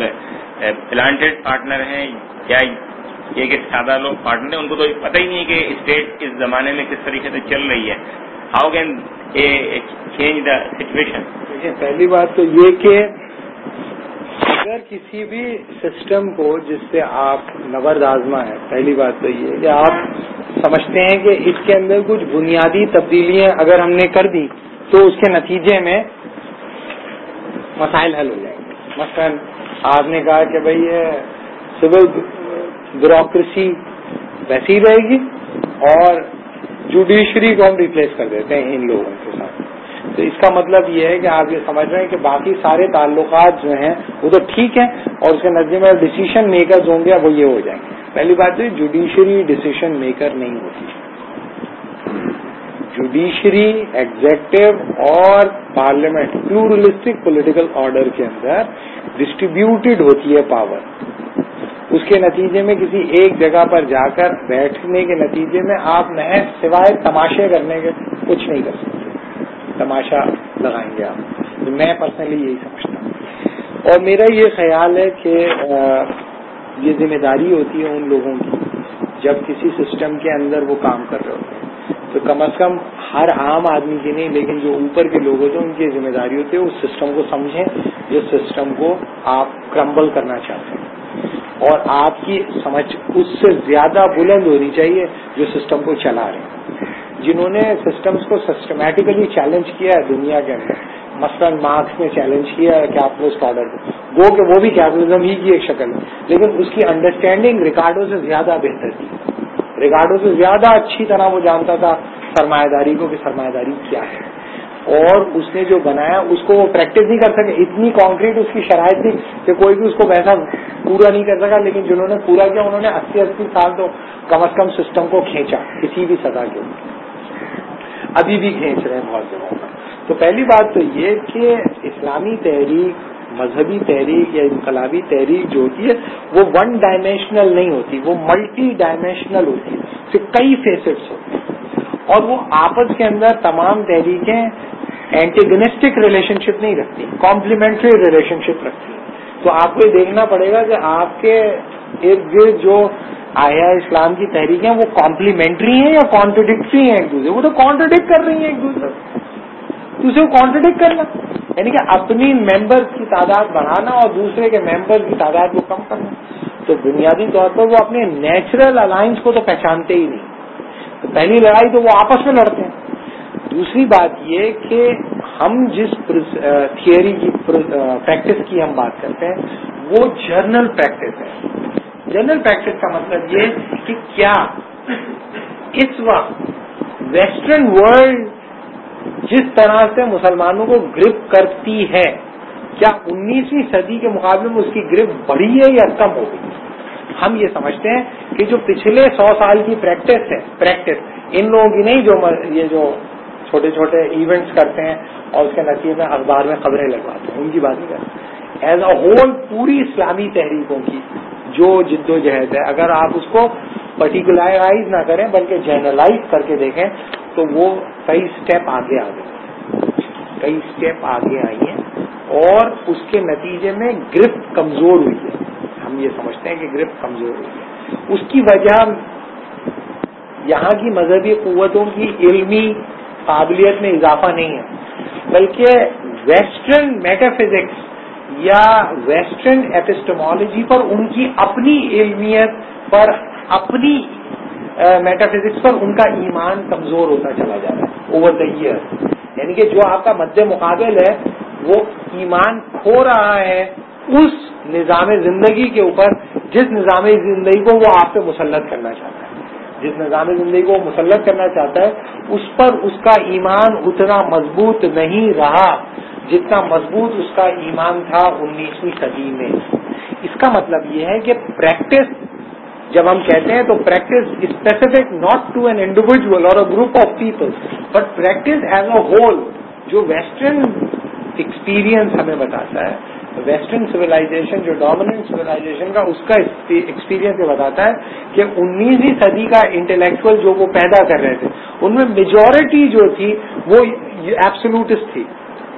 پلانٹڈ پارٹنر ہیں یا یہ کہ سادہ لوگ پارٹنر ہیں, ان کو تو پتہ ہی نہیں کہ اسٹیٹ اس زمانے میں کس طریقے سے چل رہی ہے. How can a change the situation? دیکھیں پہلی بات تو یہ کہ اگر کسی بھی سسٹم کو جس سے آپ نبرد آزما ہے, پہلی بات تو یہ کہ آپ سمجھتے ہیں کہ اس کے اندر کچھ بنیادی تبدیلیاں اگر ہم نے کر دی تو اس کے نتیجے میں مسائل حل ہو جائیں گے. مثلا آپ نے کہا کہ بھائی سول بیوروکریسی ویسی رہے گی اور جوڈیشری کو ہم ریپلیس کر دیتے ہیں ان لوگوں کے ساتھ, تو اس کا مطلب یہ ہے کہ آپ یہ سمجھ رہے ہیں کہ باقی سارے تعلقات جو ہیں وہ تو ٹھیک ہیں اور اس کے نتیجے میں ڈیسیشن میکرز ہوں گے وہ یہ ہو جائیں گے. پہلی بات تو جوڈیشری ڈیسیشن میکر نہیں ہوتی. جوڈیشری ایگزیکٹو اور پارلیمنٹ پلورلسٹک پولیٹیکل آرڈر کے اندر ڈسٹریبیوٹیڈ ہوتی ہے پاور. اس کے نتیجے میں کسی ایک جگہ پر جا کر بیٹھنے کے نتیجے میں آپ محض سوائے تماشے کرنے کے کچھ نہیں کر سکتے. تماشا لگائیں گے آپ. میں پرسنلی یہی سمجھتا ہوں اور میرا یہ خیال ہے کہ یہ ذمہ داری ہوتی ہے ان لوگوں کی جب کسی سسٹم کے اندر وہ کام کر رہے ہوتے ہیں تو کم از کم ہر عام آدمی کی نہیں لیکن جو اوپر کے لوگ ہوتے ہیں ان کی ذمہ داری ہوتی ہے اس سسٹم کو سمجھیں جس سسٹم کو آپ کرمبل کرنا چاہتے ہیں, اور آپ کی سمجھ اس سے زیادہ بلند ہونی چاہیے جو سسٹم کو چلا رہے ہیں. جنہوں نے سسٹمز کو سسٹمیٹیکلی چیلنج کیا ہے دنیا کے اندر, مثلا مارکس نے چیلنج کیا ہے کیپٹلسٹ آرڈر کو, گو کہ وہ بھی کیپٹلزم ہی کی ایک شکل ہے لیکن اس کی انڈرسٹینڈنگ ریکارڈو سے زیادہ بہتر تھی. ریکارڈو سے زیادہ اچھی طرح وہ جانتا تھا سرمایہ داری کو کہ سرمایہ داری کیا ہے, اور اس نے جو بنایا اس کو وہ پریکٹس نہیں کر سکے. اتنی کانکریٹ اس کی شرائط تھی کہ کوئی بھی اس کو پیسہ پورا نہیں کر سکا, لیکن جنہوں نے پورا کیا انہوں نے 80 سال تو کم از کم سسٹم کو کھینچا کسی بھی سطح کے, ابھی بھی کھینچ رہے ہیں بہت جگہوں پر. تو پہلی بات تو یہ کہ اسلامی تحریک مذہبی تحریک یا انقلابی تحریک جو ہوتی ہے وہ ون ڈائمینشنل نہیں ہوتی، وہ ملٹی ڈائمینشنل ہوتی ہے، اس سے کئی فیسٹس ہوتے ہیں، اور وہ آپس کے اندر تمام تحریکیں اینٹیگنسٹک ریلیشن شپ نہیں رکھتی، کمپلیمنٹری ریلیشن شپ رکھتی ہیں. تو آپ کو یہ دیکھنا پڑے گا کہ آپ کے ارد گرد جو آیا اسلام کی تحریکیں وہ کمپلیمنٹری ہیں یا کانٹرڈکٹری ہیں ایک دوسرے، وہ تو کانٹرڈکٹ کر رہی ہیں ایک دوسرے کو کانٹرڈکٹ کرنا، یعنی کہ اپنی ممبر کی تعداد بڑھانا اور دوسرے کے ممبر کی تعداد کو کم کرنا. تو بنیادی طور پر وہ اپنے نیچرل الائنس کو تو پہچانتے ہی نہیں. تو پہلی لڑائی تو وہ آپس میں لڑتے ہیں. دوسری بات یہ کہ ہم جس تھیوری کی پریکٹس کی ہم بات کرتے ہیں وہ جرنل پریکٹس ہے. جرنل پریکٹس کا مطلب یہ کہ کیا اس وقت ویسٹرن ورلڈ جس طرح سے مسلمانوں کو گرپ کرتی ہے، کیا 19ویں صدی کے مقابلے میں اس کی گرپ بڑھی ہے یا کم ہو گئی؟ ہم یہ سمجھتے ہیں کہ جو پچھلے 100 سال کی پریکٹس ان لوگوں کی نہیں، جو یہ جو چھوٹے چھوٹے ایونٹس کرتے ہیں اور اس کے نتیجے میں اخبار میں خبریں لگواتے ہیں، ان کی بات نہیں کرتے. ایز اے ہول پوری اسلامی تحریکوں کی جو جد و جہد ہے، اگر آپ اس کو پرٹیکولرائز نہ کریں بلکہ جنرلائز کر کے دیکھیں تو وہ کئی اسٹیپ آگے آئی ہیں اور اس کے نتیجے میں گرپ کمزور ہوئی ہے. ہم یہ سمجھتے ہیں کہ گرپ کمزور ہوئی ہے. اس کی وجہ یہاں کی مذہبی قوتوں کی علمی قابلیت میں اضافہ نہیں ہے، بلکہ ویسٹرن میٹافزکس یا ویسٹرن ایپسٹمالوجی پر ان کی اپنی علمیت پر، اپنی میٹافزکس پر ان کا ایمان کمزور ہوتا چلا جا رہا ہے اوور دا ایئر. یعنی کہ جو آپ کا مد مقابل ہے وہ ایمان کھو رہا ہے اس نظام زندگی کے اوپر جس نظام زندگی کو وہ آپ پہ مسلط کرنا چاہتا ہے. جس نظام زندگی کو وہ مسلط کرنا چاہتا ہے اس پر اس کا ایمان اتنا مضبوط نہیں رہا جتنا مضبوط اس کا ایمان تھا 19ویں صدی میں. اس کا مطلب یہ ہے کہ پریکٹس جب ہم کہتے ہیں تو practice specific not to an individual اور a group of people but practice as a whole. جو ویسٹرن ایکسپیرئنس ہمیں بتاتا ہے، ویسٹرن سویلائزیشن جو ڈومیننٹ سویلائزیشن کا اس کا ایکسپیرئنس یہ بتاتا ہے کہ 19ویں صدی کا انٹلیکچوئل جو وہ پیدا کر رہے تھے ان میں میجورٹی جو تھی وہ ایبسولوٹسٹ تھی.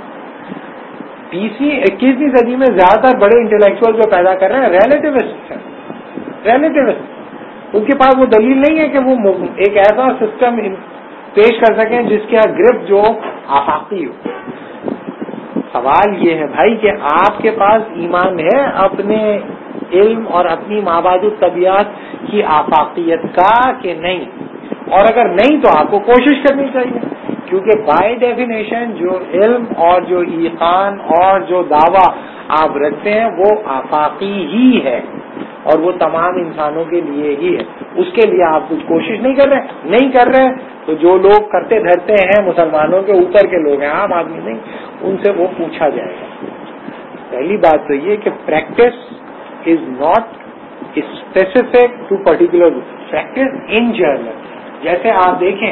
21ویں صدی میں زیادہ تر بڑے انٹلیکچوئل جو پیدا کر رہے ہیں ریلیٹیوسٹ ہیں. ان کے پاس وہ دلیل نہیں ہے کہ وہ ایک ایسا سسٹم پیش کر سکیں جس کا گرپ جو آفاقی ہو. سوال یہ ہے بھائی کہ آپ کے پاس ایمان ہے اپنے علم اور اپنی مابعد الطبیعت کی آفاقیت کا کہ نہیں؟ اور اگر نہیں تو آپ کو کوشش کرنی چاہیے، کیونکہ بائی ڈیفینیشن جو علم اور جو ایقان اور جو دعویٰ آپ رکھتے ہیں وہ آفاقی ہی ہے اور وہ تمام انسانوں کے لیے ہی ہے. اس کے لیے آپ کچھ کوشش نہیں کر رہے تو جو لوگ کرتے دھرتے ہیں مسلمانوں کے اوپر کے لوگ ہیں، عام آدمی نہیں، ان سے وہ پوچھا جائے گا. پہلی بات تو یہ کہ practice is not specific to particular practice in general. جیسے آپ دیکھیں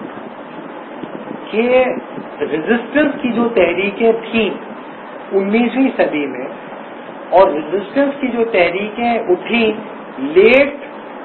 کہ ریزسٹنس کی جو تحریکیں تھیں 19ویں صدی میں اور ریزسٹنس کی جو تحریکیں اٹھی لیٹ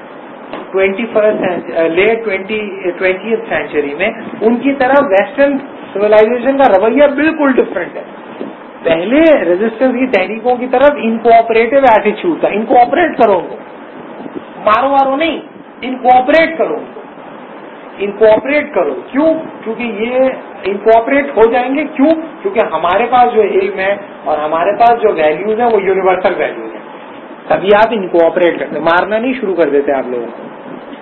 20th سینچری میں، ان کی طرف ویسٹرن سویلائزیشن کا رویہ بالکل ڈفرینٹ ہے. پہلے ریزسٹنس کی تحریکوں کی طرف انکوآپریٹو ایٹیچیوڈ تھا. انکوآپریٹ کرو ان کو، مارو نہیں، انکوآپریٹ کرو ان کو، انکوآپریٹ کرو. کیوں؟ کیونکہ یہ انکوآپریٹ ہو جائیں گے. کیوں؟ کیونکہ ہمارے پاس جو علم ہے اور ہمارے پاس جو ویلیوز ہیں وہ یونیورسل ویلیوز ہیں. تبھی آپ انکوآپریٹ کرتے، مارنا نہیں شروع کر دیتے آپ لوگوں کو.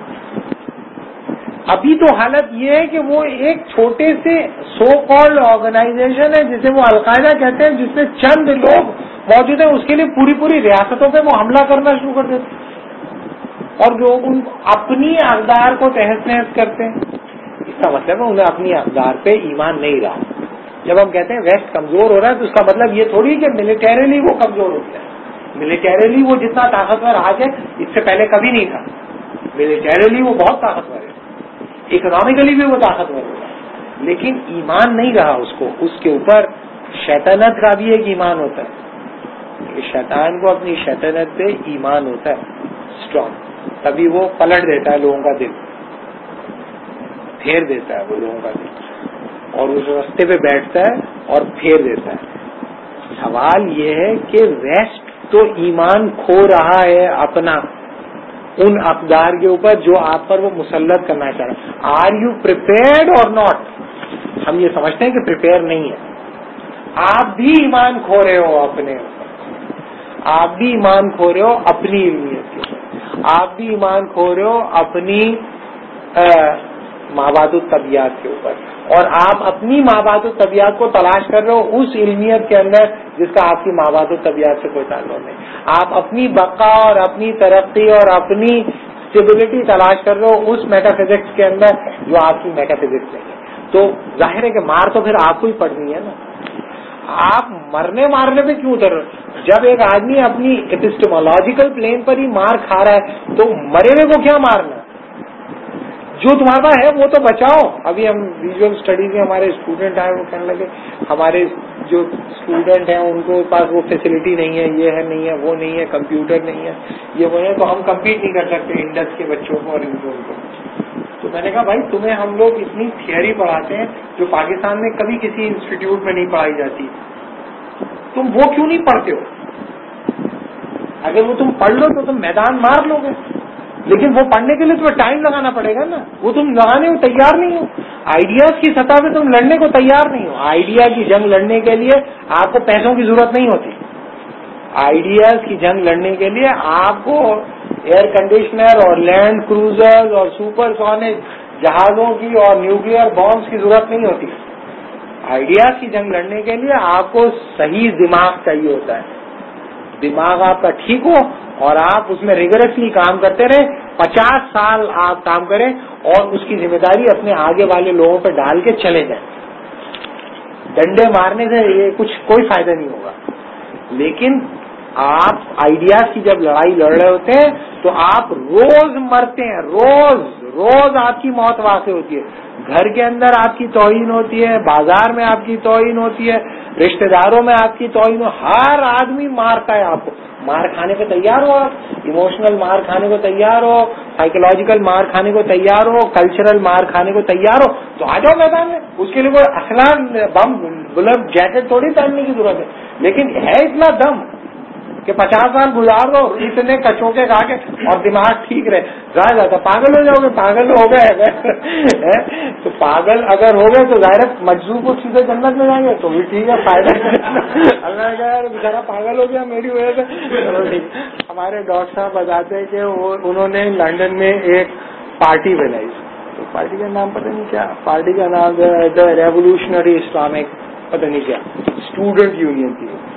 ابھی تو حالت یہ ہے کہ وہ ایک چھوٹے سے سو کالڈ آرگنائزیشن ہے جسے وہ القاعدہ کہتے ہیں، جس میں چند لوگ موجود ہیں، اس کے لیے پوری ریاستوں پہ وہ حملہ کرنا شروع کر دیتے اور لوگ ان اپنی اقدار کو تحس نحس کرتے ہیں. اس کا مطلب ہے انہیں اپنی اقدار پہ ایمان نہیں رہا. جب ہم کہتے ہیں ویسٹ کمزور ہو رہا ہے تو اس کا مطلب یہ تھوڑی کہ ملیٹریلی وہ کمزور ہو گیا. ملیٹریلی وہ جتنا طاقتور آج ہے اس سے پہلے کبھی نہیں تھا. ملیٹریلی وہ بہت طاقتور ہے، اکنامکلی بھی وہ طاقتور ہوگا، لیکن ایمان نہیں رہا اس کو. اس کے اوپر شیطنت کا بھی ایک ایمان ہوتا ہے. شیطان کو اپنی شیطنت پہ ایمان ہوتا ہے اسٹرانگ, تبھی وہ پلٹ دیتا ہے لوگوں کا دل, پھیر دیتا ہے وہ لوگوں کا دل, اور اس راستے پہ بیٹھتا ہے اور پھیر دیتا ہے. سوال یہ ہے کہ ویسٹ تو ایمان کھو رہا ہے اپنا ان اقدار کے اوپر جو آپ پر وہ مسلط کرنا چاہ رہا ہے. آر یو پریپیئرڈ اور ناٹ؟ ہم یہ سمجھتے ہیں کہ پریپیئر نہیں ہے. آپ بھی ایمان کھو رہے ہو اپنے اوپر, آپ بھی ایمان کھو رہے ہو اپنی علمیت کے اوپر, آپ بھی ایمان کھو رہے ہو اپنی مابعد الطبیعت کے اوپر, اور آپ اپنی مابعد الطبیعت کو تلاش کر رہے ہو اس علمیت کے اندر جس کا آپ کی مابعد الطبیعت سے کوئی تعلق نہیں. آپ اپنی بقا اور اپنی ترقی اور اپنی اسٹیبلٹی تلاش کر رہے ہو اس میٹا فزکس کے اندر جو آپ کی میٹا فزکس نہیں ہے. تو ظاہر ہے کہ مار تو پھر آپ کو ہی پڑنی ہے نا. آپ مرنے مارنے پہ کیوں اتر رہے؟ جب ایک آدمی اپنی ایپسٹمولوجیکل پلین پر ہی مار کھا رہا ہے تو مرے ہوئے کو کیا مارنا؟ جو تمہارا ہے وہ تو بچاؤ. ابھی ہم ویژول اسٹڈیز میں ہمارے اسٹوڈنٹ آئے, وہ کہنے لگے ہمارے جو اسٹوڈنٹ ہیں ان کو پاس وہ فیسلٹی نہیں ہے, یہ ہے نہیں ہے, وہ نہیں ہے, کمپیوٹر نہیں ہے, یہ وہ ہے, تو ہم کمپیٹ نہیں کر سکتے انڈس کے بچوں کو اور ان کو. تو میں نے کہا بھائی تمہیں ہم لوگ اتنی تھیوری پڑھاتے ہیں جو پاکستان میں کبھی کسی انسٹیٹیوٹ میں نہیں پڑھائی جاتی, تم وہ کیوں نہیں پڑھتے ہو؟ اگر وہ تم پڑھ لو تو تم میدان مار لو گے, لیکن وہ پڑھنے کے لیے تمہیں ٹائم لگانا پڑے گا نا. وہ تم لگانے کو تیار نہیں ہو. آئیڈیاز کی سطح پہ تم لڑنے کو تیار نہیں ہو. آئیڈیا کی جنگ لڑنے کے لیے آپ کو پیسوں کی ضرورت نہیں ہوتی. آئیڈیاز کی جنگ لڑنے کے لیے آپ کو ایئر کنڈیشنر اور لینڈ کروزر اور سپر سونک جہازوں کی اور نیوکلیئر بامبس کی ضرورت نہیں ہوتی. آئیڈیاز کی جنگ لڑنے کے لیے آپ کو صحیح دماغ چاہیے ہوتا ہے. دماغ آپ کا ٹھیک ہو اور آپ اس میں ریگرسلی کام کرتے رہے, 50 سال آپ کام کریں اور اس کی ذمہ داری اپنے آگے والے لوگوں پہ ڈال کے چلے جائیں. ڈنڈے مارنے سے یہ کچھ کوئی فائدہ نہیں ہوگا. لیکن آپ آئیڈیاز کی جب لڑائی لڑ رہے ہوتے ہیں تو آپ روز مرتے ہیں, روز آپ کی موت واقع ہوتی ہے. گھر کے اندر آپ کی توہین ہوتی ہے, بازار میں آپ کی توہین ہوتی ہے, رشتہ داروں میں آپ کی توہین, ہر آدمی مارتا ہے آپ کو. مار کھانے کو تیار ہو, آپ ایموشنل مار کھانے کو تیار ہو, سائیکولوجیکل مار کھانے کو تیار ہو, کلچرل مار کھانے کو تیار ہو, تو آ جاؤ میدان میں. اس کے لیے کوئی اسلحہ بم بلب جیکٹ تھوڑی پہننے کی ضرورت ہے, لیکن ہے اتنا دم کہ 50 سال گزار دو اتنے کچوکے کھا کے اور دماغ ٹھیک رہے. ظاہر جاتا پاگل ہو جاؤ گے, پاگل ہو گئے تو پاگل اگر ہو گئے تو ظاہر مجذوب کو سیدھے جنت میں جائیں گے تو بھی ٹھیک ہے, فائدہ اللہ نے کہا بیچارہ پاگل ہو گیا میری وجہ سے, چلو ٹھیک. ہمارے ڈاکٹر صاحب بتاتے ہیں کہ انہوں نے لندن میں ایک پارٹی بنائی, تو پارٹی کا نام پتہ نہیں کیا, پارٹی کا نام دا ریولیوشنری اسلامک پتہ نہیں کیا, اسٹوڈنٹ یونین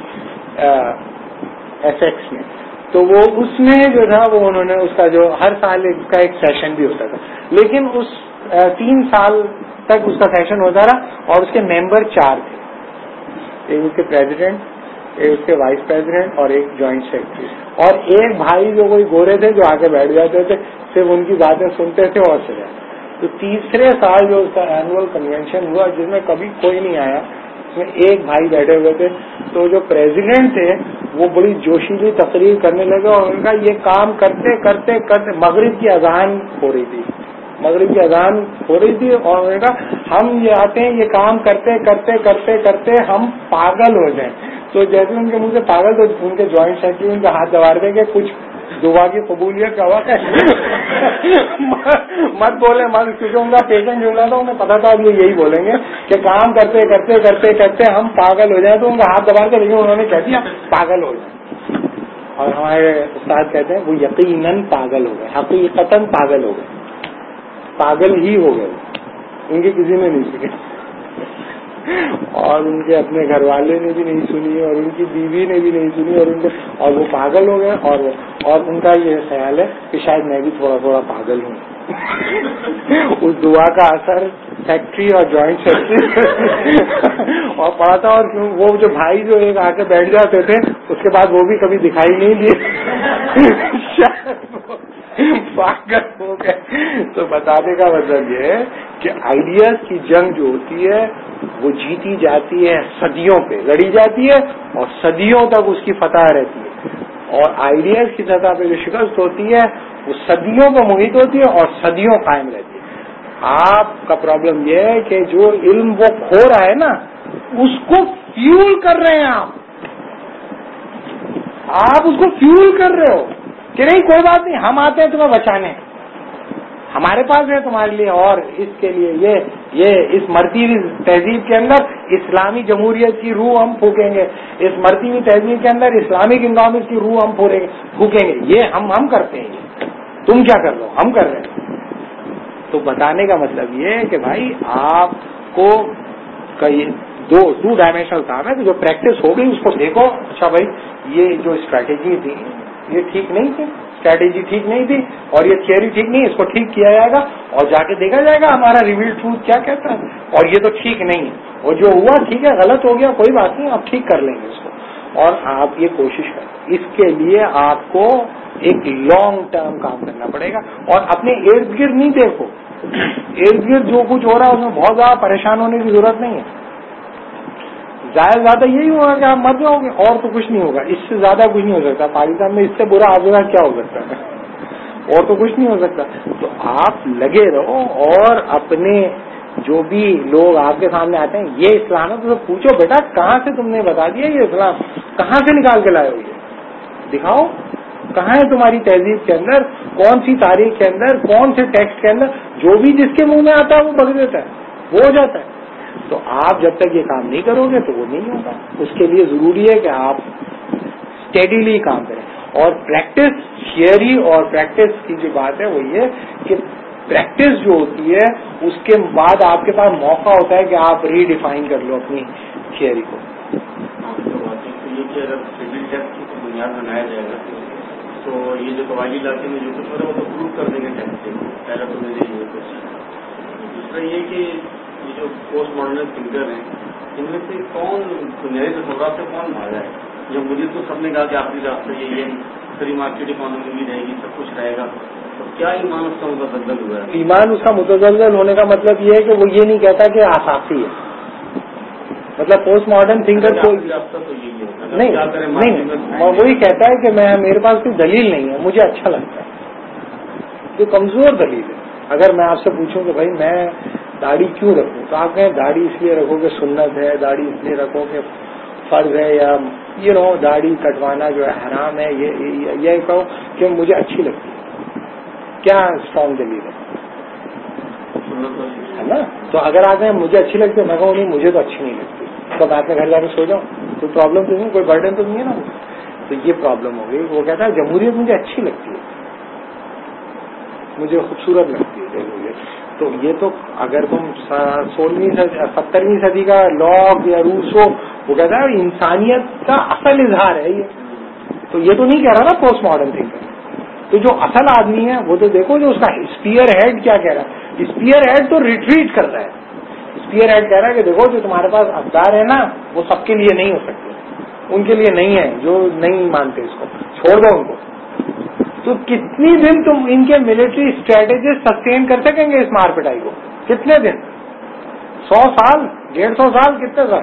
تھی ایسیکس میں. تو وہ اس میں جو تھا وہ انہوں نے اس کا جو ہر سال کا ایک سیشن بھی ہوتا تھا, لیکن اس 3 سال تک اس کا سیشن ہوتا رہا اور اس کے ممبر 4 تھے. ایک اس کے پریزیڈنٹ, ایک اس کے وائس پریزیڈنٹ اور ایک جوائنٹ سیکرٹری, اور ایک بھائی جو کوئی گورے تھے جو آگے بیٹھ جاتے تھے, صرف ان کی باتیں سنتے تھے اور چلے. تو تیسرے سال جو اس کا اینوئل کنونشن ہوا جس میں کبھی کوئی نہیں آیا, اس میں ایک بھائی بیٹھے ہوئے تھے. تو جو پریزیڈنٹ تھے وہ بڑی جوشیلی تقریر کرنے لگے اور ان کا یہ کام کرتے کرتے کرتے مغرب کی اذان ہو رہی تھی, مغرب کی اذان ہو رہی تھی, اور انہوں نے کہا ہم یہ آتے ہیں یہ کام کرتے کرتے کرتے کرتے ہم پاگل ہو جائیں. تو جیسے ان کے منہ سے پاگل, تو ان کے جوائنٹ سیکرٹری ان کا ہاتھ دبا دیں کہ کچھ دعا کی قبولیت کا وقت ہے مت بولے مت, کیونکہ ان کا پیشنٹ جو تھا انہیں پتا تھا اب یہ یہی بولیں گے کہ کام کرتے کرتے کرتے کرتے ہم پاگل ہو جائیں. تو ان کا ہاتھ دبا کے, لیکن انہوں نے کہہ دیا پاگل ہو جائیں. اور ہمارے استاد کہتے ہیں وہ یقیناً پاگل ہو گئے, حقیقتاً پاگل ہو گئے, پاگل ہی ہو گئے, ان کے کسی نے نہیں سنی اور ان کے اپنے گھر والے نے بھی نہیں سنی اور ان کی بیوی نے بھی نہیں سنی, اور وہ پاگل ہو گئے. اور ان کا یہ خیال ہے کہ شاید میں بھی تھوڑا تھوڑا پاگل ہوں. اس دعا کا اثر سیکٹری اور جوائنٹ سیکٹری اور پڑا تھا, اور وہ جو بھائی جو ایک آ کے بیٹھ جاتے تھے اس کے بعد وہ بھی کبھی دکھائی نہیں دیے پاگل ہو گئے. تو بتانے کا مطلب یہ ہے کہ آئیڈیاز کی جنگ جو ہوتی ہے وہ جیتی جاتی ہے صدیوں پہ، لڑی جاتی ہے اور صدیوں تک اس کی فتح رہتی ہے، اور آئیڈیاز کی سطح پہ جو شکست ہوتی ہے وہ صدیوں پہ محیط ہوتی ہے اور صدیوں قائم رہتی ہے۔ آپ کا پرابلم یہ ہے کہ جو علم وہ کھو رہا ہے نا اس کو فیول کر رہے ہیں، آپ اس کو فیول کر رہے ہو کہ نہیں کوئی بات نہیں، ہم آتے ہیں تمہیں بچانے، ہمارے پاس ہے تمہارے لیے، اور اس کے لیے یہ اس مرتی ہوئی تہذیب کے اندر اسلامی جمہوریت کی روح ہم پھونکیں گے، اس مرتی ہوئی تہذیب کے اندر اسلامک اکنامکس کی روح ہم پھونکیں گے، یہ ہم کرتے ہیں، یہ تم کیا کر رہے ہو، ہم کر رہے ہیں۔ تو بتانے کا مطلب یہ ہے کہ بھائی آپ کو ٹو ڈائمینشنل کام ہے، جو پریکٹس ہو گئی اس کو دیکھو، اچھا بھائی یہ جو اسٹریٹجی تھی یہ ٹھیک نہیں تھی، اسٹریٹجی ٹھیک نہیں تھی اور یہ تھیوری ٹھیک نہیں، اس کو ٹھیک کیا جائے گا اور جا کے دیکھا جائے گا ہمارا ریویل ٹروتھ کیا کہتا ہے، اور یہ تو ٹھیک نہیں ہے، اور جو ہوا ٹھیک ہے، غلط ہو گیا کوئی بات نہیں، آپ ٹھیک کر لیں گے اس کو، اور آپ یہ کوشش کریں۔ اس کے لیے آپ کو ایک لانگ ٹرم کام کرنا پڑے گا، اور اپنے ارد گرد نہیں دیکھو، ارد گرد جو کچھ ہو رہا ہے اس میں بہت زیادہ پریشان ہونے کی ضرورت نہیں ہے، زیادہ یہی ہوگا کہ آپ مر جاؤ گے اور تو کچھ نہیں ہوگا، اس سے زیادہ کچھ نہیں ہو سکتا، پاکستان میں اس سے برا حادثہ کیا ہو سکتا ہے، اور تو کچھ نہیں ہو سکتا۔ تو آپ لگے رہو، اور اپنے جو بھی لوگ آپ کے سامنے آتے ہیں یہ اسلام ہے تو پوچھو بیٹا کہاں سے تم نے بتا دیا یہ اسلام، کہاں سے نکال کے لائے ہو، یہ دکھاؤ کہاں ہے تمہاری تہذیب کے اندر، کون سی تاریخ کے اندر، کون سے ٹیکسٹ کے اندر، جو بھی جس کے منہ میں آتا ہے وہ بک دیتا ہے، وہ ہو جاتا ہے۔ تو آپ جب تک یہ کام نہیں کرو گے تو وہ نہیں ہوگا، اس کے لیے ضروری ہے کہ آپ اسٹیڈیلی کام کریں، اور پریکٹس تھیوری اور پریکٹس کی جو بات ہے وہ یہ کہ پریکٹس جو ہوتی ہے اس کے بعد آپ کے پاس موقع ہوتا ہے کہ آپ ری ڈیفائن کر لو اپنی تھیوری کو۔ یہ کہ اگر سول ٹیسٹ کی بنیاد بنایا جائے گا تو یہ جو قبائلی علاقے میں جو کچھ ہو رہا ہے وہ تو پروو کر دیں گے ٹیسٹ سے، پہلا تو میرے یہ کوشچن۔ دوسرا یہ کہ یہ جو پوسٹ ماڈرن تھنکر ہیں ان میں سے کون بنیادی تصورات سے کون بھاگا ہے؟ جب مجھے تو سب نے کہا کہ آخری راستہ یہی ہے، فری مارکیٹ اکانومی بھی رہے گی، سب کچھ رہے گا، تو کیا ایمان اس کا متزلزل ہوا ہے؟ ایمان اس کا متزلزل ہونے کا مطلب یہ ہے کہ وہ یہ نہیں کہتا کہ آساسی ہے، مطلب پوسٹ ماڈرن تھنکر کو نہیں، وہ وہی کہتا ہے کہ میرے پاس کوئی دلیل نہیں ہے، مجھے اچھا لگتا ہے، جو کمزور دلیل ہے۔ اگر میں آپ سے پوچھوں کہ بھائی میں داڑھی کیوں رکھوں تو آپ کہیں داڑھی اس لیے رکھو کہ سنت ہے، داڑھی اس لیے رکھو کہ فرض ہے، یا داڑھی کٹوانا جو ہے حرام ہے، یہ کہو کہ مجھے اچھی لگتی ہے، کیا اسٹرانگ دلیل ہے نا؟ تو اگر آپ کہیں مجھے اچھی لگتی ہے، میں کہوں نہیں مجھے تو اچھی نہیں لگتی، تو میں اپنے گھر جا کے سو جاؤں، کوئی پرابلم تو نہیں، کوئی برڈن تو نہیں ہے نا، تو یہ پرابلم ہو گئی۔ وہ کہتا ہے جمہوریت مجھے اچھی لگتی ہے، مجھے خوبصورت لگتی ہے جمہوریت۔ تو یہ تو اگر تم 17ویں صدی کا لاک یا روسو، وہ کہتا ہے انسانیت کا اصل اظہار ہے یہ، تو یہ تو نہیں کہہ رہا نا پوسٹ ماڈرن تھنکر۔ تو جو اصل آدمی ہے وہ تو دیکھو جو اس کا اسپیئر ہیڈ کیا کہہ رہا ہے، اسپیئر ہیڈ تو ریٹریٹ کر رہا ہے، اسپیئر ہیڈ کہہ رہا ہے کہ دیکھو جو تمہارے پاس اقدار ہے نا وہ سب کے لیے نہیں ہو سکتے، ان کے لیے نہیں ہے، جو نہیں مانتے اس کو چھوڑ دو ان کو۔ تو کتنی دن تم ان کے ملٹری اسٹریٹجیز سسٹین کر سکیں گے اس مار پٹائی کو؟ کتنے دن؟ 100 سال، 150 سال،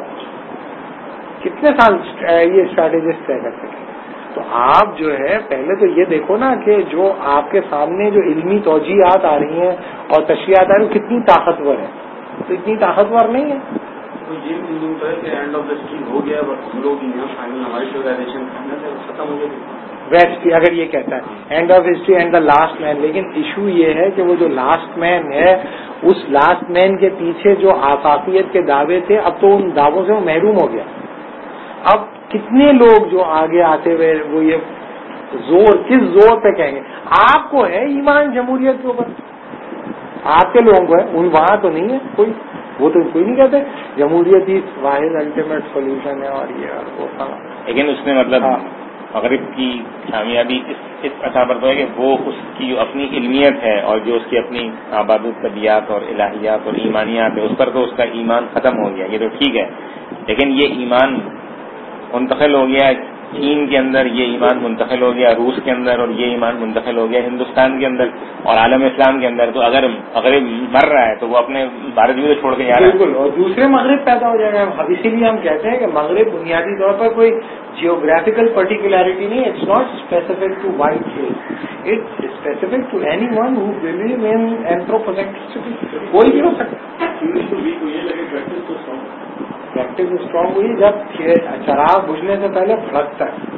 کتنے سال یہ اسٹریٹجیز طے کر سکیں؟ تو آپ جو ہے پہلے تو یہ دیکھو نا کہ جو آپ کے سامنے جو علمی توجیہات آ رہی ہیں اور تشریحات آ رہی ہیں کتنی طاقتور ہے، تو اتنی طاقتور نہیں ہے۔ تو یہ بھی ہے کہ اینڈ آف دا اسٹری ہو گیا، بس ہم لوگ فائنل ہماری سیولائزیشن ختم ہو گئی ویسٹ اگر یہ کہتا ہے end of history and the last man, لیکن ایشو یہ ہے کہ وہ جو لاسٹ مین ہے اس لاسٹ مین کے پیچھے جو آفاقیت کے دعوے تھے اب تو ان دعووں سے وہ محروم ہو گیا۔ اب کتنے لوگ جو آگے آتے ہوئے وہ یہ کس زور پہ کہیں گے؟ آپ کو ہے ایمان جمہوریت کے اوپر، آپ کے لوگوں کو ہے، ان وہاں تو نہیں ہے کوئی، وہ تو کوئی نہیں کہتے جمہوریت ہی واحد الٹیمیٹ سولوشن ہے اور یہ اور وہ تھا، لیکن اس میں مطلب مغرب کی کامیابی اس اثر پر تو ہے کہ وہ اس کی جو اپنی علمیت ہے اور جو اس کی اپنی آباد الطبیعت اور الہیات اور ایمانیات ہے اس پر تو اس کا ایمان ختم ہو گیا، یہ تو ٹھیک ہے، لیکن یہ ایمان منتقل ہو گیا چین کے اندر یہ ایمان منتقل ہو گیا، روس کے اندر، اور یہ ایمان منتقل ہو گیا ہندوستان کے اندر اور عالم اسلام کے اندر، تو اگر مغرب مر رہا ہے تو وہ اپنے بھارت بھی تو چھوڑ کے جا رہا ہے. بالکل، اور دوسرے مغرب پیدا ہو جائے گا. اسی لیے ہم کہتے ہیں کہ مغرب بنیادی طور پر کوئی جیوگرافیکل پرٹیکولرٹی نہیں. It's not specific to white face, it's specific to anyone who believe in anthropocentricity. کوئی بھی ہو سکتا ہے. پریکٹس اسٹرانگ ہوئی جب چراغ بجھنے سے پہلے بھڑکتا ہے،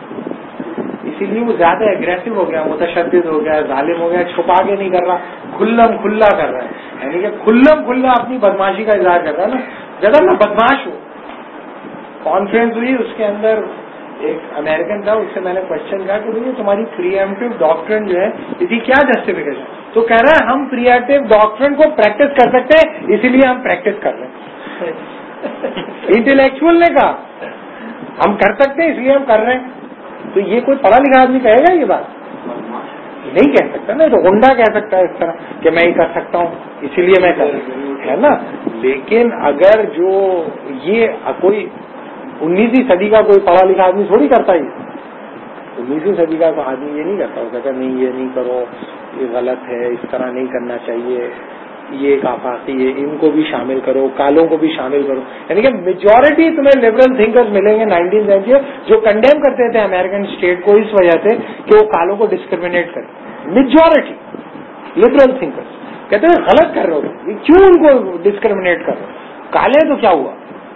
اسی لیے وہ زیادہ اگریسو ہو گیا، متشدد ہو گیا، ظالم ہو گیا، چھپا کے نہیں کر رہا، کھلم کھلا کر رہا ہے. یعنی کہ کھلم کھلا اپنی بدماشی کا اظہار کر رہا ہے نا. جب میں بدماش ہوں. کانفرنس ہوئی، اس کے اندر ایک امریکن تھا، اس سے میں نے کوشچن کیا کہ بھائی تمہاری پری ایمپٹیو ڈاکٹرن جو ہے اس کی کیا جسٹیفیکیشن؟ تو کہہ رہا ہے ہم پری ایمپٹیو ڈاکٹرن کو پریکٹس کر سکتے ہیں اسی لیے ہم پریکٹس کر رہے ہیں. انٹلیکچوئل نے کہا ہم کر سکتے ہیں اس لیے ہم کر رہے ہیں. تو یہ کوئی پڑھا لکھا آدمی کہے گا یہ بات؟ نہیں کہہ سکتا نا. تو گنڈا کہہ سکتا ہے اس طرح کہ میں ہی کر سکتا ہوں اسی لیے میں کر ہے نا. لیکن اگر جو یہ کوئی 19ویں صدی کا کوئی پڑھا لکھا آدمی تھوڑی کرتا ہی. 19ویں صدی کا آدمی یہ نہیں کرتا. وہ کہتا نہیں یہ نہیں کرو، یہ غلط ہے، اس طرح نہیں کرنا چاہیے، یہ ایک آفاقی ہے، ان کو بھی شامل کرو، کالوں کو بھی شامل کرو. یعنی کہ میجورٹی تمہیں لبرل تھنکرز ملیں گے 1970 جو کنڈیم کرتے تھے امریکن اسٹیٹ کو اس وجہ سے کہ وہ کالوں کو ڈسکریمنیٹ کرے. میجورٹی لبرل تھنکرز کہتے ہیں غلط کر رہے ہو، کیوں ان کو ڈسکریمنیٹ کر رہے ہو؟ کالے تو کیا ہوا،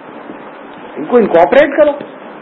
ان کو انکارپوریٹ کرو.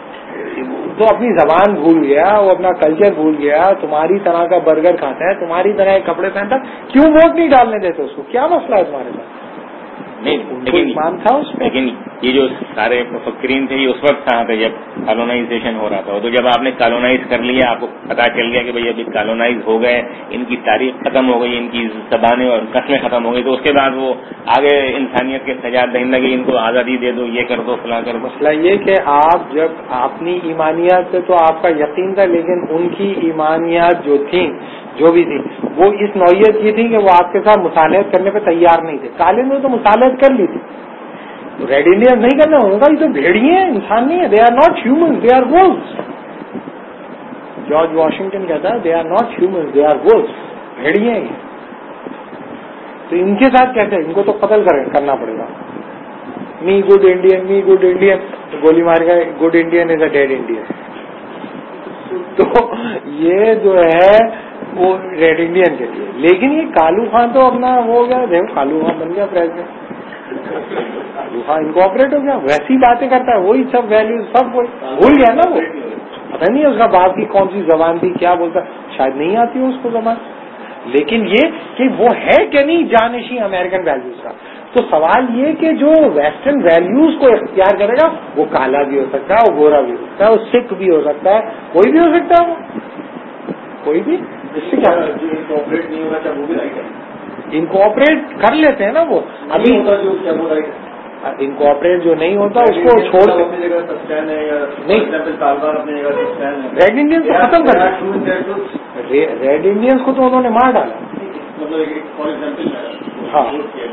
تو اپنی زبان بھول گیا، وہ اپنا کلچر بھول گیا، تمہاری طرح کا برگر کھاتا ہے، تمہاری طرح کپڑے پہنتا ہے، کیوں ووٹ نہیں ڈالنے دیتے اس کو؟ کیا مسئلہ ہے تمہارے ساتھ؟ نہیں ایمان تھا اس میں. لیکن یہ جو سارے مفکرین تھے یہ اس وقت کہاں تھے جب کالونائزیشن ہو رہا تھا. تو جب آپ نے کالونائز کر لیا، آپ کو پتا چل گیا کہ بھئی ابھی کالونائز ہو گئے، ان کی تاریخ ختم ہو گئی، ان کی زبانیں اور نسلیں ختم ہو گئی، تو اس کے بعد وہ آگے انسانیت کے سجاد دہنے لگے، ان کو آزادی دے دو، یہ کر دو، فلاں کر دو. مسئلہ یہ کہ آپ جب اپنی ایمانیات پہ تو آپ کا یقین تھا، لیکن ان کی ایمانیات جو تھیں جو بھی تھی وہ اس نوعیت کی تھی کہ وہ آپ کے ساتھ مصالحت کرنے پہ تیار نہیں تھے. کالے نے تو مصالحت کر لی تھی، ریڈ انڈین نہیں کرنا ہوگا. یہ تو بھیڑیے ہیں، انسان نہیں ہے. They are not human, they are wolves. George Washington کہتا ہے they are not human, they are wolves. بھیڑیے ہیں یہ. تو ان کے ساتھ کہتے ہیں ان کو تو قتل کرنا پڑے گا. Me good Indian, me good Indian, تو گولی مار گئے، good Indian is a dead Indian. تو یہ جو ہے وہ ریڈ انڈین کے لیے. لیکن یہ کالو خان تو اپنا وہ ہو گیا، دیکھو کالو خان بن گیا پریزیڈنٹ. کالو خان انکارپوریٹ ہو گیا، ویسی باتیں کرتا ہے، وہی سب ویلیوز سب وہی بھول گیا نا. وہ پتہ نہیں اس کا باپ کی کون سی زبان تھی، کیا بولتا، شاید نہیں آتی ہو اس کو زبان. لیکن یہ کہ وہ ہے کہ نہیں جانشین امریکن ویلیوز کا. تو سوال یہ کہ جو ویسٹرن ویلیوز کو اختیار کرے گا وہ کالا بھی ہو سکتا ہے، وہ گورا بھی ہو سکتا ہے، وہ سکھ بھی ہو سکتا ہے، کوئی بھی ہو سکتا ہے. وہ کوئی بھی اس سے کیا انکارپوریٹ نہیں ہوگا چاہے وہ بھی رائٹ ہے. انکارپوریٹ کر لیتے ہیں نا. وہ ابھی انکارپوریٹ جو نہیں ہوتا اس کو چھوڑ اپنی جگہ سسٹین ہے یا طالبان اپنی جگہ سسٹین ہے. ریڈ انڈینس کو ختم کر دیا. ریڈ انڈینس کو تو انہوں نے مار ڈالا. مطلب فار ایگزامپل ہاں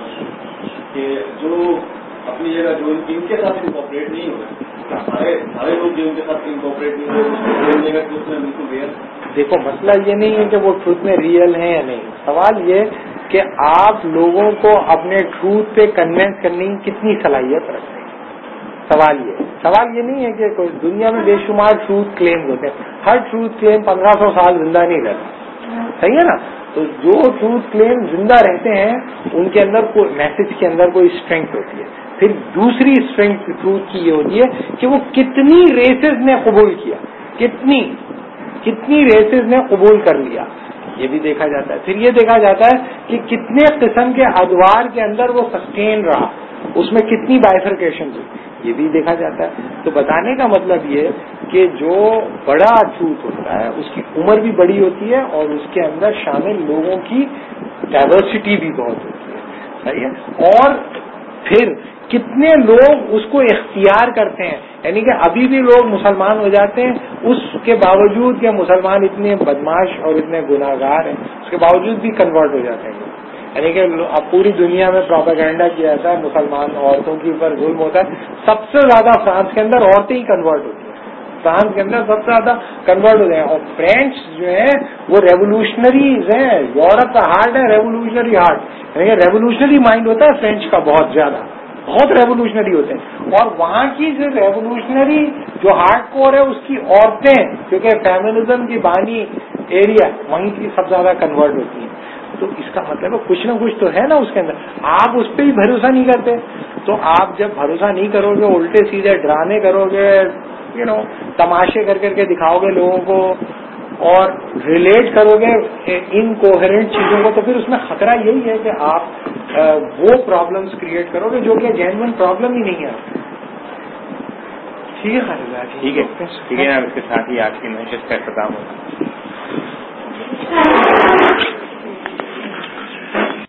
کہ جو اپنی جگہ جو ان کے ساتھ انکارپوریٹ نہیں ہوگا، سارے لوگ جو ان کے ساتھ انکارپوریٹ نہیں ہوگا جگہ ٹروتھ میں بالکل ریئل. دیکھو مسئلہ یہ نہیں ہے کہ وہ ٹروتھ میں ریئل ہیں یا نہیں. سوال یہ کہ آپ لوگوں کو اپنے ٹروتھ پہ کنوینس کرنے کی کتنی صلاحیت رکھتے ہیں. سوال یہ نہیں ہے کہ کوئی دنیا میں بے شمار ٹروتھ کلیمز ہوتے ہیں. ہر ٹروتھ کلیم 1500 سال زندہ نہیں رہتا، صحیح ہے نا. تو جو ٹروتھ کلیم زندہ رہتے ہیں ان کے اندر کوئی میسج کے اندر کوئی اسٹرینگتھ ہوتی ہے. پھر دوسری اسٹرینگتھ ٹروتھ کی یہ ہوتی ہے کہ وہ کتنی ریسز نے قبول کیا، کتنی ریسز نے قبول کر لیا، یہ بھی دیکھا جاتا ہے. پھر یہ دیکھا جاتا ہے کہ کتنے قسم کے ادوار کے اندر وہ سسٹین رہا، اس میں کتنی بائیفرکیشن ہوئی، یہ بھی دیکھا جاتا ہے. تو بتانے کا مطلب یہ کہ جو بڑا ٹروتھ ہوتا ہے اس کی عمر بھی بڑی ہوتی ہے اور اس کے اندر شامل لوگوں کی ڈائیورسٹی بھی بہت ہوتی ہے، صحیح ہے. اور پھر کتنے لوگ اس کو اختیار کرتے ہیں. یعنی کہ ابھی بھی لوگ مسلمان ہو جاتے ہیں اس کے باوجود کہ مسلمان اتنے بدماش اور اتنے گناہگار ہیں، اس کے باوجود بھی کنورٹ ہو جاتے ہیں. یعنی کہ اب پوری دنیا میں پروپیگنڈا کیا جاتا ہے مسلمان عورتوں کے اوپر ظلم ہوتا ہے. سب سے زیادہ فرانس کے اندر عورتیں ہی کنورٹ ہوتی ہیں. فرانس کے اندر سب سے زیادہ کنورٹ ہو گئے ہیں. اور فرینچ جو ہے وہ ریولیوشنریز ہیں. یورپ کا ہارٹ ہے ریولیوشنری ہارٹ, یعنی ریولیوشنری مائنڈ ہوتا ہے فرینچ کا, بہت زیادہ, بہت ریولیوشنری ہوتے ہیں. اور وہاں کی جو ریولیوشنری جو ہارڈ کور ہے اس کی عورتیں, کیونکہ فیمنزم کی بانی ایریا وہیں کی سب سے زیادہ کنورٹ ہوتی ہیں. تو اس کا مطلب ہے کچھ نہ کچھ تو ہے نا اس کے اندر. آپ اس پہ ہی بھروسہ نہیں کرتے, تو آپ جب بھروسہ نہیں کرو گے, الٹے سیدھے ڈرانے کرو گے, تماشے کر کر کے دکھاؤ گے لوگوں کو اور ریلیٹ کرو گے ان کوہرنٹ چیزوں کو, تو پھر اس میں خطرہ یہی ہے کہ آپ وہ پرابلمس کریٹ کرو گے جو کہ جینوئن پرابلم ہی نہیں ہے. ٹھیک ہے, ٹھیک ہے, اس کے ساتھ ہی آج کی نشست کا اختتام ہوگا.